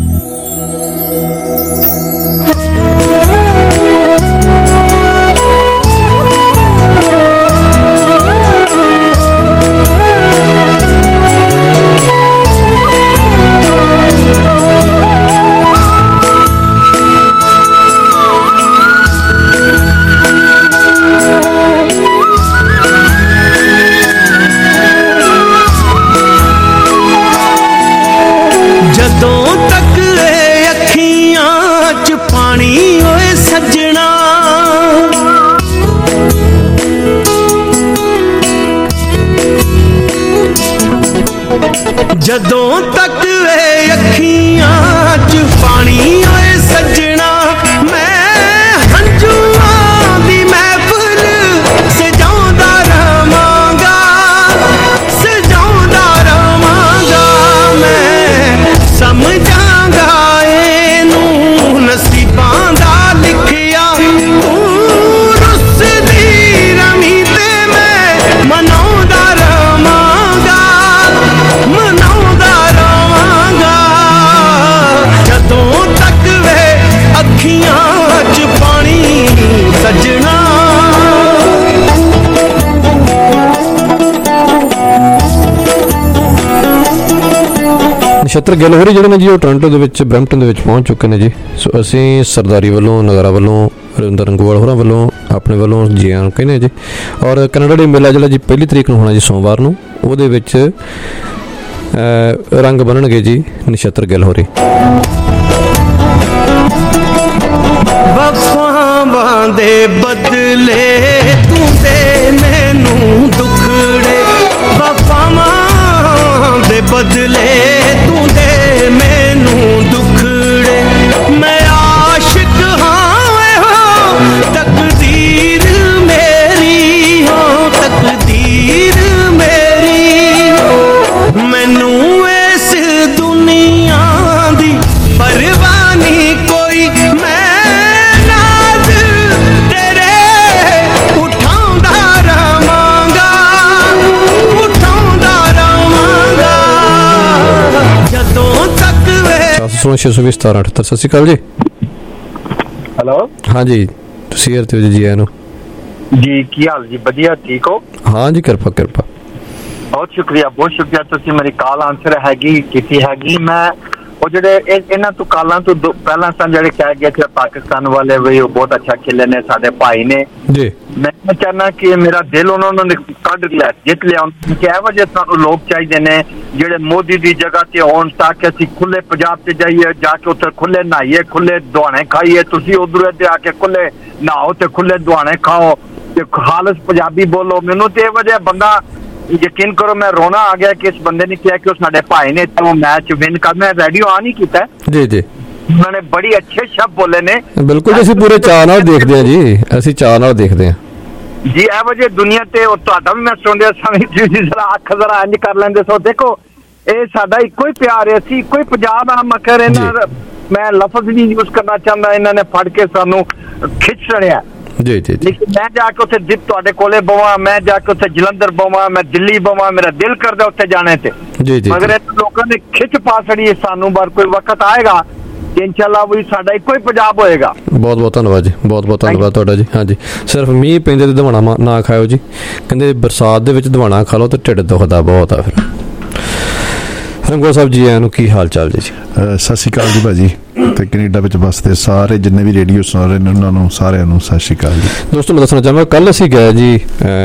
ਜਦੋਂ ਤੱਕ ਵੇ ਅੱਖੀਆਂ 'ਚ ਪਾਣੀ ਓਏ ਸੱਜਣਾ, ਮੈਂ ਹੰਝੂਆਂ ਦੀ ਮਹਿਫਲ ਸਜਾਉਂਦਾ ਰਵਾਂਗਾ, ਸਜਾਉਂਦਾ ਰਵਾਂਗਾ। ਮੈਂ ਸਮਝਾਂਗਾ ਇਹਨੂੰ ਨਸੀਬਾਂ ਦਾ ਲਿਖਿਆ, ਤੂੰ ਰੁੱਸਦੀ ਰਵੀਂ ਤੇ ਮੈਂ ਮਨਾਉਂਦਾ ਰਵਾਂਗਾ, ਮਨਾਉਂਦਾ ਰਵਾਂਗਾ। ਜਦੋਂ ਤੱਕ ਵੇ ਅੱਖੀਆਂ 'ਚ ਪਾਣੀ ਸੱਜਣਾ। ਨਛੱਤਰ ਗਿੱਲ ਹੋਰੀ ਜਿਹੜੇ ਨੇ ਜੀ ਉਹ ਟੋਰਾਂਟੋ ਦੇ ਵਿੱਚ ਬਰੈਂਪਟਨ ਦੇ ਵਿੱਚ ਪਹੁੰਚ ਚੁੱਕੇ ਨੇ ਜੀ। ਸੋ ਅਸੀਂ ਸਰਦਾਰੀ ਵੱਲੋਂ, ਨਗਰਾ ਵੱਲੋਂ, ਰਵਿੰਦਰ ਰੰਗੋਵਾਲ ਹੋਰਾਂ ਵੱਲੋਂ ਆਪਣੇ ਵੱਲੋਂ ਜੀ ਆਨ ਕਹਿੰਦੇ ਹਾਂ ਜੀ। ਔਰ ਕੈਨੇਡਾ ਡੇ ਮੇਲਾ ਜਿਹੜਾ ਜੀ ਪਹਿਲੀ ਤਰੀਕ ਨੂੰ ਹੋਣਾ ਜੀ ਸੋਮਵਾਰ ਨੂੰ, ਉਹਦੇ ਵਿੱਚ ਰੰਗ ਬੰਨਣਗੇ ਜੀ ਨਛੱਤਰ ਗਿੱਲ ਹੋਰੀ। ਵਫਾਵਾਂ ਦੇ ਬਦਲੇ ਤੂੰ ਦੇ ਮੈਨੂੰ ਦੁਖੜੇ, ਵਫਾਵਾਂ ਦੇ ਬਦਲੇ ਤੂੰ ਦੇ ਮੈਨੂੰ ਦੁਖੜੇ। ਮੈਂ ਆਸ਼ਿਕ ਹਾਂ ਹੋ ਤਕਦੀਰ ਮੇਰੀ, ਹੋ ਤਕਦੀਰ ਮੇਰੀ। ਮੈਨੂੰ ਇਸ ਦੁਨੀਆ ਦੀ ਪਰਵਾਹ ਨਹੀਂ ਕੋਈ, ਮੈਂ ਨਾਜ਼ ਤੇਰੇ ਉਠਾਉਂਦਾ ਰਵਾਂਗਾ, ਉਠਾਉਂਦਾ ਰਵਾਂਗਾ। ਜਦੋਂ ਤੱਕ ਵੇ ਸੱਤ ਸੌ ਛੇ ਸੌ ਵੀਹ ਸਤਾਰਾਂ ਅਠੱਤਰ। ਸਤਿ ਸ਼੍ਰੀ ਅਕਾਲ ਜੀ। ਹੈਲੋ ਹਾਂਜੀ, ਤੁਸੀਂ ਏਅਰ ਤੇ ਜੀ ਆਇਆਂ ਨੂੰ ਜੀ। ਕੀ ਹਾਲ ਜੀ? ਵਧੀਆ, ਠੀਕ ਹੋ? ਹਾਂ ਜੀ, ਕਿਰਪਾ ਕਿਰਪਾ। ਬਹੁਤ ਸ਼ੁਕਰੀਆ, ਬਹੁਤ ਸ਼ੁਕਰੀਆ। ਤੁਸੀਂ ਮੇਰੀ ਕਾਲ ਆਨਸਰ ਹੈਗੀ ਕੀਤੀ ਹੈਗੀ। ਮੈਂ ਉਹ ਜਿਹੜੇ ਇਹਨਾਂ ਤੋਂ ਕਾਲਾਂ ਤੋਂ ਪਹਿਲਾਂ ਤਾਂ ਜਿਹੜੇ ਕਹਿ ਗਏ ਕਿ ਪਾਕਿਸਤਾਨ ਵਾਲੇ ਵੀ ਉਹ ਬਹੁਤ ਅੱਛਾ ਖੇਲੇ ਨੇ, ਸਾਡੇ ਭਾਈ ਨੇ ਜੀ। ਮੈਂ ਚਾਹੁੰਦਾ ਕਿ ਮੇਰਾ ਦਿਲ ਉਹਨਾਂ ਨੇ ਕੱਢ ਲਿਆ, ਜਿੱਤ ਲਿਆ ਕਿ ਇਹੋ ਜਿਹੇ ਸਾਨੂੰ ਲੋਕ ਚਾਹੀਦੇ ਨੇ ਜਿਹੜੇ ਮੋਦੀ ਦੀ ਜਗ੍ਹਾ ਤੇ ਹੋਣ, ਤਾਂ ਕਿ ਅਸੀਂ ਖੁੱਲੇ ਪੰਜਾਬ ਤੇ ਜਾਈਏ, ਜਾ ਕੇ ਉੱਥੇ ਖੁੱਲੇ ਨਹਾਈਏ, ਖੁੱਲੇ ਦੁਆਣੇ ਖਾਈਏ। ਤੁਸੀਂ ਉਧਰ ਇੱਥੇ ਆ ਕੇ ਖੁੱਲੇ ਨਹਾਓ ਤੇ ਖੁੱਲੇ ਦੁਆਣੇ ਖਾਓ ਤੇ ਖਾਲਸ ਪੰਜਾਬੀ ਬੋਲੋ। ਮੈਨੂੰ ਤੇ ਇਹੋ ਜਿਹਾ ਬੰਦਾ, ਯਕੀਨ ਕਰੋ ਮੈਂ ਰੋਣਾ ਆ ਗਿਆ ਕਿ ਇਸ ਬੰਦੇ ਨੇ ਕਿਹਾ ਕਿ ਉਹ ਸਾਡੇ ਭਾਈ ਨੇ ਤਾਂ ਮੈਚ ਵਿਨ ਕਰਨਾ। ਰੇਡੀਓ ਆ ਨਹੀਂ ਕੀਤਾ ਜੀ ਜੀ, ਉਹਨਾਂ ਨੇ ਬੜੀ ਅੱਛੇ ਸ਼ਬਦ ਬੋਲੇ ਨੇ। ਬਿਲਕੁਲ ਜੀ, ਅਸੀਂ ਪੂਰੇ ਚਾਅ ਨਾਲ ਦੇਖਦੇ ਹਾਂ ਜੀ, ਅਸੀਂ ਚਾਅ ਨਾਲ ਦੇਖਦੇ ਹਾਂ ਜੀ। ਇਹੋ ਜਿਹੇ ਦੁਨੀਆ ਤੇ ਉਹ ਤੁਹਾਡਾ ਵੀ ਮੈਂ ਸੁਣਿਆ ਸਮੇਂ ਤੁਸੀਂ ਜ਼ਰਾ ਅੱਖ ਜ਼ਰਾ ਇੰਝ ਕਰ ਲੈਂਦੇ ਸੋ। ਦੇਖੋ ਇਹ ਸਾਡਾ ਇੱਕੋ ਹੀ ਪਿਆਰ ਹੈ, ਅਸੀਂ ਇੱਕੋ ਹੀ ਪੰਜਾਬ ਆ। ਮਗਰ ਇਹਨਾਂ ਮੈਂ ਲਫ਼ਜ਼ ਨਹੀਂ ਯੂਜ਼ ਕਰਨਾ ਚਾਹੁੰਦਾ, ਇਹਨਾਂ ਨੇ ਫੜ ਕੇ ਸਾਨੂੰ ਖਿੱਚ ਰੜਿਆ ਜੀ ਜੀ। ਲੇਕਿਨ ਮੈਂ ਜਾ ਕੇ ਉੱਥੇ ਜਿੱਤ ਤੁਹਾਡੇ ਕੋਲੇ ਬਵਾਂ, ਮੈਂ ਜਾ ਕੇ ਉੱਥੇ ਜਲੰਧਰ ਬਵਾਂ, ਮੈਂ ਦਿੱਲੀ ਬਵਾਂ, ਮੇਰਾ ਦਿਲ ਕਰਦਾ ਉੱਥੇ ਜਾਣੇ ਤੇ। ਜੀ ਜੀ, ਮਗਰ ਇਹ ਲੋਕਾਂ ਨੇ ਖਿੱਚ ਪਾ ਛੜੀ ਸਾਨੂੰ। ਪਰ ਕੋਈ ਵਕਤ ਆਏਗਾ ਕਿ ਇਨਸ਼ਾਅੱਲਾ ਵੀ ਸਾਡਾ ਇੱਕੋ ਹੀ ਪੰਜਾਬ ਹੋਏਗਾ। ਬਹੁਤ ਬਹੁਤ ਧੰਨਵਾਦ ਜੀ, ਬਹੁਤ ਬਹੁਤ ਧੰਨਵਾਦ ਤੁਹਾਡਾ ਜੀ। ਹਾਂਜੀ, ਸਿਰਫ ਮੀਂਹ ਪੈਂਦੇ ਤੇ ਦਵਾਣਾ ਨਾ ਖਾਓ ਜੀ, ਕਹਿੰਦੇ ਬਰਸਾਤ ਦੇ ਵਿੱਚ ਦਵਾਣਾ ਖਾ ਲਓ ਤੇ ਢਿੱਡ ਦੁਖਦਾ ਬਹੁਤ ਆ। ਫਿਰ ਰੰਗੋ ਸਾਹਿਬ ਜੀ ਆਇਆਂ ਨੂੰ, ਕੀ ਹਾਲ ਚਾਲ ਜੀ? ਸਤਿ ਸ਼੍ਰੀ ਅਕਾਲ ਜੀ ਭਾਜੀ, ਤੇ ਕੈਨੇਡਾ ਵਿੱਚ ਵਸਦੇ ਸਾਰੇ ਜਿੰਨੇ ਵੀ ਰੇਡੀਓ ਸੁਣ ਰਹੇ ਨੇ ਉਹਨਾਂ ਨੂੰ ਸਾਰਿਆਂ ਨੂੰ ਸਤਿ ਸ਼੍ਰੀ ਅਕਾਲ ਜੀ। ਦੋਸਤੋ ਮੈਂ ਦੱਸਣਾ ਚਾਹਾਂਗਾ, ਕੱਲ ਅਸੀਂ ਗਏ ਜੀ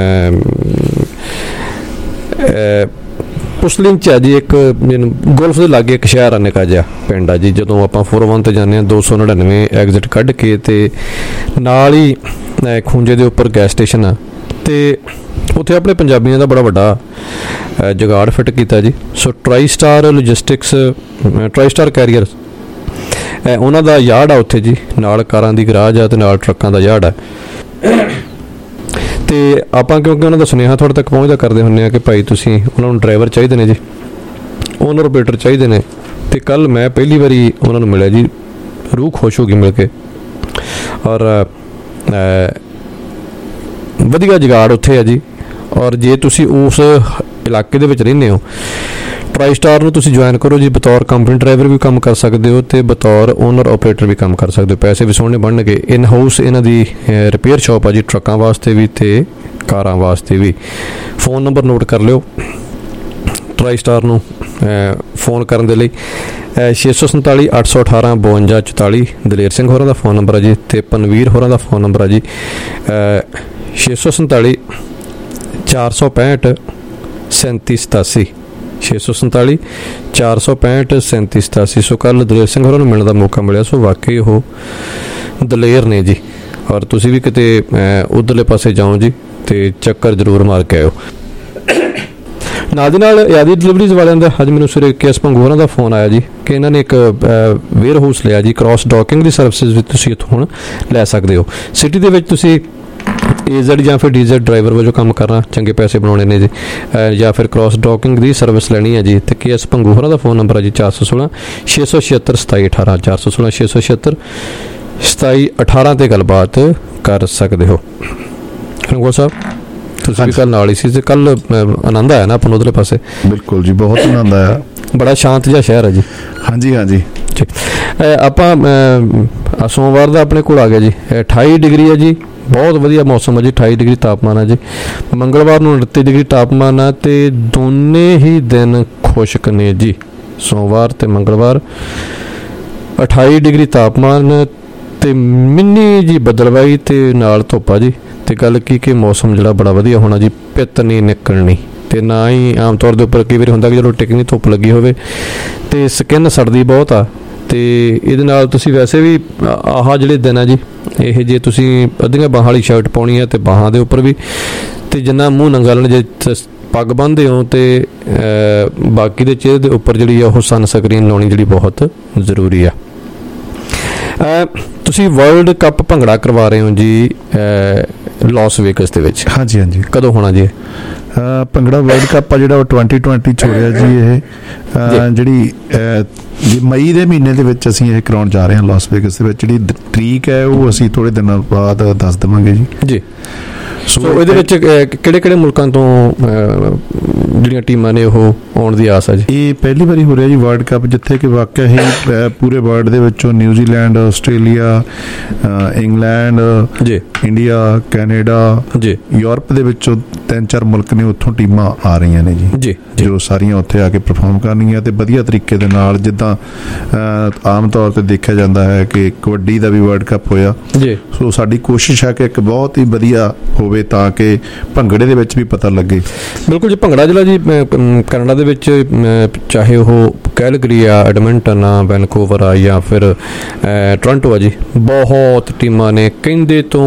ਪੁਸਲਿਨ ਚ ਜੀ, ਇੱਕ ਗੋਲਫ ਦੇ ਲਾਗੇ ਇੱਕ ਸ਼ਹਿਰ ਆ, ਨਿੱਕਾ ਜਿਹਾ ਪਿੰਡ ਆ ਜੀ। ਜਦੋਂ ਆਪਾਂ ਫੋਰ ਵਨ ਤੇ ਜਾਂਦੇ ਹਾਂ, ਦੋ ਸੌ ਨੜਿਨਵੇਂ ਐਗਜ਼ਿਟ ਕੱਢ ਕੇ ਤੇ ਨਾਲ ਹੀ ਖੂੰਜੇ ਦੇ ਉੱਪਰ ਗੈਸ ਸਟੇਸ਼ਨ ਆ, ਤੇ ਉੱਥੇ ਆਪਣੇ ਪੰਜਾਬੀਆਂ ਦਾ ਬੜਾ ਵੱਡਾ ਜੁਗਾੜ ਫਿੱਟ ਕੀਤਾ ਜੀ। So Tri Star Logistics, Tri star carrier ਉਹਨਾਂ ਦਾ ਯਾਰਡ ਆ ਉੱਥੇ ਜੀ, ਨਾਲ ਕਾਰਾਂ ਦੀ ਗਰਾਜ ਆ ਤੇ ਨਾਲ ਟਰੱਕਾਂ ਦਾ ਯਾਰਡ ਆ। ਤੇ ਆਪਾਂ ਕਿਉਂਕਿ ਉਹਨਾਂ ਦਾ ਸੁਨੇਹਾ ਤੁਹਾਡੇ ਤੱਕ ਪਹੁੰਚਦਾ ਕਰਦੇ ਹੁੰਦੇ ਆ ਕਿ ਭਾਈ ਤੁਸੀਂ ਉਹਨਾਂ ਨੂੰ ਡਰਾਈਵਰ ਚਾਹੀਦੇ ਨੇ ਜੀ, ਓਨਰ ਆਪਰੇਟਰ ਚਾਹੀਦੇ ਨੇ। ਤੇ ਕੱਲ ਮੈਂ ਪਹਿਲੀ ਵਾਰੀ ਉਹਨਾਂ ਨੂੰ ਮਿਲਿਆ ਜੀ, ਰੂਹ ਖੁਸ਼ ਹੋ ਗਈ ਮਿਲ ਕੇ। ਔਰ ਵਧੀਆ ਜੁਗਾੜ ਉੱਥੇ ਆ ਜੀ। ਔਰ ਜੇ ਤੁਸੀਂ ਉਸ ਇਲਾਕੇ ਦੇ ਵਿੱਚ ਰਹਿੰਦੇ ਹੋ, ਟਰਾਈ ਸਟਾਰ ਨੂੰ ਤੁਸੀਂ ਜੁਆਇਨ ਕਰੋ ਜੀ। ਬਤੌਰ ਕੰਪਨੀ ਡਰਾਈਵਰ ਵੀ ਕੰਮ ਕਰ ਸਕਦੇ ਹੋ ਤੇ ਬਤੌਰ ਓਨਰ ਆਪਰੇਟਰ ਵੀ ਕੰਮ ਕਰ ਸਕਦੇ ਹੋ। ਪੈਸੇ ਵੀ ਸੋਹਣੇ ਬਣਨਗੇ। ਇਨ ਹਾਊਸ ਇਹਨਾਂ ਦੀ ਰਿਪੇਅਰ ਸ਼ਾਪ ਆ ਜੀ, ਟਰੱਕਾਂ ਵਾਸਤੇ ਵੀ ਤੇ ਕਾਰਾਂ ਵਾਸਤੇ ਵੀ। ਫੋਨ ਨੰਬਰ ਨੋਟ ਕਰ ਲਿਓ ਟਰਾਈ ਸਟਾਰ ਨੂੰ ਫੋਨ ਕਰਨ ਦੇ ਲਈ, ਛੇ ਸੌ ਸੰਤਾਲੀ ਅੱਠ ਸੌ ਅਠਾਰਾਂ ਬਵੰਜਾ ਚੁਤਾਲੀ। ਦਲੇਰ ਸਿੰਘ ਹੋਰਾਂ ਦਾ ਫੋਨ ਨੰਬਰ ਹੈ ਜੀ ਤੇ ਪਨਵੀਰ ਹੋਰਾਂ ਦਾ ਫੋਨ ਨੰਬਰ ਹੈ ਜੀ ਛੇ ਸੌ ਸੰਤਾਲੀ ਚਾਰ ਸੌ ਪੈਂਹਠ ਸੈਂਤੀ ਸਤਾਸੀ ਛੇ ਸੌ ਸੰਤਾਲੀ ਚਾਰ ਸੌ ਪੈਂਹਠ ਸੈਂਤੀ ਸਤਾਸੀ। ਸੋ ਕੱਲ੍ਹ ਦਲੇਰ ਸਿੰਘ ਹੋਰਾਂ ਨੂੰ ਮਿਲਣ ਦਾ ਮੌਕਾ ਮਿਲਿਆ। ਸੋ ਵਾਕਈ ਉਹ ਦਲੇਰ ਨੇ ਜੀ। ਔਰ ਤੁਸੀਂ ਵੀ ਕਿਤੇ ਉੱਧਰਲੇ ਪਾਸੇ ਜਾਓ ਜੀ ਤੇ ਚੱਕਰ ਜ਼ਰੂਰ ਮਾਰ ਕੇ ਆਇਓ। ਨਾਲ ਦੀ ਨਾਲ ਯਾਦੀ ਡਿਲੀਵਰੀਜ਼ ਵਾਲਿਆਂ ਦਾ ਅੱਜ ਮੈਨੂੰ ਸਵੇਰੇ ਕੇ ਐਸ ਭੰਗੂ ਹੋਰਾਂ ਦਾ ਫੋਨ ਆਇਆ ਜੀ ਕਿ ਇਹਨਾਂ ਨੇ ਇੱਕ ਵੇਅਰ ਹਾਊਸ ਲਿਆ ਜੀ, ਕ੍ਰਾਸ ਡੌਕਿੰਗ ਦੀ ਸਰਵਿਸਿਜ਼ ਵੀ ਤੁਸੀਂ ਇੱਥੋਂ ਹੁਣ ਲੈ ਸਕਦੇ ਹੋ। ਸਿਟੀ ਦੇ ਵਿੱਚ ਤੁਸੀਂ ਏ ਜ਼ੈਡ ਜਾਂ ਫਿਰ ਡੀ ਜ਼ੈਡ ਡਰਾਈਵਰ ਵਜੋਂ ਕੰਮ ਕਰਨਾ, ਚੰਗੇ ਪੈਸੇ ਬਣਾਉਣੇ ਨੇ ਜੀ, ਜਾਂ ਫਿਰ ਕ੍ਰਾਸ ਡੌਕਿੰਗ ਦੀ ਸਰਵਿਸ ਲੈਣੀ ਹੈ ਜੀ, ਤੇ ਕੇ ਐਸ ਭੰਗੂ ਹੋਰਾਂ ਦਾ ਫੋਨ ਨੰਬਰ ਹੈ ਜੀ ਚਾਰ ਸੌ ਸੋਲਾਂ ਛੇ ਸੌ ਛਿਹੱਤਰ ਸਤਾਈ ਅਠਾਰਾਂ ਚਾਰ ਸੌ ਸੋਲਾਂ ਛੇ ਸੌ ਛਿਹੱਤਰ ਸਤਾਈ ਅਠਾਰਾਂ 'ਤੇ ਗੱਲਬਾਤ ਕਰ ਸਕਦੇ ਹੋ। ਰੰਗੋਲ ਸਾਹਿਬ ਤੁਸੀਂ ਵੀ ਕੱਲ੍ਹ ਨਾਲ ਹੀ ਸੀ ਤੇ ਕੱਲ੍ਹ ਆਨੰਦ ਆਇਆ ਨਾ ਆਪਾਂ ਨੂੰ ਉਧਰਲੇ ਪਾਸੇ? ਬਿਲਕੁਲ ਜੀ, ਬਹੁਤ ਆਨੰਦ ਆਇਆ। ਬੜਾ ਸ਼ਾਂਤ ਜਿਹਾ ਸ਼ਹਿਰ ਹੈ ਜੀ। ਹਾਂਜੀ ਹਾਂਜੀ। ਆਪਾਂ ਸੋਮਵਾਰ ਦਾ ਆਪਣੇ ਕੋਲ ਆ ਗਿਆ ਜੀ, ਅਠਾਈ ਡਿਗਰੀ ਹੈ ਜੀ, ਬਹੁਤ ਵਧੀਆ ਮੌਸਮ ਹੈ ਜੀ, ਅਠਾਈ ਡਿਗਰੀ ਤਾਪਮਾਨ ਹੈ ਜੀ। ਮੰਗਲਵਾਰ ਨੂੰ ਉਨੱਤੀ ਡਿਗਰੀ ਤਾਪਮਾਨ ਹੈ ਤੇ ਦੋਨੇ ਹੀ ਦਿਨ ਖੁਸ਼ਕ ਨੇ ਜੀ, ਸੋਮਵਾਰ ਤੇ ਮੰਗਲਵਾਰ। ਅਠਾਈ ਡਿਗਰੀ ਤਾਪਮਾਨ ਤੇ ਮਿੰਨੀ ਜੀ ਬਦਲਵਾਈ ਤੇ ਨਾਲ ਧੁੱਪ ਆ ਜੀ। ਤੇ ਗੱਲ ਕੀ ਕਿ ਮੌਸਮ ਜਿਹੜਾ ਬੜਾ ਵਧੀਆ ਹੋਣਾ ਜੀ, ਪਿੱਤ ਨਹੀਂ ਨਿਕਲਣੀ ਤੇ ਨਾ ਹੀ ਆਮ ਤੌਰ ਦੇ ਉੱਪਰ ਕਈ ਵਾਰੀ ਹੁੰਦਾ ਕਿ ਜਦੋਂ ਟਿਕਣੀ ਧੁੱਪ ਲੱਗੀ ਹੋਵੇ ਤੇ ਸਕਿਨ ਸੜਦੀ ਬਹੁਤ ਆ। ਤੇ ਇਹਦੇ ਨਾਲ ਤੁਸੀਂ ਵੈਸੇ ਵੀ ਆਹ ਜਿਹੜੇ ਦਿਨ ਆ ਜੀ, ਇਹ ਜੇ ਤੁਸੀਂ ਅੱਧੀਆਂ ਬਾਹਾਂ ਵਾਲੀ ਸ਼ਰਟ ਪਾਉਣੀ ਹੈ ਤੇ ਬਾਹਾਂ ਦੇ ਉੱਪਰ ਵੀ, ਤੇ ਜਿੰਨਾ ਮੂੰਹ ਨੰਗਾ ਲੈਣ, ਜੇ ਪੱਗ ਬੰਨ੍ਹਦੇ ਹੋ ਤੇ ਬਾਕੀ ਦੇ ਚਿਹਰੇ ਦੇ ਉੱਪਰ ਜਿਹੜੀ ਆ ਉਹ ਸਨ ਸਕਰੀਨ ਲਾਉਣੀ ਜਿਹੜੀ ਬਹੁਤ ਜ਼ਰੂਰੀ ਆ। ਤੁਸੀਂ ਵਰਲਡ ਕੱਪ ਭੰਗੜਾ ਕਰਵਾ ਰਹੇ ਹੋ ਜੀ ਲਾਸ ਵੇਗਸ ਦੇ ਵਿੱਚ। ਹਾਂਜੀ ਹਾਂਜੀ। ਕਦੋਂ ਹੋਣਾ ਜੀ? ਭੰਗੜਾ ਵਰਲਡ ਕੱਪ ਆ ਜਿਹੜਾ ਉਹ ਟਵੈਂਟੀ ਟਵੈਂਟੀ 'ਚ ਹੋ ਰਿਹਾ ਜੀ। ਇਹ ਜਿਹੜੀ ਜੀ ਮਈ ਦੇ ਮਹੀਨੇ ਦੇ ਵਿੱਚ ਅਸੀਂ ਇਹ ਕਰਾਉਣ ਜਾ ਰਹੇ ਹਾਂ ਲਾਸ ਵੇਗਸ ਦੇ ਵਿੱਚ। ਜਿਹੜੀ ਤਰੀਕ ਹੈ ਉਹ ਅਸੀਂ ਥੋੜ੍ਹੇ ਦਿਨਾਂ ਬਾਅਦ ਦੱਸ ਦੇਵਾਂਗੇ ਜੀ। ਜੀ। ਸੋ ਇਹਦੇ ਵਿੱਚ ਕਿਹੜੇ ਕਿਹੜੇ ਮੁਲਕਾਂ ਤੋਂ ਜਿਹੜੀਆਂ ਟੀਮਾਂ ਨੇ ਉਹ ਆਉਣ ਦੀ ਆਸ ਹੈ ਜੀ? ਇਹ ਪਹਿਲੀ ਵਾਰੀ ਹੋ ਰਿਹਾ ਜੀ ਵਰਲਡ ਕੱਪ, ਜਿੱਥੇ ਕਿ ਵਾਕਿਆ ਹੀ ਪੂਰੇ ਵਰਲਡ ਦੇ ਵਿੱਚੋਂ ਨਿਊਜ਼ੀਲੈਂਡ, ਆਸਟ੍ਰੇਲੀਆ, ਇੰਗਲੈਂਡ ਜੀ, ਇੰਡੀਆ, ਕੈਨੇਡਾ ਜੀ, ਯੂਰਪ ਦੇ ਵਿੱਚੋਂ ਤਿੰਨ ਚਾਰ ਮੁਲਕ ਨੇ, ਉੱਥੋਂ ਟੀਮਾਂ ਆ ਰਹੀਆਂ ਨੇ ਜੀ ਜੀ ਜੋ ਸਾਰੀਆਂ ਉੱਥੇ ਆ ਕੇ ਪਰਫਾਰਮ ਕਰਨੀਆਂ ਤੇ ਵਧੀਆ ਤਰੀਕੇ ਦੇ ਨਾਲ। ਜਿੱਦਾਂ ਆਮ ਤੌਰ ਤੇ ਦੇਖਿਆ ਜਾਂਦਾ ਹੈ ਕਿ ਕਬੱਡੀ ਦਾ ਵੀ ਵਰਲਡ ਕੱਪ ਹੋਇਆ ਜੀ। ਸੋ ਸਾਡੀ ਕੋਸ਼ਿਸ਼ ਹੈ ਕਿ ਇੱਕ ਬਹੁਤ ਹੀ ਵਧੀਆ ਹੋਵੇ ਤਾਂ ਕਿ ਭੰਗੜੇ ਦੇ ਵਿੱਚ ਵੀ ਪਤਾ ਲੱਗੇ। ਬਿਲਕੁਲ ਜੀ। ਭੰਗੜਾ ਜਿਹੜਾ ਜੀ ਕੈਨੇਡਾ ਦੇ ਵਿੱਚ, ਚਾਹੇ ਉਹ ਕੈਲਗਰੀ ਆ, ਐਡਮਿੰਟਨ ਆ, ਵੈਨਕੂਵਰ ਆ ਜਾਂ ਫਿਰ ਟੋਰਾਂਟੋ ਆ ਜੀ, ਬਹੁਤ ਟੀਮਾਂ ਨੇ। ਕਹਿੰਦੇ ਤੋਂ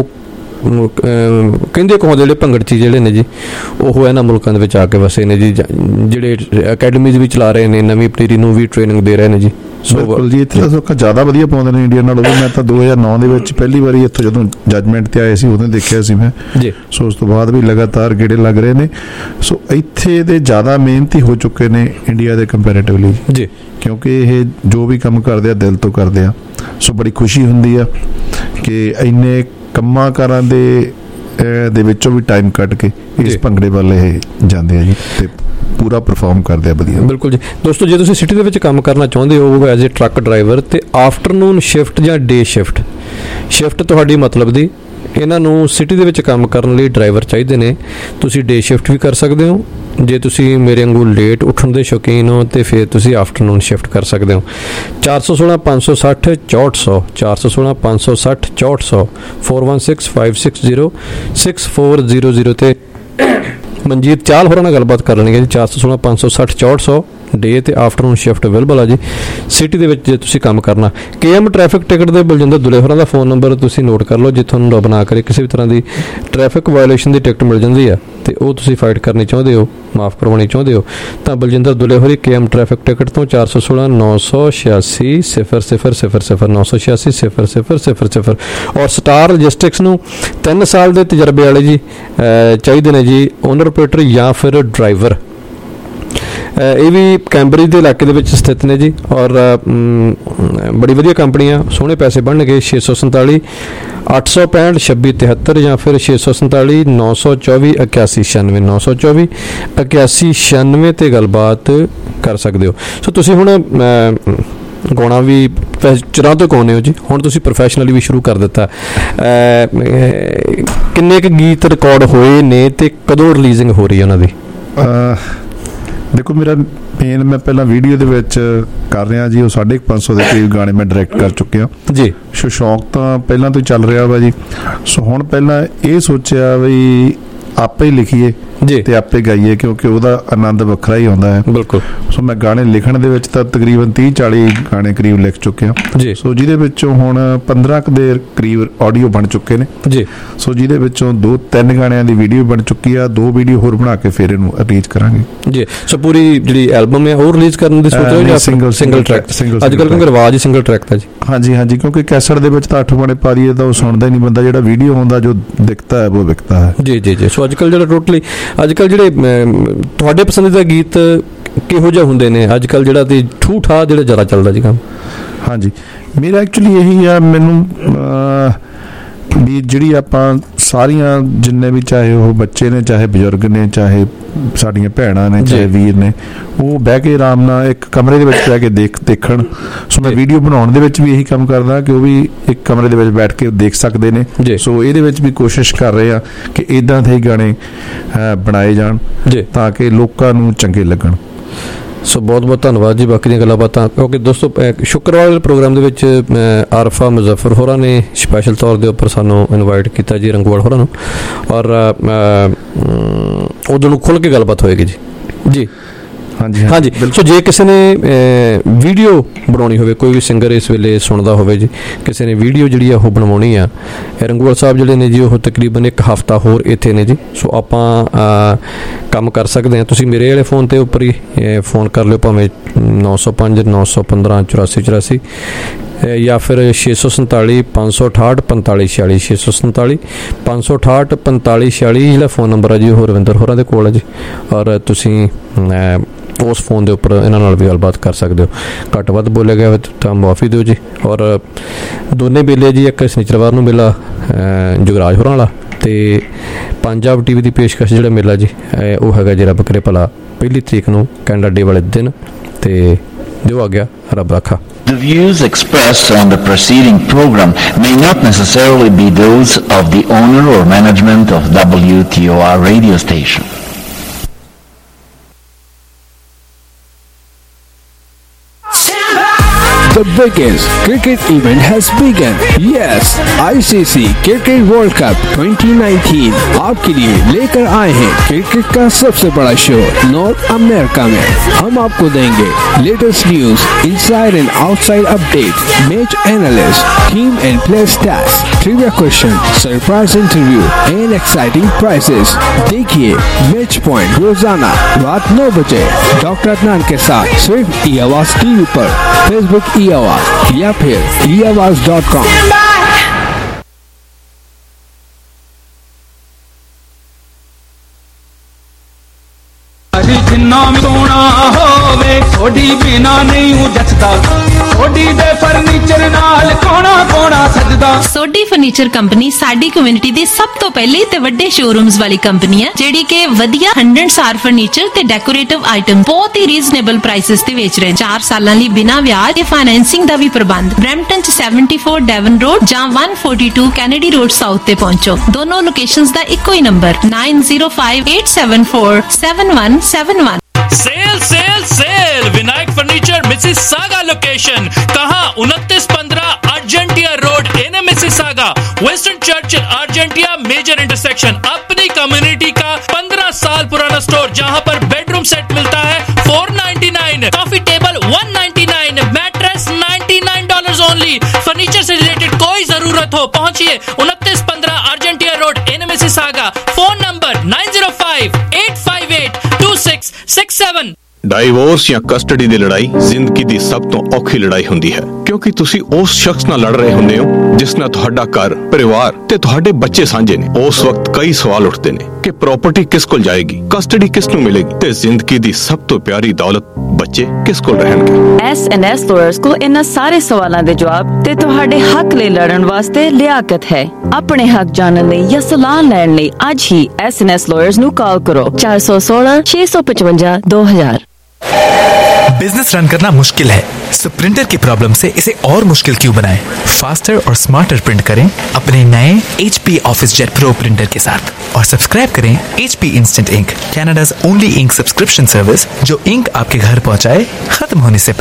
ਕਹਿੰਦੇ ਕਹੋਂ ਜਿਹੜੇ ਭੰਗੜਚੀ ਜਿਹੜੇ ਨੇ ਜੀ ਉਹ ਇਹਨਾਂ ਮੁਲਕਾਂ ਦੇ ਵਿੱਚ ਆ ਕੇ ਵਸੇ ਨੇ ਜੀ, ਜਿਹੜੇ ਅਕੈਡਮੀਜ਼ ਵੀ ਚਲਾ ਰਹੇ ਨੇ, ਨਵੀਂ ਪੀੜ੍ਹੀ ਨੂੰ ਵੀ ਟ੍ਰੇਨਿੰਗ ਦੇ ਰਹੇ ਨੇ ਜੀ। ਬਿਲਕੁਲ ਜੀ। ਇੱਥੇ ਤਾਂ ਸੌਖਾ ਜ਼ਿਆਦਾ ਵਧੀਆ ਪਾਉਂਦੇ ਨੇ ਇੰਡੀਆ ਨਾਲੋਂ। ਮੈਂ ਤਾਂ ਦੋ ਹਜ਼ਾਰ ਨੌ ਦੇ ਵਿੱਚ ਪਹਿਲੀ ਵਾਰੀ ਇੱਥੋਂ ਜਦੋਂ ਜੱਜਮੈਂਟ ਤੇ ਆਏ ਸੀ ਉਦੋਂ ਦੇਖਿਆ ਸੀ ਮੈਂ ਜੀ। ਸੋ ਉਸ ਤੋਂ ਬਾਅਦ ਵੀ ਲਗਾਤਾਰ ਗੇੜੇ ਲੱਗ ਰਹੇ ਨੇ। ਸੋ ਇੱਥੇ ਦੇ ਜ਼ਿਆਦਾ ਮਿਹਨਤੀ ਹੋ ਚੁੱਕੇ ਨੇ ਇੰਡੀਆ ਦੇ ਕੰਪੈਰੇਟਿਵਲੀ ਜੀ, ਕਿਉਂਕਿ ਇਹ ਜੋ ਵੀ ਕੰਮ ਕਰਦੇ ਆ ਦਿਲ ਤੋਂ ਕਰਦੇ ਆ। ਸੋ ਬੜੀ ਖੁਸ਼ੀ ਹੁੰਦੀ ਆ ਕਿ ਇੰਨੇ ਕੰਮਾਂ ਕਾਰਾਂ ਦੇ ਦੇ ਵਿੱਚੋਂ ਵੀ ਟਾਈਮ ਕੱਢ ਕੇ ਇਸ ਭੰਗੜੇ ਵੱਲ ਇਹ ਜਾਂਦੇ ਆ ਜੀ ਤੇ ਪੂਰਾ ਪਰਫਾਰਮ ਕਰਦੇ ਆ ਵਧੀਆ। ਬਿਲਕੁਲ ਜੀ। ਦੋਸਤੋ, ਜੇ ਤੁਸੀਂ ਸਿਟੀ ਦੇ ਵਿੱਚ ਕੰਮ ਕਰਨਾ ਚਾਹੁੰਦੇ ਹੋ ਐਜ਼ ਏ ਟਰੱਕ ਡਰਾਈਵਰ ਤੇ ਆਫਟਰਨੂਨ ਸ਼ਿਫਟ ਜਾਂ ਡੇ ਸ਼ਿਫਟ, ਸ਼ਿਫਟ ਤੁਹਾਡੀ ਮਤਲਬ ਦੀ, ਇਹਨਾਂ ਨੂੰ ਸਿਟੀ ਦੇ ਵਿੱਚ ਕੰਮ ਕਰਨ ਲਈ ਡਰਾਈਵਰ ਚਾਹੀਦੇ ਨੇ। ਤੁਸੀਂ ਡੇ ਸ਼ਿਫਟ ਵੀ ਕਰ ਸਕਦੇ ਹੋ। ਜੇ ਤੁਸੀਂ ਮੇਰੇ ਵਾਂਗੂ ਲੇਟ ਉੱਠਣ ਦੇ ਸ਼ੌਕੀਨ ਹੋ ਤੇ ਫਿਰ ਤੁਸੀਂ ਆਫਟਰਨੂਨ ਸ਼ਿਫਟ ਕਰ ਸਕਦੇ ਹੋ। ਚਾਰ ਸੌ ਸੋਲਾਂ ਪੰਜ ਸੌ ਸੱਠ ਚੌਂਹਠ ਸੌ ਚਾਰ ਸੌ ਸੋਲਾਂ ਪੰਜ ਸੌ ਸੱਠ ਚੌਂਹਠ ਸੌ four one six five six zero six four zero zero ਤੇ ਮਨਜੀਤ ਚਾਲ ਹੋਰਾਂ ਨਾਲ ਗੱਲਬਾਤ ਕਰ ਲੈਣੀ ਹੈ ਜੀ। ਚਾਰ ਸੌ ਸੋਲਾਂ ਪੰਜ ਸੌ ਸੱਠ ਚੌਂਹਠ ਸੌ ਡੇ ਤੇ ਆਫਟਰਨੂਨ ਸ਼ਿਫਟ ਅਵੇਲੇਬਲ ਆ ਜੀ ਸਿਟੀ ਦੇ ਵਿੱਚ ਜੇ ਤੁਸੀਂ ਕੰਮ ਕਰਨਾ। ਕੇ ਐਮ ਟ੍ਰੈਫਿਕ ਟਿਕਟ ਦੇ ਬਲਜਿੰਦਰ ਦੁਲੇ ਹੋਰਾਂ ਦਾ ਫੋਨ ਨੰਬਰ ਤੁਸੀਂ ਨੋਟ ਕਰ ਲਓ, ਜੇ ਤੁਹਾਨੂੰ ਰੱਬ ਨਾ ਕਰੇ ਕਿਸੇ ਵੀ ਤਰ੍ਹਾਂ ਦੀ ਟ੍ਰੈਫਿਕ ਵਾਇਓਲੇਸ਼ਨ ਦੀ ਟਿਕਟ ਮਿਲ ਜਾਂਦੀ ਆ ਤੇ ਉਹ ਤੁਸੀਂ ਫਾਈਟ ਕਰਨੀ ਚਾਹੁੰਦੇ ਹੋ, ਮਾਫ ਕਰਵਾਉਣੀ ਚਾਹੁੰਦੇ ਹੋ, ਤਾਂ ਬਲਜਿੰਦਰ ਦੁਲੇ ਹੋਰੀ ਕੇ ਐਮ ਟ੍ਰੈਫਿਕ ਟਿਕਟ ਤੋਂ ਚਾਰ ਸੌ ਸੋਲਾਂ ਨੌ ਸੌ ਛਿਆਸੀ ਸਿਫਰ ਸਿਫਰ ਸਿਫਰ ਸਿਫਰ ਨੌ ਸੌ ਛਿਆਸੀ ਸਿਫਰ ਸਿਫਰ ਸਿਫਰ ਸਿਫਰ। ਔਰ ਸਟਾਰ ਲੌਜਿਸਟਿਕਸ ਨੂੰ ਤਿੰਨ ਸਾਲ ਦੇ ਤਜਰਬੇ ਵਾਲੇ ਜੀ ਚਾਹੀਦੇ ਨੇ ਜੀ, ਓਨਰ ਆਪਰੇਟਰ ਜਾਂ ਫਿਰ ਡਰਾਈਵਰ। ਇਹ ਵੀ ਕੈਂਬਰਿਜ ਦੇ ਇਲਾਕੇ ਦੇ ਵਿੱਚ ਸਥਿਤ ਨੇ ਜੀ ਔਰ ਬੜੀ ਵਧੀਆ ਕੰਪਨੀ ਆ, ਸੋਹਣੇ ਪੈਸੇ ਬਣਨਗੇ। ਛੇ ਸੌ ਸੰਤਾਲੀ ਅੱਠ ਸੌ ਪੈਂਹਠ ਛੱਬੀ ਤਿਹੱਤਰ ਜਾਂ ਫਿਰ ਛੇ ਸੌ ਸੰਤਾਲੀ ਨੌ ਸੌ ਚੌਵੀ ਇਕਿਆਸੀ ਛਿਆਨਵੇਂ ਨੌ ਸੌ ਚੌਵੀ ਇਕਿਆਸੀ ਛਿਆਨਵੇਂ 'ਤੇ ਗੱਲਬਾਤ ਕਰ ਸਕਦੇ ਹੋ। ਸੋ ਤੁਸੀਂ ਹੁਣ ਗਾਉਣਾ ਵੀ ਚਿਰਾਂ ਤੋਂ ਗਾਉਂਦੇ ਹੋ ਜੀ, ਹੁਣ ਤੁਸੀਂ ਪ੍ਰੋਫੈਸ਼ਨਲੀ ਵੀ ਸ਼ੁਰੂ ਕਰ ਦਿੱਤਾ। ਕਿੰਨੇ ਕੁ ਗੀਤ ਰਿਕਾਰਡ ਹੋਏ ਨੇ ਤੇ ਕਦੋਂ ਰਿਲੀਜ਼ਿੰਗ ਹੋ ਰਹੀ ਹੈ ਉਹਨਾਂ ਦੀ? ਦੇਖੋ ਮੇਰਾ ਮੇਨ ਮੈਂ ਪਹਿਲਾਂ ਵੀਡੀਓ ਦੇ ਵਿੱਚ ਕਰ ਰਿਹਾ ਜੀ, ਉਹ ਸਾਢੇ ਪੰਜ ਸੌ ਦੇ ਕਰੀਬ ਗਾਣੇ ਮੈਂ ਡਾਇਰੈਕਟ ਕਰ ਚੁੱਕਿਆ ਜੀ। ਸੋ ਸ਼ੌਕ ਤਾਂ ਪਹਿਲਾਂ ਤੋਂ ਹੀ ਚੱਲ ਰਿਹਾ ਵਾ ਜੀ। ਸੋ ਹੁਣ ਪਹਿਲਾਂ ਇਹ ਸੋਚਿਆ ਵੀ ਆਪੇ ਹੀ ਲਿਖੀਏ ਜੀ ਤੇ ਆਪੇ ਗਾਈਏ, ਕਿਉਂਕਿ ਉਹਦਾ ਆਨੰਦ ਵੱਖਰਾ ਹੀ ਆਉਂਦਾ ਹੈ। ਬਿਲਕੁਲ। ਸੋ ਮੈਂ ਗਾਣੇ ਲਿਖਣ ਦੇ ਵਿੱਚ ਤਾਂ ਤਕਰੀਬਨ ਤੀਹ ਚਾਲੀ ਗਾਣੇ ਕਰੀਬ ਲਿਖ ਚੁੱਕਿਆ ਜੀ। ਸੋ ਜਿਹਦੇ ਵਿੱਚੋਂ ਹੁਣ ਪੰਦਰਾਂ ਕੁ ਦੇ ਕਰੀਬ ਆਡੀਓ ਬਣ ਚੁੱਕੇ ਨੇ ਜੀ। ਸੋ ਜਿਹਦੇ ਵਿੱਚੋਂ ਦੋ ਤਿੰਨ ਗਾਣਿਆਂ ਦੀ ਵੀਡੀਓ ਬਣ ਚੁੱਕੀ ਆ, ਦੋ ਵੀਡੀਓ ਹੋਰ ਬਣਾ ਕੇ ਫਿਰ ਇਹਨੂੰ ਰਿਲੀਜ਼ ਕਰਾਂਗੇ ਜੀ। ਸੋ ਪੂਰੀ ਜਿਹੜੀ ਐਲਬਮ ਹੈ ਉਹ ਰਿਲੀਜ਼ ਕਰਨ ਦੀ ਸੋਚ ਰਹੇ ਜਾਂ ਸਿੰਗਲ ਸਿੰਗਲ ਟਰੈਕ? ਅੱਜ ਕੱਲ੍ਹ ਕਿਉਂਕਿ ਰਿਵਾਜ ਹੀ ਸਿੰਗਲ ਟਰੈਕ ਦਾ ਜੀ। ਹਾਂਜੀ ਹਾਂਜੀ, ਕਿਉਂਕਿ ਕੈਸਟ ਦੇ ਵਿੱਚ ਤਾਂ ਅੱਠ ਗਾਣੇ ਪਾ ਦਈਏ ਤਾਂ ਉਹ ਸੁਣਦਾ ਹੀ ਨਹੀਂ ਬੰਦਾ, ਜਿਹੜਾ ਵੀਡੀਓ ਆਉਂਦਾ ਜੋ ਦਿਖਤਾ ਹੈ ਉਹ ਵਿਕਤਾ ਹੈ। ਜੀ ਜੀ ਜੀ। ਸੋ ਅੱਜ ਕੱਲ੍ਹ ਜਿਹੜਾ ਟੋਟਲੀ ਅੱਜ ਕੱਲ੍ਹ ਜਿਹੜੇ ਤੁਹਾਡੇ ਪਸੰਦੀਦਾ ਗੀਤ ਕਿਹੋ ਜਿਹੇ ਹੁੰਦੇ ਨੇ ਅੱਜ ਕੱਲ੍ਹ, ਜਿਹੜਾ ਤੇ ਠੂ ਠਾ ਜਿਹੜਾ ਜ਼ਿਆਦਾ ਚੱਲਦਾ ਜੀ ਕੰਮ? ਹਾਂਜੀ, ਮੇਰਾ ਐਕਚੁਅਲੀ ਇਹੀ ਆ, ਮੈਨੂੰ ਵੀ ਜਿਹੜੀ ਆਪਾਂ ਸਾਰੀਆਂ ਜਿੰਨੇ ਵੀ ਚਾਹੇ ਉਹ ਬੱਚੇ ਨੇ, ਚਾਹੇ ਬਜ਼ੁਰਗ ਨੇ, ਚਾਹੇ ਸਾਡੀਆਂ ਭੈਣਾਂ ਨੇ, ਚਾਹੇ ਵੀਰ ਨੇ, ਉਹ ਬਹਿ ਕੇ ਆਰਾਮ ਨਾਲ ਇੱਕ ਕਮਰੇ ਦੇ ਵਿੱਚ ਬਹਿ ਕੇ ਦੇਖ ਦੇਖਣ। ਸੋ ਮੈਂ ਵੀਡੀਓ ਬਣਾਉਣ ਦੇ ਵਿੱਚ ਵੀ ਇਹੀ ਕੰਮ ਕਰਦਾ ਕਿ ਉਹ ਵੀ ਇੱਕ ਕਮਰੇ ਦੇ ਵਿੱਚ ਬੈਠ ਕੇ ਦੇਖ ਸਕਦੇ ਨੇ। ਸੋ ਇਹਦੇ ਵਿੱਚ ਵੀ ਕੋਸ਼ਿਸ਼ ਕਰ ਰਹੇ ਆ ਕਿ ਇੱਦਾਂ ਦੇ ਹੀ ਗਾਣੇ ਬਣਾਏ ਜਾਣ ਤਾਂ ਕਿ ਲੋਕਾਂ ਨੂੰ ਚੰਗੇ ਲੱਗਣ। ਸੋ ਬਹੁਤ ਬਹੁਤ ਧੰਨਵਾਦ ਜੀ। ਬਾਕੀ ਦੀਆਂ ਗੱਲਾਂ ਬਾਤਾਂ, ਕਿਉਂਕਿ ਦੋਸਤੋ ਸ਼ੁੱਕਰਵਾਰ ਵਾਲੇ ਪ੍ਰੋਗਰਾਮ ਦੇ ਵਿੱਚ ਆਰਫਾ ਮੁਜ਼ੱਫਰ ਹੋਰਾਂ ਨੇ ਸਪੈਸ਼ਲ ਤੌਰ ਦੇ ਉੱਪਰ ਸਾਨੂੰ ਇਨਵਾਈਟ ਕੀਤਾ ਜੀ, ਰੰਗਵਾਲ ਹੋਰਾਂ ਨੂੰ, ਔਰ ਉਦੋਂ ਨੂੰ ਖੁੱਲ੍ਹ ਕੇ ਗੱਲਬਾਤ ਹੋਏਗੀ ਜੀ। ਜੀ ਹਾਂਜੀ ਹਾਂਜੀ। ਸੋ ਜੇ ਕਿਸੇ ਨੇ ਵੀਡੀਓ ਬਣਾਉਣੀ ਹੋਵੇ, ਕੋਈ ਵੀ ਸਿੰਗਰ ਇਸ ਵੇਲੇ ਸੁਣਦਾ ਹੋਵੇ ਜੀ, ਕਿਸੇ ਨੇ ਵੀਡੀਓ ਜਿਹੜੀ ਆ ਉਹ ਬਣਵਾਉਣੀ ਆ, ਰੰਗਵਾਲ ਸਾਹਿਬ ਜਿਹੜੇ ਨੇ ਜੀ ਉਹ ਤਕਰੀਬਨ ਇੱਕ ਹਫ਼ਤਾ ਹੋਰ ਇੱਥੇ ਨੇ ਜੀ। ਸੋ ਆਪਾਂ ਕੰਮ ਕਰ ਸਕਦੇ ਹਾਂ। ਤੁਸੀਂ ਮੇਰੇ ਵਾਲੇ ਫੋਨ 'ਤੇ ਉੱਪਰ ਹੀ ਫੋਨ ਕਰ ਲਿਓ, ਭਾਵੇਂ ਨੌ ਸੌ ਪੰਜ ਨੌ ਸੌ ਪੰਦਰਾਂ ਚੁਰਾਸੀ ਚੁਰਾਸੀ ਜਾਂ ਫਿਰ ਛੇ ਸੌ ਸੰਤਾਲੀ ਪੰਜ ਸੌ ਅਠਾਹਠ ਪੰਤਾਲੀ ਛਿਆਲੀ ਛੇ ਸੌ ਸੰਤਾਲੀ ਪੰਜ ਸੌ ਅਠਾਹਠ ਪੰਤਾਲੀ ਛਿਆਲੀ ਜਿਹੜਾ ਫ਼ੋਨ ਨੰਬਰ ਆ ਜੀ ਉਹ ਰਵਿੰਦਰ ਹੋਰਾਂ ਦੇ ਕੋਲ ਹੈ ਜੀ। ਔਰ ਤੁਸੀਂ ਉਸ ਫੋਨ ਦੇ ਉੱਪਰ ਇਹਨਾਂ ਨਾਲ ਵੀ ਗੱਲਬਾਤ ਕਰ ਸਕਦੇ ਹੋ। ਘੱਟ ਵੱਧ ਬੋਲਿਆ ਗਿਆ ਤਾਂ ਮੁਆਫੀ ਦਿਓ ਜੀ। ਔਰ ਦੋਨੇ ਮੇਲੇ ਜੀ, ਇੱਕ ਸ਼ਨੀਚਰਵਾਰ ਨੂੰ ਮੇਲਾ ਜੁਗਰਾਜ ਹੋਰਾਂ ਵਾਲਾ ਤੇ ਪੰਜਾਬ ਟੀ ਵੀ ਦੀ ਪੇਸ਼ਕਸ਼ ਜਿਹੜਾ ਮੇਲਾ ਜੀ ਉਹ ਹੈਗਾ ਜਿਹੜਾ ਬੱਕਰੇ ਭਲਾ ਪਹਿਲੀ ਤਰੀਕ ਨੂੰ ਕੈਨੇਡਾ ਡੇ ਵਾਲੇ ਦਿਨ। ਤੇ ਦਿਓ ਆ ਗਿਆ, ਰੱਬ ਰਾਖਾ। The views expressed on the preceding program may not necessarily be those of the owner or management of W T O R radio station. The biggest cricket event has begun. Yes, I C C Cricket World Cup twenty nineteen आपके लिए लेकर आए हैं cricket का सबसे बड़ा show north America में। हम आपको देंगे latest news, inside and outside update, match analyst, team and player stats, trivia question, surprise interview and exciting prizes. देखिए मैच पॉइंट रोजाना रात नौ बजे डॉक्टर अदनान के साथ सिर्फ ई आवाज टीवी पर, फेसबुक ई आवाज या फिर ई आवाज डॉट कॉम। जिन्ना भी सोना होवे थोड़ी बिना नहीं जचदा, सोडी दे फर्नीचर नाल कोना कोना सजदा। सोडी फर्नीचर कंपनी साडी कम्युनिटी दी सब तो पहले ते वड्डे शोरूम्स वाली कंपनी है जेडी के वधिया हंड्रेड स्टार फर्नीचर ते डेकोरेटिव आइटम बहुत ही रीजनेबल प्राइसेस ते बेच रहे हैं। चार सालां लई बिना ब्याज ते फाइनेंसिंग दा भी प्रबंध। ब्रैम्पटन च सैवनटी फोर डेवन रोड जां one forty two Kennedy road south ते पहुंचो। दोनों लोकेशंस दा इक्को ही नंबर nine zero five eight seven four seven one seven one. Sale sale sale Vinayak furniture Mississauga location कहाँ? उनतीस पंद्रह Argentia road in Mississauga, western Churchill Argentia major intersection. अपनी कम्युनिटी का पंद्रह साल पुराना स्टोर जहाँ पर बेडरूम सेट मिलता है four ninety nine. Only. Furniture से रिलेटेड कोई जरूरत हो पहुंचिए उनतीस पंद्रह Argentia road in Mississauga. Phone number nine zero five eight five eight two six six seven. Divorce ਜਾਂ ਕਸਟਡੀ ਦੀ ਲੜਾਈ ਜ਼ਿੰਦਗੀ ਦੀ ਸਭ ਤੋਂ ਔਖੀ ਲੜਾਈ ਹੁੰਦੀ ਹੈ, ਕਿਉਂਕਿ ਤੁਸੀਂ ਉਸ ਸ਼ਖਸ ਨਾਲ ਲੜ ਰਹੇ ਹੁੰਦੇ ਹੋ ਜਿਸ ਨਾਲ ਤੁਹਾਡਾ ਘਰ, ਪਰਿਵਾਰ ਤੇ ਤੁਹਾਡੇ ਬੱਚੇ ਸਾਂਝੇ ਨੇ। ਉਸ ਵਕਤ ਕਈ ਸਵਾਲ ਉੱਠਦੇ ਨੇ ਕਿ ਪ੍ਰਾਪਰਟੀ ਕਿਸ ਕੋਲ ਜਾਏਗੀ, ਕਸਟਡੀ ਕਿਸ ਨੂੰ ਮਿਲੇਗੀ ਤੇ ਜ਼ਿੰਦਗੀ ਦੀ ਸਭ ਤੋਂ ਪਿਆਰੀ ਦੌਲਤ ਬੱਚੇ ਕਿਸ ਕੋਲ ਰਹਿਣਗੇ। ਐਸ ਐਨ ਐਸ ਲਾਇਰਸ ਕੋਲ ਇਹਨਾਂ ਸਾਰੇ ਸਵਾਲਾਂ ਦੇ ਜਵਾਬ ਤੇ ਤੁਹਾਡੇ ਹੱਕ ਲਈ ਲੜਨ ਵਾਸਤੇ ਲਿਆਕਤ ਹੈ। ਆਪਣੇ ਹੱਕ ਜਾਣਨ ਲਈ ਜਾਂ ਸਲਾਹ ਲੈਣ ਲਈ ਅੱਜ ਹੀ ਐਸ ਐਨ ਐਸ ਲਾਇਰਸ ਨੂੰ ਕਾਲ ਕਰੋ ਚਾਰ एक सौ सोलह छह सौ पचवंजा दो हजार। बिजनेस रन करना मुश्किल है, सो प्रिंटर की प्रॉब्लम से इसे और मुश्किल क्यों बनाएं? फास्टर और स्मार्टर प्रिंट करें अपने नए H P office jet pro printer के साथ और सब्सक्राइब करें H P instant ink, Canada's only ink subscription service जो इंक आपके घर पहुंचाए खत्म होने से